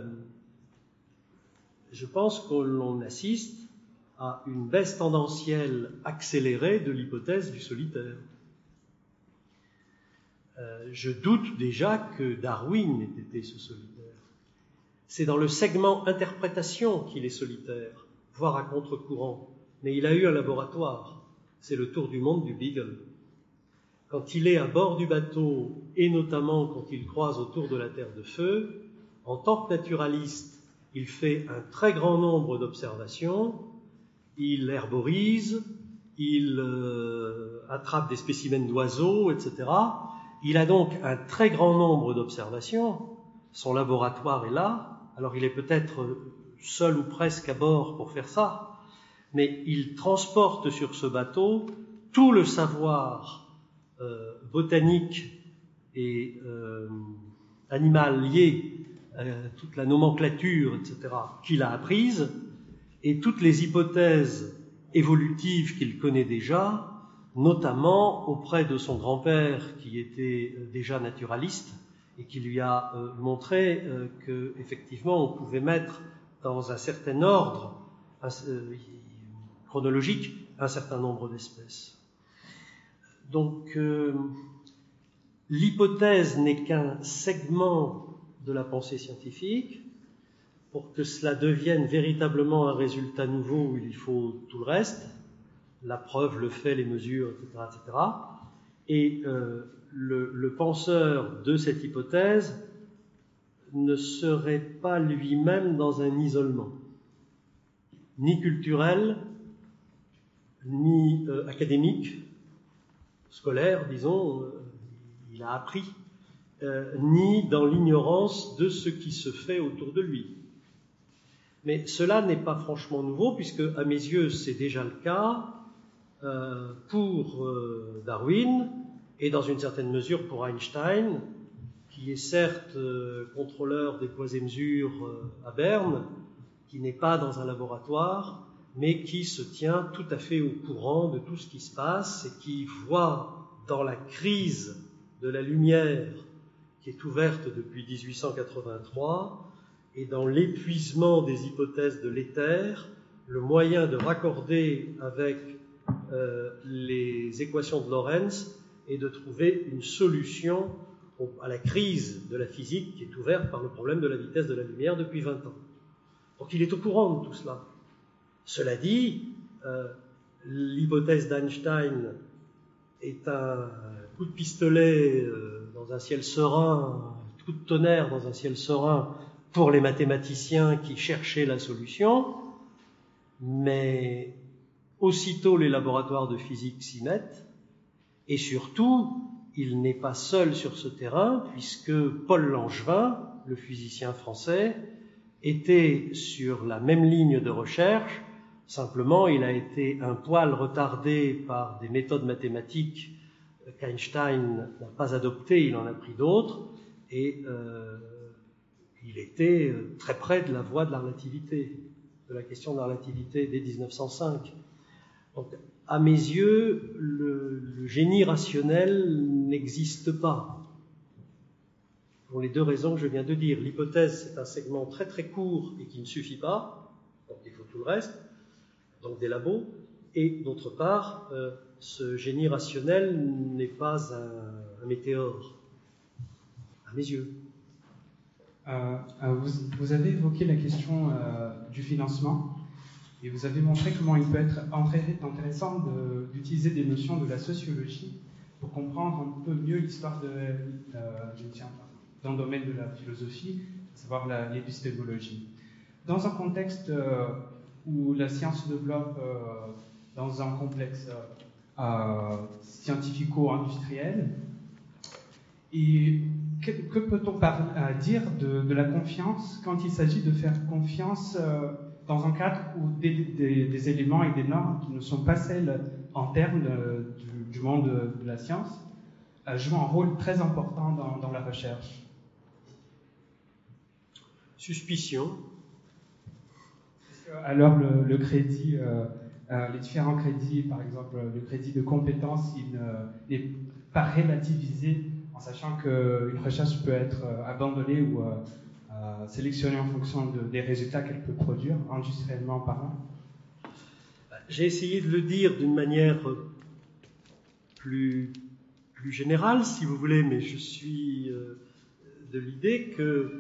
je pense que l'on assiste à une baisse tendancielle accélérée de l'hypothèse du solitaire. Euh, je doute déjà que Darwin ait été ce solitaire. C'est dans le segment interprétation qu'il est solitaire, voire à contre-courant. Mais il a eu un laboratoire. C'est le tour du monde du Beagle. Quand il est à bord du bateau, et notamment quand il croise autour de la Terre de Feu, en tant que naturaliste, il fait un très grand nombre d'observations, il herborise, il euh, attrape des spécimens d'oiseaux, et cetera. Il a donc un très grand nombre d'observations. Son laboratoire est là. Alors il est peut-être seul ou presque à bord pour faire ça, mais il transporte sur ce bateau tout le savoir euh, botanique et euh, animal lié, euh, toute la nomenclature, et cetera, qu'il a apprise, et toutes les hypothèses évolutives qu'il connaît déjà, notamment auprès de son grand-père qui était déjà naturaliste et qui lui a euh, montré euh, que effectivement on pouvait mettre dans un certain ordre un, euh, chronologique un certain nombre d'espèces. Donc euh, l'hypothèse n'est qu'un segment de la pensée scientifique. Pour que cela devienne véritablement un résultat nouveau, il faut tout le reste, la preuve, le fait, les mesures, et cetera, et cetera. Et euh, le, le penseur de cette hypothèse ne serait pas lui-même dans un isolement, ni culturel, ni euh, académique, scolaire, disons, euh, il a appris, euh, ni dans l'ignorance de ce qui se fait autour de lui. Mais cela n'est pas franchement nouveau, puisque, à mes yeux, c'est déjà le cas euh, pour euh, Darwin, et dans une certaine mesure pour Einstein, qui est certes euh, contrôleur des poids et mesures euh, à Berne, qui n'est pas dans un laboratoire, mais qui se tient tout à fait au courant de tout ce qui se passe et qui voit dans la crise de la lumière qui est ouverte depuis dix-huit cent quatre-vingt-trois et dans l'épuisement des hypothèses de l'éther, le moyen de raccorder avec euh, les équations de Lorentz et de trouver une solution au, à la crise de la physique qui est ouverte par le problème de la vitesse de la lumière depuis vingt ans. Donc il est au courant de tout cela. Cela dit, euh, l'hypothèse d'Einstein est un coup de pistolet euh, dans un ciel serein, un coup de tonnerre dans un ciel serein pour les mathématiciens qui cherchaient la solution, mais aussitôt les laboratoires de physique s'y mettent, et surtout, il n'est pas seul sur ce terrain, puisque Paul Langevin, le physicien français, était sur la même ligne de recherche, simplement il a été un poil retardé par des méthodes mathématiques qu'Einstein n'a pas adoptées, il en a pris d'autres, et euh, il était très près de la voie de la relativité, de la question de la relativité dès dix-neuf cent cinq. Donc, à mes yeux, le, le génie rationnel n'existe pas. Pour les deux raisons que je viens de dire. L'hypothèse, c'est un segment très très court et qui ne suffit pas, donc il faut tout le reste, donc des labos, et d'autre part, euh, ce génie rationnel n'est pas un, un météore, à mes yeux. Euh, vous, vous avez évoqué la question euh, du financement, et vous avez montré comment il peut être intéressant de, d'utiliser des notions de la sociologie pour comprendre un peu mieux l'histoire de, euh, d'un domaine de la philosophie, à savoir la, l'épistémologie. Dans un contexte euh, où la science se développe euh, dans un complexe euh, scientifico-industriel, et que, que peut-on par, euh, dire de, de la confiance quand il s'agit de faire confiance euh, dans un cadre où des, des, des éléments et des normes qui ne sont pas celles en termes de, du, du monde de, de la science euh, jouent un rôle très important dans, dans la recherche? Suspicion. Alors le, le crédit, euh, euh, les différents crédits, par exemple le crédit de compétences, il n'est pas relativisé en sachant qu'une recherche peut être abandonnée ou euh, euh, sélectionnée en fonction de, des résultats qu'elle peut produire, industriellement parlant. J'ai essayé de le dire d'une manière plus, plus générale, si vous voulez, mais je suis euh, de l'idée que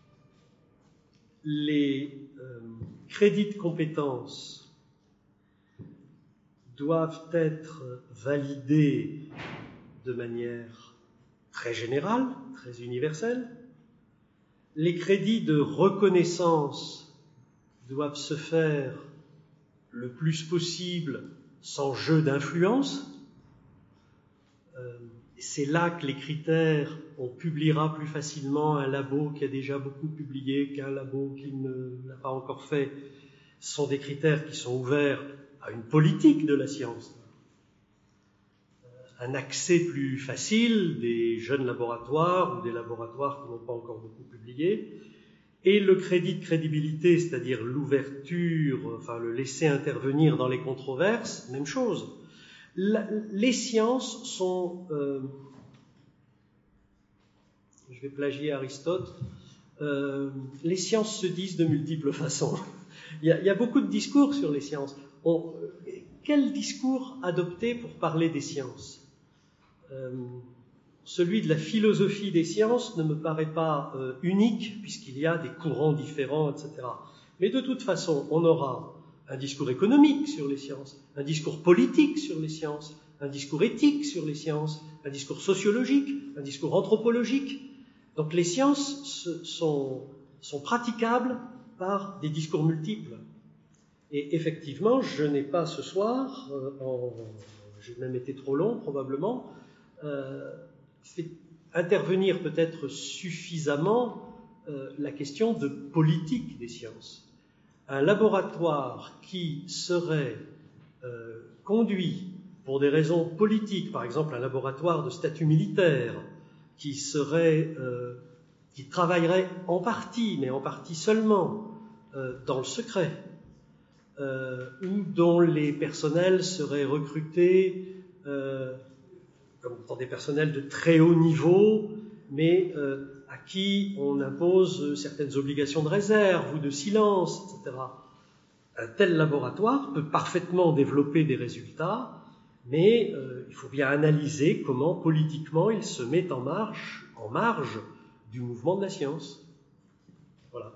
les euh, crédits de compétences doivent être validés de manière très générale, très universelle. Les crédits de reconnaissance doivent se faire le plus possible sans jeu d'influence. Euh, c'est là que les critères, on publiera plus facilement un labo qui a déjà beaucoup publié qu'un labo qui ne l'a pas encore fait. Ce sont des critères qui sont ouverts à une politique de la science. Un accès plus facile des jeunes laboratoires ou des laboratoires qui n'ont pas encore beaucoup publié, et le crédit de crédibilité, c'est-à-dire l'ouverture, enfin le laisser intervenir dans les controverses, même chose. La, les sciences sont, euh, je vais plagier Aristote, euh, les sciences se disent de multiples façons. Il y a, il y a beaucoup de discours sur les sciences. On, quel discours adopter pour parler des sciences ? Euh, celui de la philosophie des sciences ne me paraît pas euh, unique, puisqu'il y a des courants différents, et cetera. Mais de toute façon, on aura un discours économique sur les sciences, un discours politique sur les sciences, un discours éthique sur les sciences, un discours sociologique, un discours anthropologique. Donc les sciences sont, sont praticables par des discours multiples. Et effectivement, je n'ai pas ce soir, euh, en, j'ai même été trop long probablement, euh, fait intervenir peut-être suffisamment euh, la question de politique des sciences. Un laboratoire qui serait euh, conduit pour des raisons politiques, par exemple un laboratoire de statut militaire, qui serait, euh, qui travaillerait en partie, mais en partie seulement, euh, dans le secret, euh, ou dont les personnels seraient recrutés euh, comme dans des personnels de très haut niveau, mais euh, à qui on impose certaines obligations de réserve ou de silence, et cetera. Un tel laboratoire peut parfaitement développer des résultats, mais euh, il faut bien analyser comment politiquement il se met en marche, en marge du mouvement de la science. Voilà.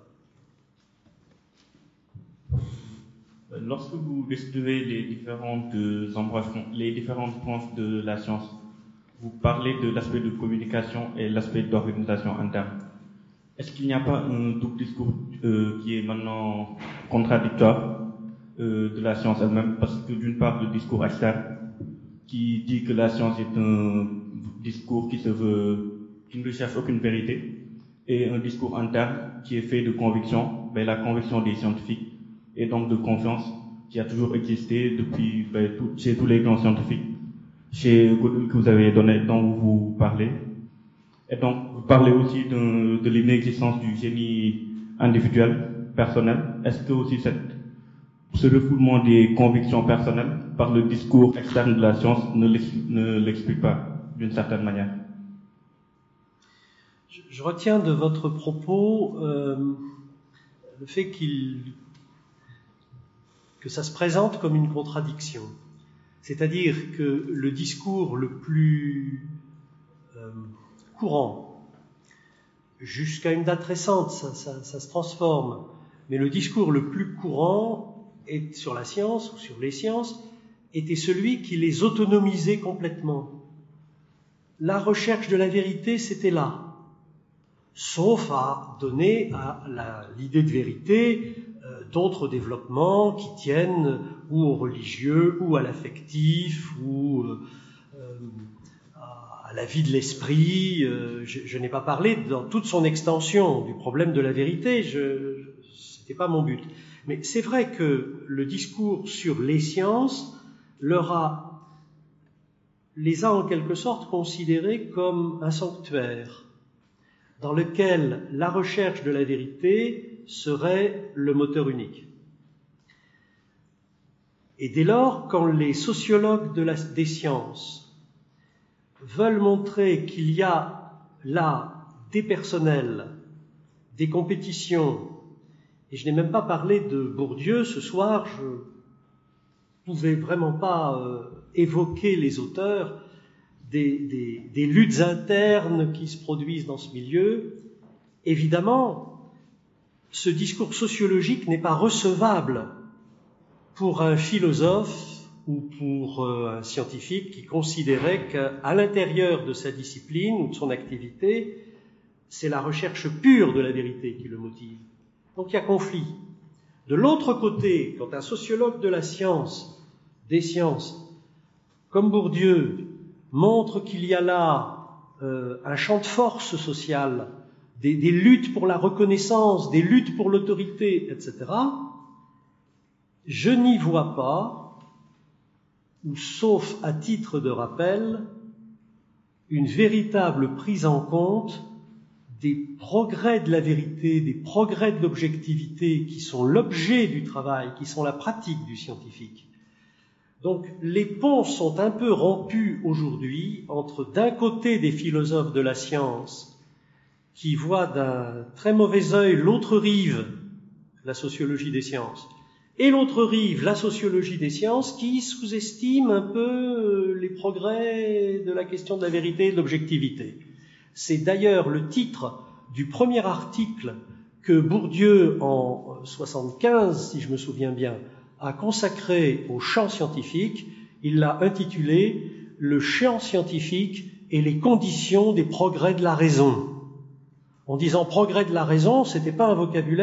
Lorsque vous descrivez les différentes embrassements, les différentes branches de la science, vous parlez de l'aspect de communication et l'aspect d'organisation interne. Est-ce qu'il n'y a pas un double discours euh, qui est maintenant contradictoire euh, de la science elle-même? Parce que d'une part, le discours externe qui dit que la science est un discours qui se veut, qui ne recherche aucune vérité, et un discours interne qui est fait de conviction, ben, la conviction des scientifiques et donc de confiance qui a toujours existé depuis ben, tout, chez tous les grands scientifiques, chez que vous avez donné, dont vous parlez. Et donc, vous parlez aussi de, de l'inexistence du génie individuel, personnel. Est-ce que aussi cette, ce refoulement des convictions personnelles par le discours externe de la science ne l'explique pas d'une certaine manière? Je, je retiens de votre propos euh, le fait qu'il, que ça se présente comme une contradiction. C'est-à-dire que le discours le plus euh, courant, jusqu'à une date récente, ça, ça, ça se transforme, mais le discours le plus courant est, sur la science ou sur les sciences était celui qui les autonomisait complètement. La recherche de la vérité, c'était là, sauf à donner à la, l'idée de vérité euh, d'autres développements qui tiennent ou au religieux, ou à l'affectif, ou euh, à la vie de l'esprit. Euh, je, je n'ai pas parlé dans toute son extension du problème de la vérité, je, je, c'était pas mon but. Mais c'est vrai que le discours sur les sciences leur a, les a en quelque sorte considérés comme un sanctuaire dans lequel la recherche de la vérité serait le moteur unique. Et dès lors, quand les sociologues de la, des sciences veulent montrer qu'il y a là des personnels, des compétitions, et je n'ai même pas parlé de Bourdieu ce soir, je ne pouvais vraiment pas euh, évoquer les auteurs, des, des, des luttes internes qui se produisent dans ce milieu. Évidemment, ce discours sociologique n'est pas recevable pour un philosophe ou pour euh, un scientifique qui considérait qu'à l'intérieur de sa discipline ou de son activité, c'est la recherche pure de la vérité qui le motive. Donc il y a conflit. De l'autre côté, quand un sociologue de la science, des sciences, comme Bourdieu, montre qu'il y a là euh, un champ de force sociale, des, des luttes pour la reconnaissance, des luttes pour l'autorité, et cetera, je n'y vois pas, ou sauf à titre de rappel, une véritable prise en compte des progrès de la vérité, des progrès de l'objectivité qui sont l'objet du travail, qui sont la pratique du scientifique. Donc les ponts sont un peu rompus aujourd'hui entre d'un côté des philosophes de la science qui voient d'un très mauvais œil l'autre rive, la sociologie des sciences, et l'autre rive, la sociologie des sciences, qui sous-estime un peu les progrès de la question de la vérité et de l'objectivité. C'est d'ailleurs le titre du premier article que Bourdieu, en soixante-quinze, si je me souviens bien, a consacré au champ scientifique. Il l'a intitulé « Le champ scientifique et les conditions des progrès de la raison ». En disant « progrès de la raison », c'était pas un vocabulaire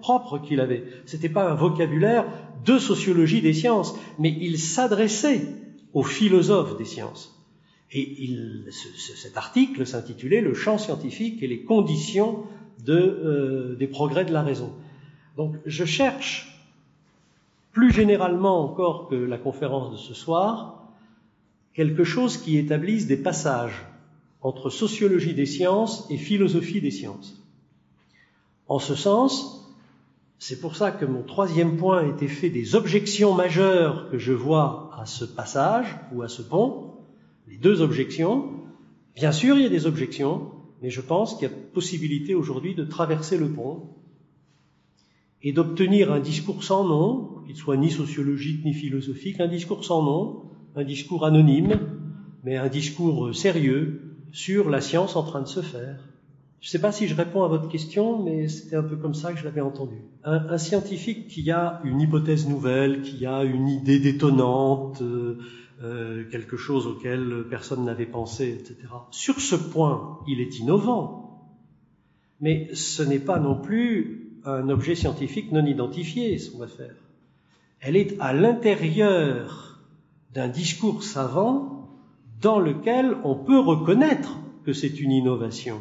propre qu'il avait. C'était pas un vocabulaire de sociologie des sciences, mais il s'adressait aux philosophes des sciences. Et il, ce, cet article s'intitulait « Le champ scientifique et les conditions de, euh, des progrès de la raison ». Donc je cherche, plus généralement encore que la conférence de ce soir, quelque chose qui établisse des passages entre sociologie des sciences et philosophie des sciences. En ce sens, c'est pour ça que mon troisième point était fait des objections majeures que je vois à ce passage ou à ce pont. Les deux objections, bien sûr il y a des objections, mais je pense qu'il y a possibilité aujourd'hui de traverser le pont et d'obtenir un discours sans nom, qu'il soit ni sociologique ni philosophique, un discours sans nom, un discours anonyme, mais un discours sérieux sur la science en train de se faire. Je ne sais pas si je réponds à votre question, mais c'était un peu comme ça que je l'avais entendu. Un, un scientifique qui a une hypothèse nouvelle, qui a une idée détonnante, euh, euh, quelque chose auquel personne n'avait pensé, et cetera. Sur ce point, il est innovant, mais ce n'est pas non plus un objet scientifique non identifié, son affaire. Elle est à l'intérieur d'un discours savant dans lequel on peut reconnaître que c'est une innovation.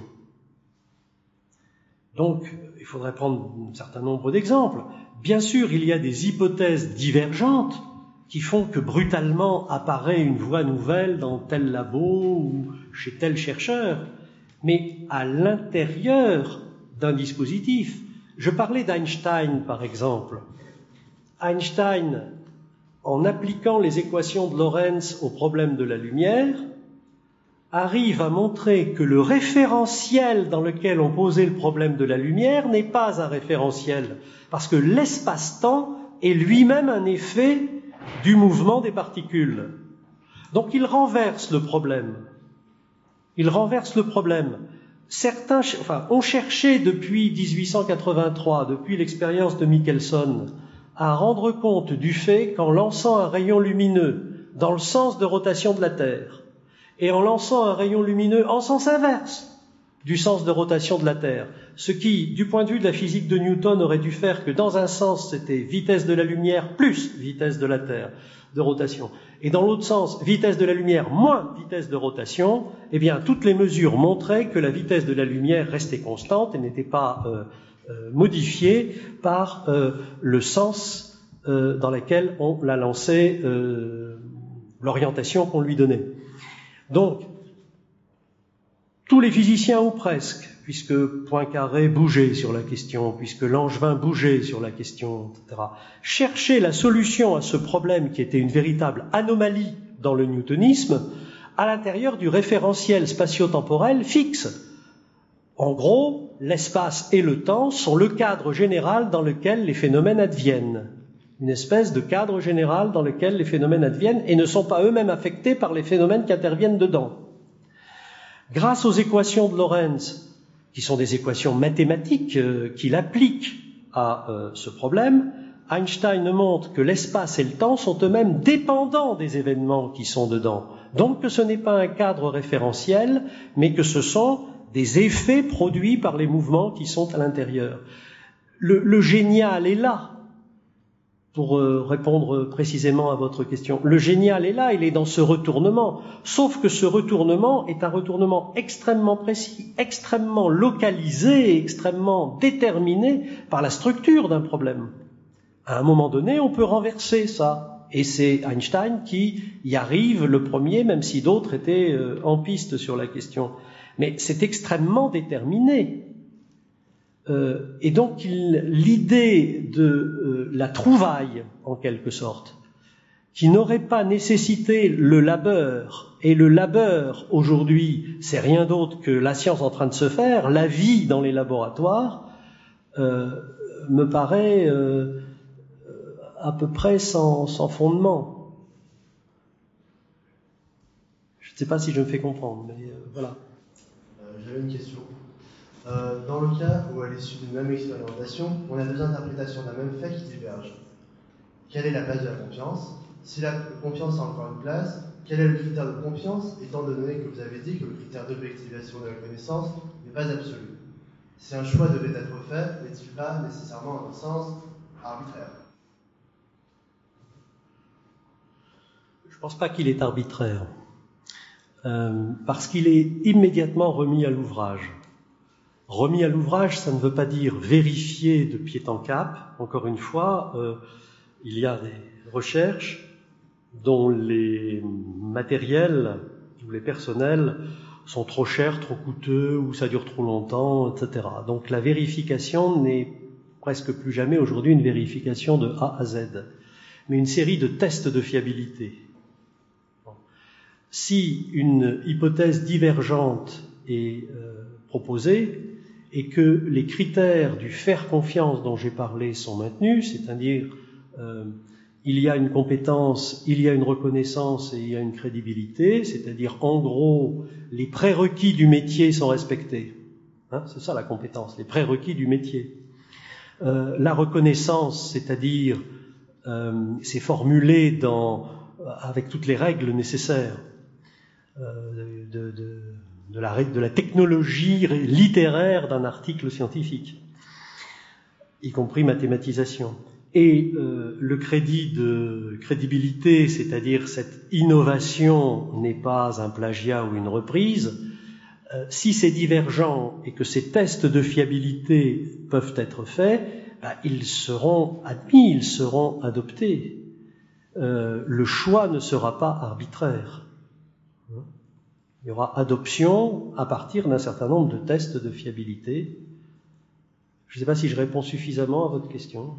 Donc, il faudrait prendre un certain nombre d'exemples. Bien sûr, il y a des hypothèses divergentes qui font que brutalement apparaît une voie nouvelle dans tel labo ou chez tel chercheur, mais à l'intérieur d'un dispositif. Je parlais d'Einstein, par exemple. Einstein, en appliquant les équations de Lorentz au problème de la lumière, arrive à montrer que le référentiel dans lequel on posait le problème de la lumière n'est pas un référentiel, parce que l'espace-temps est lui-même un effet du mouvement des particules. Donc il renverse le problème. Il renverse le problème. Certains enfin, ont cherché depuis dix-huit cent quatre-vingt-trois, depuis l'expérience de Michelson, à rendre compte du fait qu'en lançant un rayon lumineux dans le sens de rotation de la Terre, et en lançant un rayon lumineux en sens inverse du sens de rotation de la Terre, ce qui, du point de vue de la physique de Newton, aurait dû faire que dans un sens, c'était vitesse de la lumière plus vitesse de la Terre de rotation, et dans l'autre sens, vitesse de la lumière moins vitesse de rotation, eh bien, toutes les mesures montraient que la vitesse de la lumière restait constante et n'était pas euh, euh, modifiée par euh, le sens euh, dans lequel on la lançait, euh, l'orientation qu'on lui donnait. Donc, tous les physiciens ou presque, puisque Poincaré bougeait sur la question, puisque Langevin bougeait sur la question, et cetera, cherchaient la solution à ce problème qui était une véritable anomalie dans le newtonisme à l'intérieur du référentiel spatio-temporel fixe. En gros, l'espace et le temps sont le cadre général dans lequel les phénomènes adviennent. Une espèce de cadre général dans lequel les phénomènes adviennent et ne sont pas eux-mêmes affectés par les phénomènes qui interviennent dedans. Grâce aux équations de Lorentz, qui sont des équations mathématiques euh, qu'il applique à euh, ce problème, Einstein montre que l'espace et le temps sont eux-mêmes dépendants des événements qui sont dedans. Donc que ce n'est pas un cadre référentiel, mais que ce sont des effets produits par les mouvements qui sont à l'intérieur. Le, le génial est là. Pour répondre précisément à votre question, le génial est là, il est dans ce retournement, sauf que ce retournement est un retournement extrêmement précis, extrêmement localisé, extrêmement déterminé par la structure d'un problème. À un moment donné, on peut renverser ça, et c'est Einstein qui y arrive le premier, même si d'autres étaient en piste sur la question. Mais c'est extrêmement déterminé. Euh, et donc il, l'idée de euh, la trouvaille, en quelque sorte, qui n'aurait pas nécessité le labeur, et le labeur aujourd'hui, c'est rien d'autre que la science en train de se faire, la vie dans les laboratoires, euh, me paraît euh, à peu près sans, sans fondement. Je ne sais pas si je me fais comprendre, mais euh, voilà. Euh, j'avais une question. Euh, dans le cas où, à l'issue d'une même expérimentation, on a deux interprétations d'un même fait qui divergent, quelle est la place de la confiance? Si la confiance a encore une place, quel est le critère de confiance, étant donné que vous avez dit que le critère d'objectivation de la connaissance n'est pas absolu? Si un choix devait être fait, n'est-il pas nécessairement, à un sens, arbitraire? Je ne pense pas qu'il est arbitraire, euh, parce qu'il est immédiatement remis à l'ouvrage. Remis à l'ouvrage, ça ne veut pas dire vérifié de pied en cap. Encore une fois, euh, il y a des recherches dont les matériels ou les personnels sont trop chers, trop coûteux, ou ça dure trop longtemps, et cetera. Donc la vérification n'est presque plus jamais aujourd'hui une vérification de A à Z, mais une série de tests de fiabilité. Si une hypothèse divergente est euh, proposée et que les critères du faire confiance dont j'ai parlé sont maintenus, c'est-à-dire euh, il y a une compétence, il y a une reconnaissance et il y a une crédibilité, c'est-à-dire en gros les prérequis du métier sont respectés. Hein, c'est ça la compétence, les prérequis du métier. Euh, la reconnaissance, c'est-à-dire euh, c'est formulé dans, avec toutes les règles nécessaires euh, de, de, de, la, de la technologie littéraire d'un article scientifique, y compris mathématisation. Et euh, le crédit de crédibilité, c'est-à-dire cette innovation n'est pas un plagiat ou une reprise, euh, si c'est divergent et que ces tests de fiabilité peuvent être faits, bah, ils seront admis, ils seront adoptés. Euh, le choix ne sera pas arbitraire. Il y aura adoption à partir d'un certain nombre de tests de fiabilité. Je ne sais pas si je réponds suffisamment à votre question.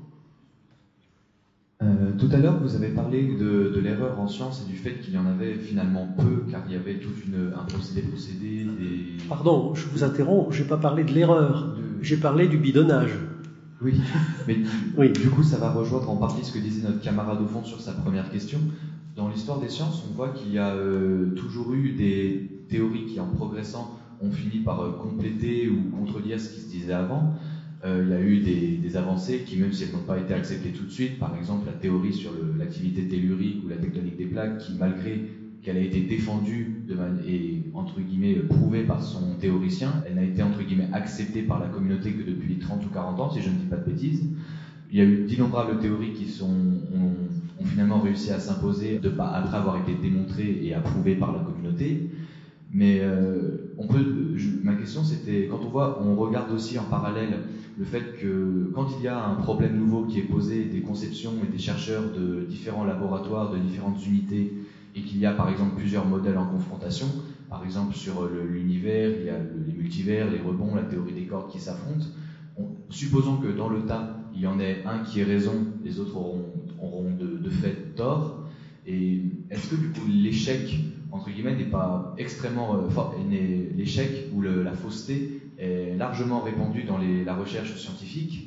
Euh, tout à l'heure, vous avez parlé de, de l'erreur en science et du fait qu'il y en avait finalement peu, car il y avait tout une, un procédé procédé, des... Pardon, je vous interromps, je n'ai pas parlé de l'erreur, de... j'ai parlé du bidonnage. Oui, mais oui. Du coup, ça va rejoindre en partie ce que disait notre camarade au fond sur sa première question. Dans l'histoire des sciences, on voit qu'il y a euh, toujours eu des théories qui, en progressant, ont fini par euh, compléter ou contredire ce qui se disait avant. Euh, il y a eu des, des avancées qui, même si elles n'ont pas été acceptées tout de suite, par exemple la théorie sur le, l'activité tellurique ou la tectonique des plaques, qui, malgré qu'elle a été défendue de man- et, entre guillemets, prouvée par son théoricien, elle n'a été, entre guillemets, acceptée par la communauté que depuis trente ou quarante ans, si je ne dis pas de bêtises. Il y a eu d'innombrables théories qui sont, ont, ont finalement réussi à s'imposer de, après avoir été démontrées et approuvées par la communauté. Mais euh, on peut, je, ma question c'était, quand on voit, on regarde aussi en parallèle le fait que quand il y a un problème nouveau qui est posé, des conceptions et des chercheurs de différents laboratoires, de différentes unités, et qu'il y a par exemple plusieurs modèles en confrontation, par exemple sur le, l'univers, il y a le, les multivers, les rebonds, la théorie des cordes qui s'affrontent. On, supposons que dans le tas, il y en ait un qui ait raison, les autres auront, auront de, de fait tort. Et est-ce que du coup l'échec, entre guillemets, n'est pas extrêmement euh, fort, n'est, l'échec ou le, la fausseté est largement répandue dans les, la recherche scientifique,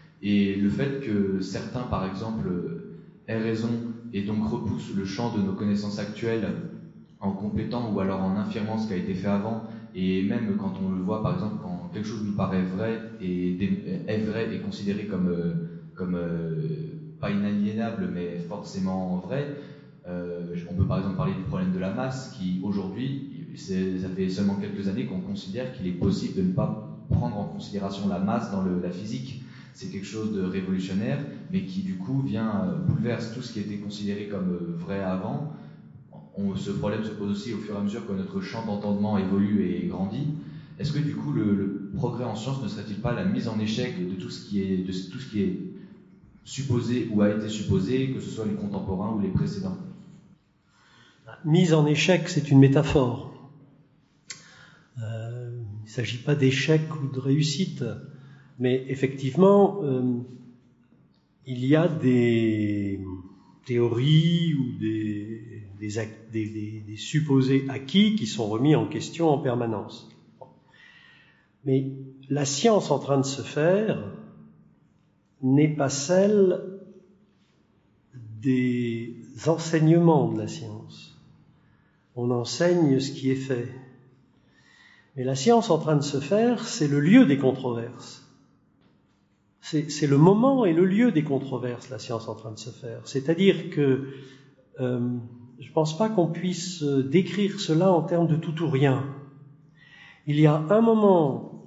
et le fait que certains, par exemple, aient raison et donc repoussent le champ de nos connaissances actuelles en complétant ou alors en infirmant ce qui a été fait avant, et même quand on le voit, par exemple, quand quelque chose nous paraît vrai et est vrai et considéré comme, euh, comme euh, pas inaliénable mais forcément vrai. Euh, on peut par exemple parler du problème de la masse qui aujourd'hui, c'est, ça fait seulement quelques années qu'on considère qu'il est possible de ne pas prendre en considération la masse dans le, la physique. C'est quelque chose de révolutionnaire, mais qui du coup vient euh, bouleverse tout ce qui était considéré comme euh, vrai avant. On, ce problème se pose aussi au fur et à mesure que notre champ d'entendement évolue et grandit. Est-ce que du coup le, le progrès en science ne serait-il pas la mise en échec de tout ce qui est, de tout ce qui est supposé ou a été supposé, que ce soit les contemporains ou les précédents? Mise en échec, c'est une métaphore. Euh, il ne s'agit pas d'échec ou de réussite, mais effectivement, euh, il y a des théories ou des, des, des, des, des supposés acquis qui sont remis en question en permanence. Mais la science en train de se faire n'est pas celle des enseignements de la science. On enseigne ce qui est fait. Mais la science en train de se faire, c'est le lieu des controverses. C'est, c'est le moment et le lieu des controverses, la science en train de se faire. C'est-à-dire que euh, je ne pense pas qu'on puisse décrire cela en termes de tout ou rien. Il y a un moment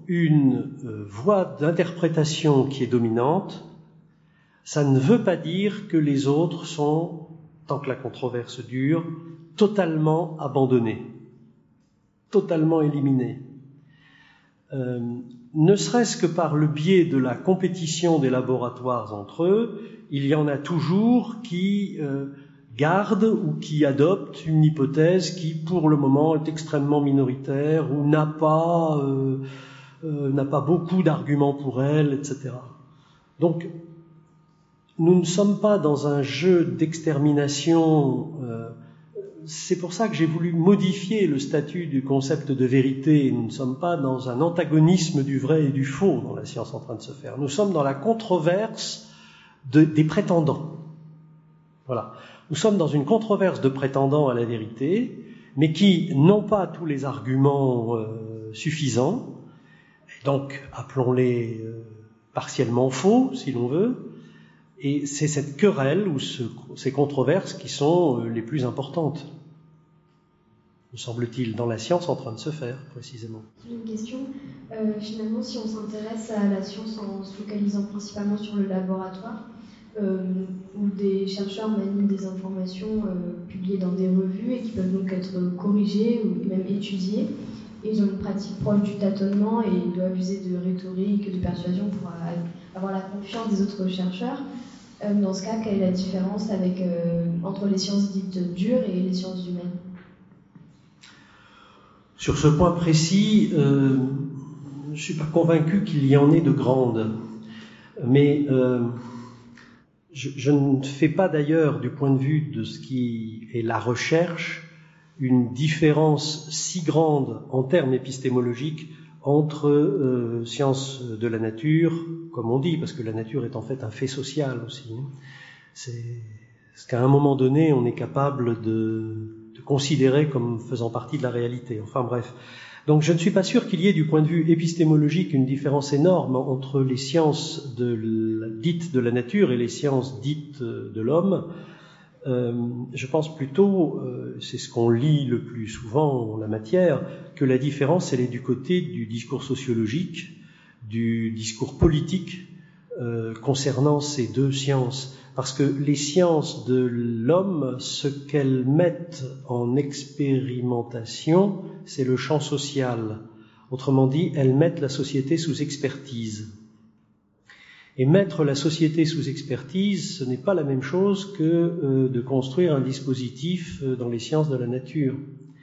une euh, voie d'interprétation qui est dominante, ça ne veut pas dire que les autres sont, tant que la controverse dure, totalement abandonnés, totalement éliminés. Euh, ne serait-ce que par le biais de la compétition des laboratoires entre eux, il y en a toujours qui euh, gardent ou qui adoptent une hypothèse qui, pour le moment, est extrêmement minoritaire ou n'a pas, euh, euh, n'a pas beaucoup d'arguments pour elle, et cetera. Donc, nous ne sommes pas dans un jeu d'extermination. Euh, c'est pour ça que j'ai voulu modifier le statut du concept de vérité. Nous ne sommes pas dans un antagonisme du vrai et du faux dans la science en train de se faire. Nous sommes dans la controverse de, des prétendants. Voilà. Nous sommes dans une controverse de prétendants à la vérité, mais qui n'ont pas tous les arguments euh, suffisants. Et donc, appelons-les euh, partiellement faux, si l'on veut. Et c'est cette querelle ou ce, ces controverses qui sont euh, les plus importantes, me semble-t-il, dans la science en train de se faire, précisément. J'ai une question. Euh, finalement, si on s'intéresse à la science en se focalisant principalement sur le laboratoire, euh, où des chercheurs manient des informations euh, publiées dans des revues et qui peuvent donc être corrigées ou même étudiées, et ils ont une pratique proche du tâtonnement et ils doivent user de rhétorique, de persuasion pour avoir la confiance des autres chercheurs. Euh, dans ce cas, quelle est la différence avec, euh, entre les sciences dites dures et les sciences humaines ? Sur ce point précis, euh, je ne suis pas convaincu qu'il y en ait de grandes. Mais euh, je, je ne fais pas d'ailleurs, du point de vue de ce qui est la recherche, une différence si grande en termes épistémologiques entre euh, sciences de la nature, comme on dit, parce que la nature est en fait un fait social aussi. C'est ce qu'à un moment donné, on est capable de, de considérer comme faisant partie de la réalité. Enfin bref. Donc je ne suis pas sûr qu'il y ait, du point de vue épistémologique, une différence énorme entre les sciences de, dites de la nature et les sciences dites de l'homme. Euh, je pense plutôt, euh, c'est ce qu'on lit le plus souvent en la matière, que la différence, elle est du côté du discours sociologique, du discours politique euh, concernant ces deux sciences. Parce que les sciences de l'homme, ce qu'elles mettent en expérimentation, c'est le champ social. Autrement dit, elles mettent la société sous expertise. Et mettre la société sous expertise, ce n'est pas la même chose que euh, de construire un dispositif euh, dans les sciences de la nature.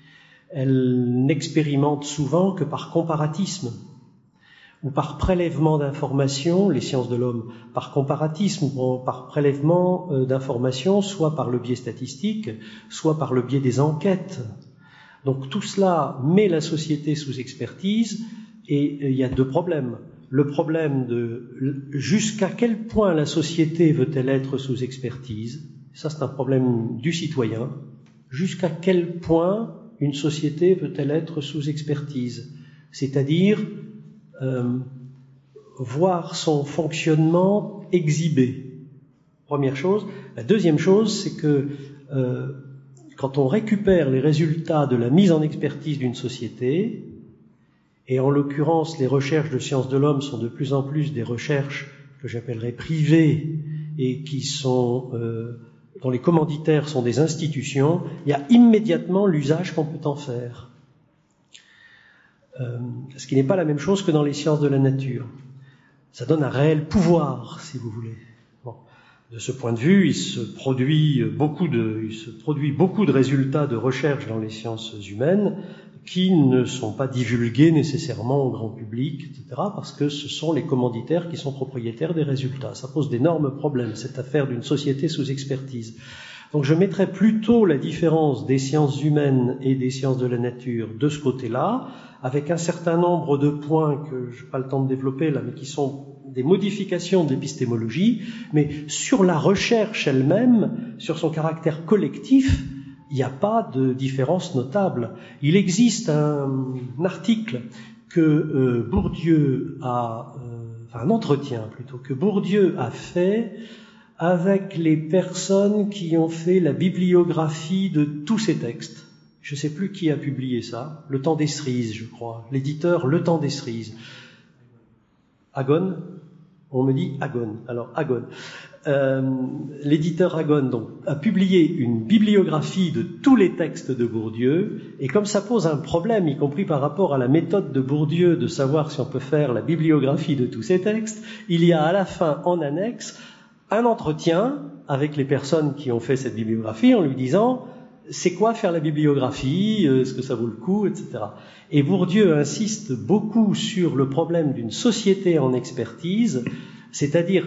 Elle n'expérimente souvent que par comparatisme ou par prélèvement d'informations, les sciences de l'homme, par comparatisme ou par prélèvement euh, d'informations, soit par le biais statistique, soit par le biais des enquêtes. Donc tout cela met la société sous expertise et il y a deux problèmes. Le problème de jusqu'à quel point la société veut-elle être sous expertise, ça c'est un problème du citoyen, jusqu'à quel point une société veut-elle être sous expertise, c'est-à-dire euh, voir son fonctionnement exhibé. Première chose. La deuxième chose, c'est que euh, quand on récupère les résultats de la mise en expertise d'une société, et en l'occurrence, les recherches de sciences de l'homme sont de plus en plus des recherches que j'appellerais privées et qui sont, euh, dont les commanditaires sont des institutions, il y a immédiatement l'usage qu'on peut en faire. Euh, ce qui n'est pas la même chose que dans les sciences de la nature. Ça donne un réel pouvoir, si vous voulez. Bon. De ce point de vue, il se produit beaucoup de, il se produit beaucoup de résultats de recherche dans les sciences humaines qui ne sont pas divulgués nécessairement au grand public, et cetera, parce que ce sont les commanditaires qui sont propriétaires des résultats. Ça pose d'énormes problèmes, cette affaire d'une société sous expertise. Donc je mettrais plutôt la différence des sciences humaines et des sciences de la nature de ce côté-là, avec un certain nombre de points que je n'ai pas le temps de développer là, mais qui sont des modifications de l'épistémologie, mais sur la recherche elle-même, sur son caractère collectif, il n'y a pas de différence notable. Il existe un, un article que euh, Bourdieu a, euh, enfin un entretien plutôt, que Bourdieu a fait avec les personnes qui ont fait la bibliographie de tous ces textes. Je ne sais plus qui a publié ça, Le Temps des Cerises, je crois, l'éditeur Le Temps des Cerises. Agon, on me dit Agon. Alors Agon, euh, l'éditeur Agon donc a publié une bibliographie de tous les textes de Bourdieu, et comme ça pose un problème, y compris par rapport à la méthode de Bourdieu de savoir si on peut faire la bibliographie de tous ces textes, il y a à la fin en annexe un entretien avec les personnes qui ont fait cette bibliographie en lui disant c'est quoi faire la bibliographie, est-ce que ça vaut le coup, et cetera. Et Bourdieu insiste beaucoup sur le problème d'une société en expertise, c'est-à-dire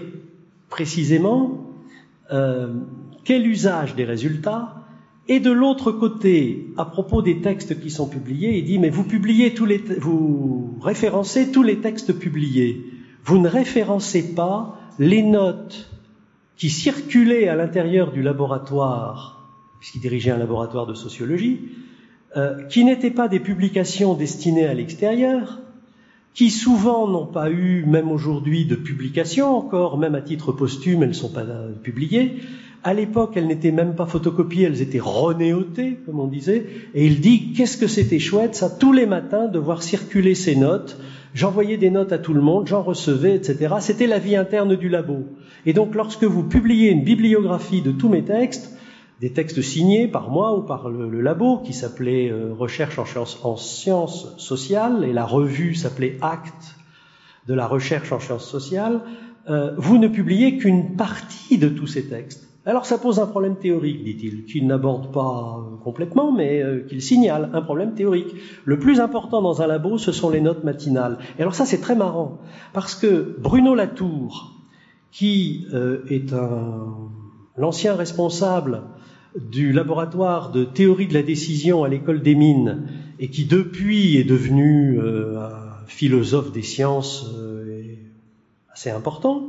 précisément euh, quel usage des résultats. Et de l'autre côté, à propos des textes qui sont publiés, il dit mais vous publiez tous les, vous référencez tous les textes publiés, vous ne référencez pas les notes qui circulaient à l'intérieur du laboratoire, puisqu'il dirigeait un laboratoire de sociologie, euh, qui n'étaient pas des publications destinées à l'extérieur, qui souvent n'ont pas eu, même aujourd'hui, de publication encore, même à titre posthume, elles ne sont pas euh, publiées. À l'époque, elles n'étaient même pas photocopiées, elles étaient renéotées, comme on disait. Et il dit, qu'est-ce que c'était chouette, ça, tous les matins, de voir circuler ces notes. J'envoyais des notes à tout le monde, j'en recevais, et cetera. C'était la vie interne du labo. Et donc, lorsque vous publiez une bibliographie de tous mes textes, des textes signés par moi ou par le, le labo, qui s'appelait euh, Recherche en sciences, en sciences sociales, et la revue s'appelait Actes de la recherche en sciences sociales, euh, vous ne publiez qu'une partie de tous ces textes. Alors ça pose un problème théorique, dit-il, qu'il n'aborde pas complètement, mais euh, qu'il signale un problème théorique. Le plus important dans un labo, ce sont les notes matinales. Et alors ça, c'est très marrant, parce que Bruno Latour, qui euh, est un, l'ancien responsable du laboratoire de théorie de la décision à l'école des mines, et qui depuis est devenu euh, un philosophe des sciences euh, assez important,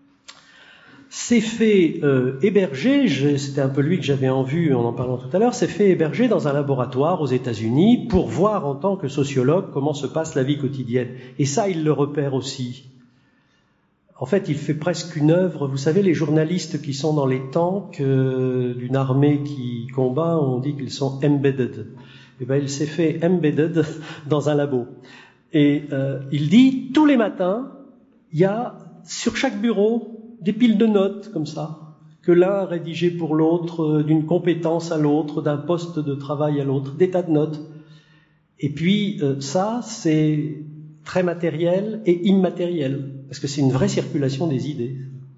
s'est fait euh, héberger, je, c'était un peu lui que j'avais en vue en en parlant tout à l'heure, s'est fait héberger dans un laboratoire aux États-Unis pour voir en tant que sociologue comment se passe la vie quotidienne. Et ça, il le repère aussi. En fait, il fait presque une œuvre. Vous savez, les journalistes qui sont dans les tanks euh, d'une armée qui combat, on dit qu'ils sont embedded. Eh ben, il s'est fait embedded dans un labo. Et euh, il dit, tous les matins, il y a sur chaque bureau des piles de notes comme ça, que l'un a rédigé pour l'autre, euh, d'une compétence à l'autre, d'un poste de travail à l'autre, des tas de notes. Et puis euh, ça, c'est très matériel et immatériel, parce que c'est une vraie circulation des idées.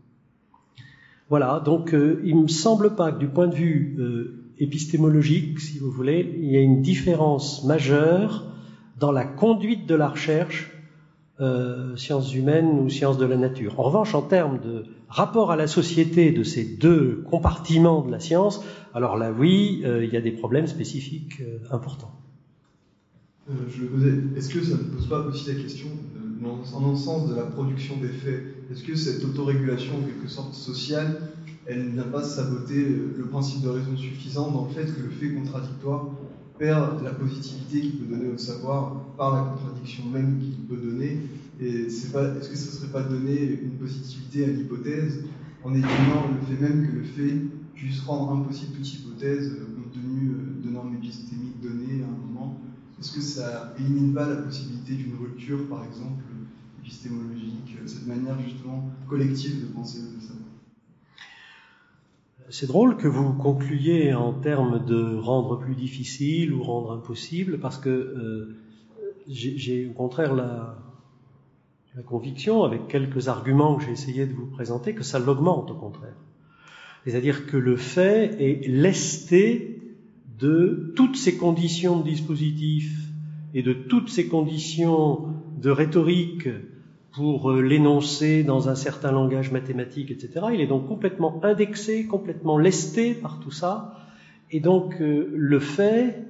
Voilà, donc euh, il me semble pas que du point de vue euh, épistémologique, si vous voulez, il y a une différence majeure dans la conduite de la recherche Euh, sciences humaines ou sciences de la nature. En revanche, en termes de rapport à la société de ces deux compartiments de la science, alors là, oui, euh, il y a des problèmes spécifiques euh, importants. Euh, je me posais, est-ce que ça ne pose pas aussi la question, euh, dans, dans le sens de la production des faits, est-ce que cette autorégulation, en quelque sorte sociale, elle ne vient pas saboter le principe de raison suffisante dans le fait que le fait contradictoire perd la positivité qu'il peut donner au savoir par la contradiction même qu'il peut donner, et c'est pas, est-ce que ça ne serait pas donner une positivité à l'hypothèse en éliminant le fait même que le fait puisse rendre impossible toute hypothèse compte tenu de normes épistémiques données à un moment? Est-ce que ça élimine pas la possibilité d'une rupture, par exemple, épistémologique, cette manière justement collective de penser le savoir? C'est drôle que vous concluiez en termes de rendre plus difficile ou rendre impossible, parce que euh, j'ai, j'ai au contraire la, la conviction, avec quelques arguments que j'ai essayé de vous présenter, que ça l'augmente au contraire. C'est-à-dire que le fait est lesté de toutes ces conditions de dispositif et de toutes ces conditions de rhétorique pour l'énoncer dans un certain langage mathématique, et cetera. Il est donc complètement indexé, complètement lesté par tout ça. Et donc, euh, le fait,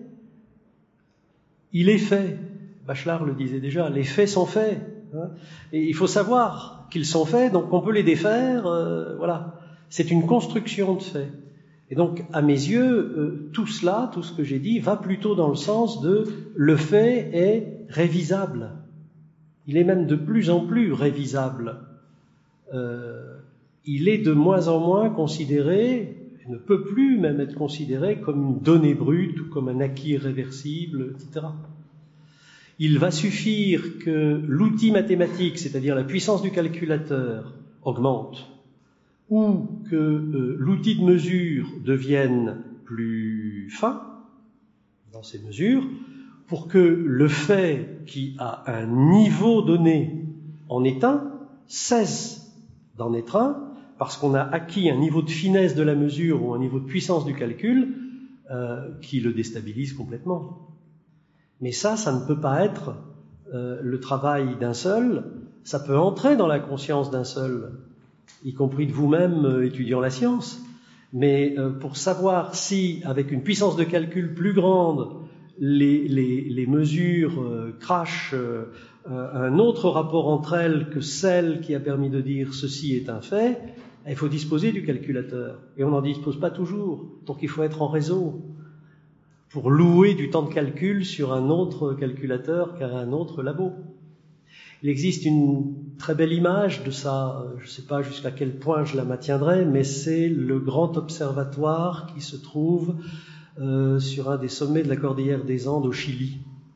il est fait. Bachelard le disait déjà, les faits sont faits. Hein, et il faut savoir qu'ils sont faits, donc on peut les défaire. Euh, voilà. C'est une construction de faits. Et donc, à mes yeux, euh, tout cela, tout ce que j'ai dit, va plutôt dans le sens de le fait est révisable. Il est même de plus en plus révisable. Euh, il est de moins en moins considéré, ne peut plus même être considéré comme une donnée brute ou comme un acquis irréversible, et cetera. Il va suffire que l'outil mathématique, c'est-à-dire la puissance du calculateur, augmente, ou que euh, l'outil de mesure devienne plus fin dans ses mesures, pour que le fait qui a un niveau donné en est un, cesse d'en être un, parce qu'on a acquis un niveau de finesse de la mesure ou un niveau de puissance du calcul euh, qui le déstabilise complètement. Mais ça, ça ne peut pas être euh, le travail d'un seul, ça peut entrer dans la conscience d'un seul, y compris de vous-même euh, étudiant la science. Mais euh, pour savoir si, avec une puissance de calcul plus grande, les, les, les mesures euh, crachent euh, un autre rapport entre elles que celle qui a permis de dire ceci est un fait, il faut disposer du calculateur. Et on n'en dispose pas toujours, donc il faut être en réseau pour louer du temps de calcul sur un autre calculateur qu'à un autre labo. Il existe une très belle image de ça, je ne sais pas jusqu'à quel point je la maintiendrai, mais c'est le grand observatoire qui se trouve euh, sur un des sommets de la cordillère des Andes au Chili.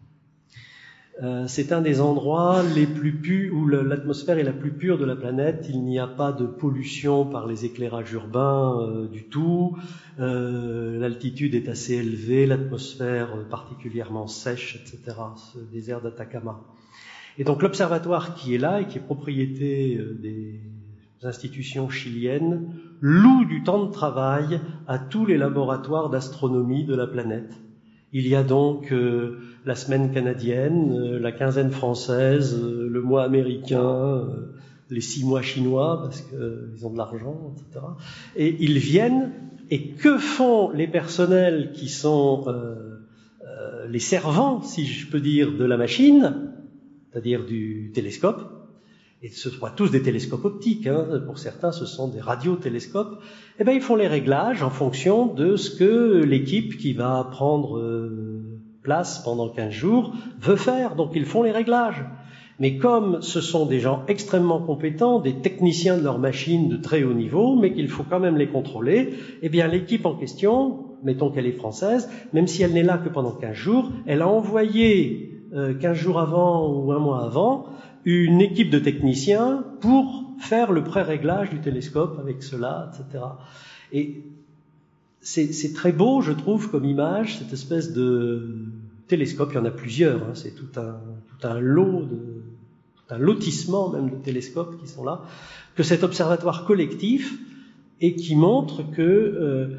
Euh, c'est un des endroits les plus purs, où le, l'atmosphère est la plus pure de la planète. Il n'y a pas de pollution par les éclairages urbains euh, du tout. Euh, l'altitude est assez élevée, l'atmosphère particulièrement sèche, et cetera. Ce désert d'Atacama. Et donc l'observatoire qui est là et qui est propriété euh, des institutions chiliennes loue du temps de travail à tous les laboratoires d'astronomie de la planète. Il y a donc euh, la semaine canadienne, euh, la quinzaine française, euh, le mois américain, euh, les six mois chinois, parce qu'ils euh, ont de l'argent, et cetera. Et ils viennent, et que font les personnels qui sont euh, euh, les servants, si je peux dire, de la machine, c'est-à-dire du télescope, et ce ne sont pas tous des télescopes optiques, hein, pour certains ce sont des radiotélescopes, eh bien ils font les réglages en fonction de ce que l'équipe qui va prendre euh, place pendant quinze jours veut faire, donc ils font les réglages. Mais comme ce sont des gens extrêmement compétents, des techniciens de leur machine de très haut niveau, mais qu'il faut quand même les contrôler, eh bien l'équipe en question, mettons qu'elle est française, même si elle n'est là que pendant quinze jours, elle a envoyé euh, quinze jours avant ou un mois avant une équipe de techniciens pour faire le pré-réglage du télescope avec cela, et cetera. Et c'est, c'est très beau, je trouve, comme image, cette espèce de télescope. Il y en a plusieurs, hein, c'est tout un, tout un lot, de, tout un lotissement même de télescopes qui sont là, que cet observatoire collectif, et qui montre que, euh,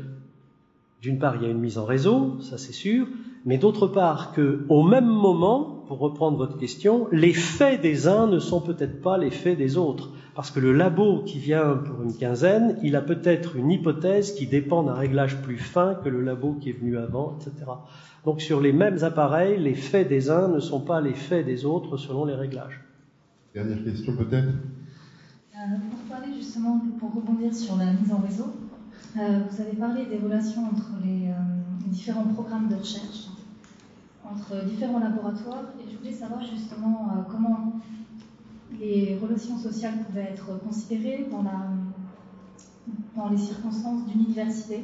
d'une part, il y a une mise en réseau, ça c'est sûr, mais d'autre part, qu'au même moment, pour reprendre votre question, les faits des uns ne sont peut-être pas les faits des autres. Parce que le labo qui vient pour une quinzaine, il a peut-être une hypothèse qui dépend d'un réglage plus fin que le labo qui est venu avant, et cetera. Donc sur les mêmes appareils, les faits des uns ne sont pas les faits des autres selon les réglages. Dernière question peut-être. Euh, pour parler justement, pour rebondir sur la mise en réseau, euh, vous avez parlé des relations entre les, euh, les différents programmes de recherche, entre différents laboratoires, et je voulais savoir justement euh, comment les relations sociales pouvaient être considérées dans, la, dans les circonstances d'une université,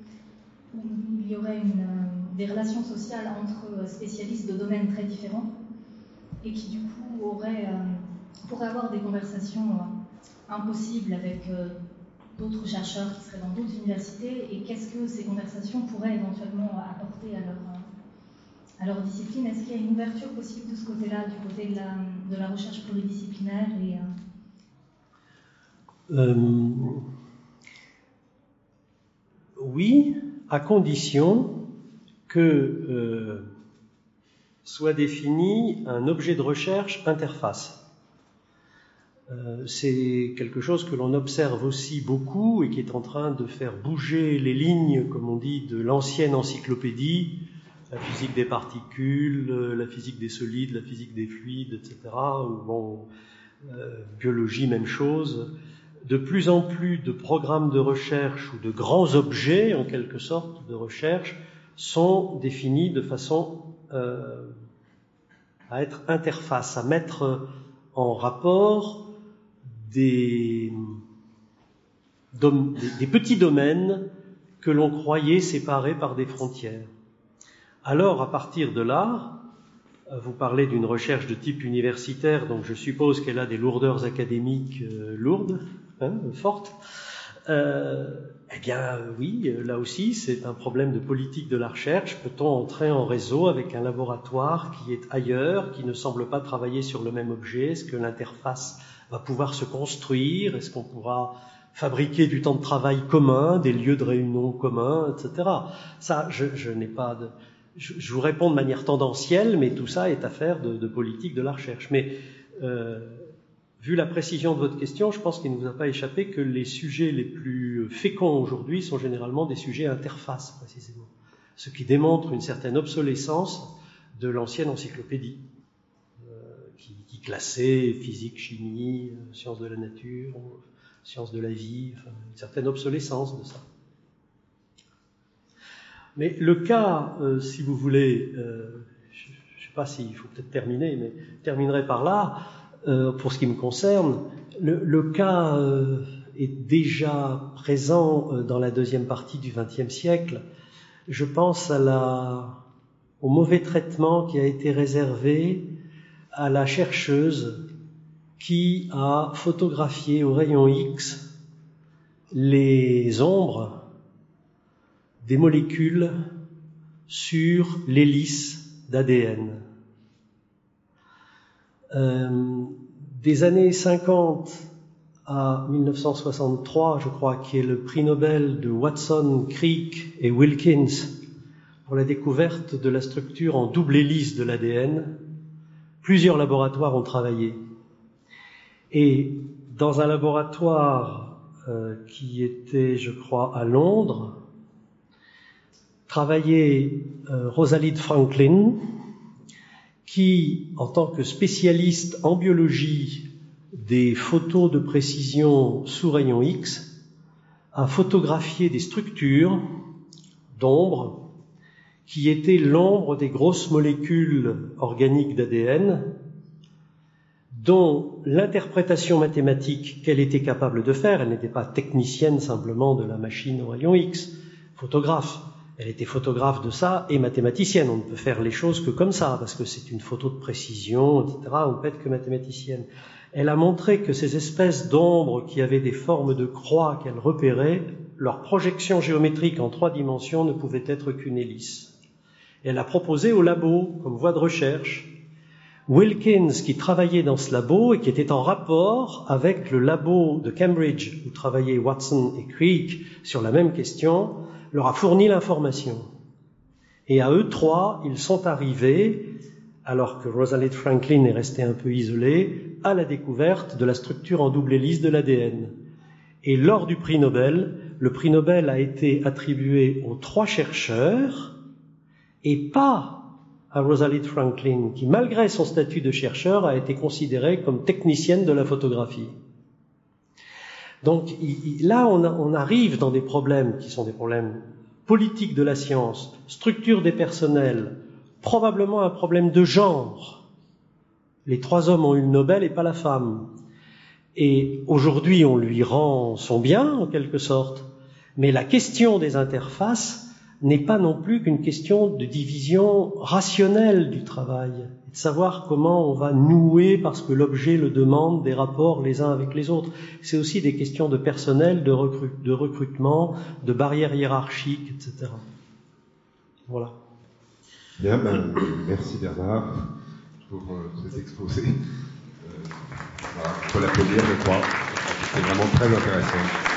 où il y aurait une, euh, des relations sociales entre spécialistes de domaines très différents, et qui du coup auraient, euh, pourraient avoir des conversations euh, impossibles avec euh, d'autres chercheurs qui seraient dans d'autres universités, et qu'est-ce que ces conversations pourraient éventuellement apporter à leur... Euh, à leur discipline. Est-ce qu'il y a une ouverture possible de ce côté-là, du côté de la, de la recherche pluridisciplinaire et, euh... Euh, Oui, à condition que euh, soit défini un objet de recherche interface. Euh, c'est quelque chose que l'on observe aussi beaucoup et qui est en train de faire bouger les lignes, comme on dit, de l'ancienne encyclopédie, la physique des particules, la physique des solides, la physique des fluides, et cetera, ou bon, euh, biologie, même chose. De plus en plus de programmes de recherche ou de grands objets, en quelque sorte, de recherche, sont définis de façon euh, à être interface, à mettre en rapport des, dom- des petits domaines que l'on croyait séparés par des frontières. Alors, à partir de là, vous parlez d'une recherche de type universitaire, donc je suppose qu'elle a des lourdeurs académiques euh, lourdes, hein, fortes. Euh, eh bien oui, là aussi c'est un problème de politique de la recherche. Peut-on entrer en réseau avec un laboratoire qui est ailleurs, qui ne semble pas travailler sur le même objet? Est-ce que l'interface va pouvoir se construire? Est-ce qu'on pourra fabriquer du temps de travail commun, des lieux de réunion communs, et cetera. Ça, je, je n'ai pas de... Je, je vous réponds de manière tendancielle, mais tout ça est affaire de, de politique de la recherche. Mais euh, vu la précision de votre question, je pense qu'il ne vous a pas échappé que les sujets les plus féconds aujourd'hui sont généralement des sujets interfaces, précisément. Ce qui démontre une certaine obsolescence de l'ancienne encyclopédie, euh, qui, qui classait physique, chimie, euh, sciences de la nature, sciences de la vie, enfin, une certaine obsolescence de ça. Mais le cas, euh, si vous voulez, euh, je ne sais pas s'il faut peut-être terminer, mais je terminerai par là. Euh, pour ce qui me concerne, le, le cas euh, est déjà présent euh, dans la deuxième partie du vingtième siècle. Je pense à la, au mauvais traitement qui a été réservé à la chercheuse qui a photographié au rayon X les ombres des molécules sur l'hélice d'A D N. Euh, des années cinquante à mille neuf cent soixante-trois, je crois, qui est le prix Nobel de Watson, Crick et Wilkins pour la découverte de la structure en double hélice de l'A D N, plusieurs laboratoires ont travaillé. Et dans un laboratoire euh, qui était, je crois, à Londres, travaillait euh, Rosalind Franklin, qui, en tant que spécialiste en biologie des photos de précision sous rayon X, a photographié des structures d'ombre qui étaient l'ombre des grosses molécules organiques d'A D N, dont l'interprétation mathématique qu'elle était capable de faire, elle n'était pas technicienne simplement de la machine au rayon X, photographe, elle était photographe de ça et mathématicienne. On ne peut faire les choses que comme ça, parce que c'est une photo de précision, et cetera. On ne peut être que mathématicienne. Elle a montré que ces espèces d'ombres qui avaient des formes de croix qu'elle repérait, leur projection géométrique en trois dimensions ne pouvait être qu'une hélice. Elle a proposé au labo, comme voie de recherche, Wilkins, qui travaillait dans ce labo et qui était en rapport avec le labo de Cambridge, où travaillaient Watson et Crick sur la même question, leur a fourni l'information. Et à eux trois, ils sont arrivés, alors que Rosalind Franklin est restée un peu isolée, à la découverte de la structure en double hélice de l'A D N. Et lors du prix Nobel, le prix Nobel a été attribué aux trois chercheurs et pas à Rosalind Franklin, qui, malgré son statut de chercheur, a été considérée comme technicienne de la photographie. Donc il, il, là, on, a, on arrive dans des problèmes qui sont des problèmes politiques de la science, structure des personnels, probablement un problème de genre. Les trois hommes ont eu le Nobel et pas la femme. Et aujourd'hui, on lui rend son bien, en quelque sorte. Mais la question des interfaces n'est pas non plus qu'une question de division rationnelle du travail, de savoir comment on va nouer, parce que l'objet le demande, des rapports les uns avec les autres. C'est aussi des questions de personnel, de, recru- de recrutement, de barrières hiérarchiques, et cetera. Voilà. Bien, ben, merci Bernard pour euh, cet exposé. Euh, voilà, on peut l'applaudir, je crois. C'est vraiment très intéressant.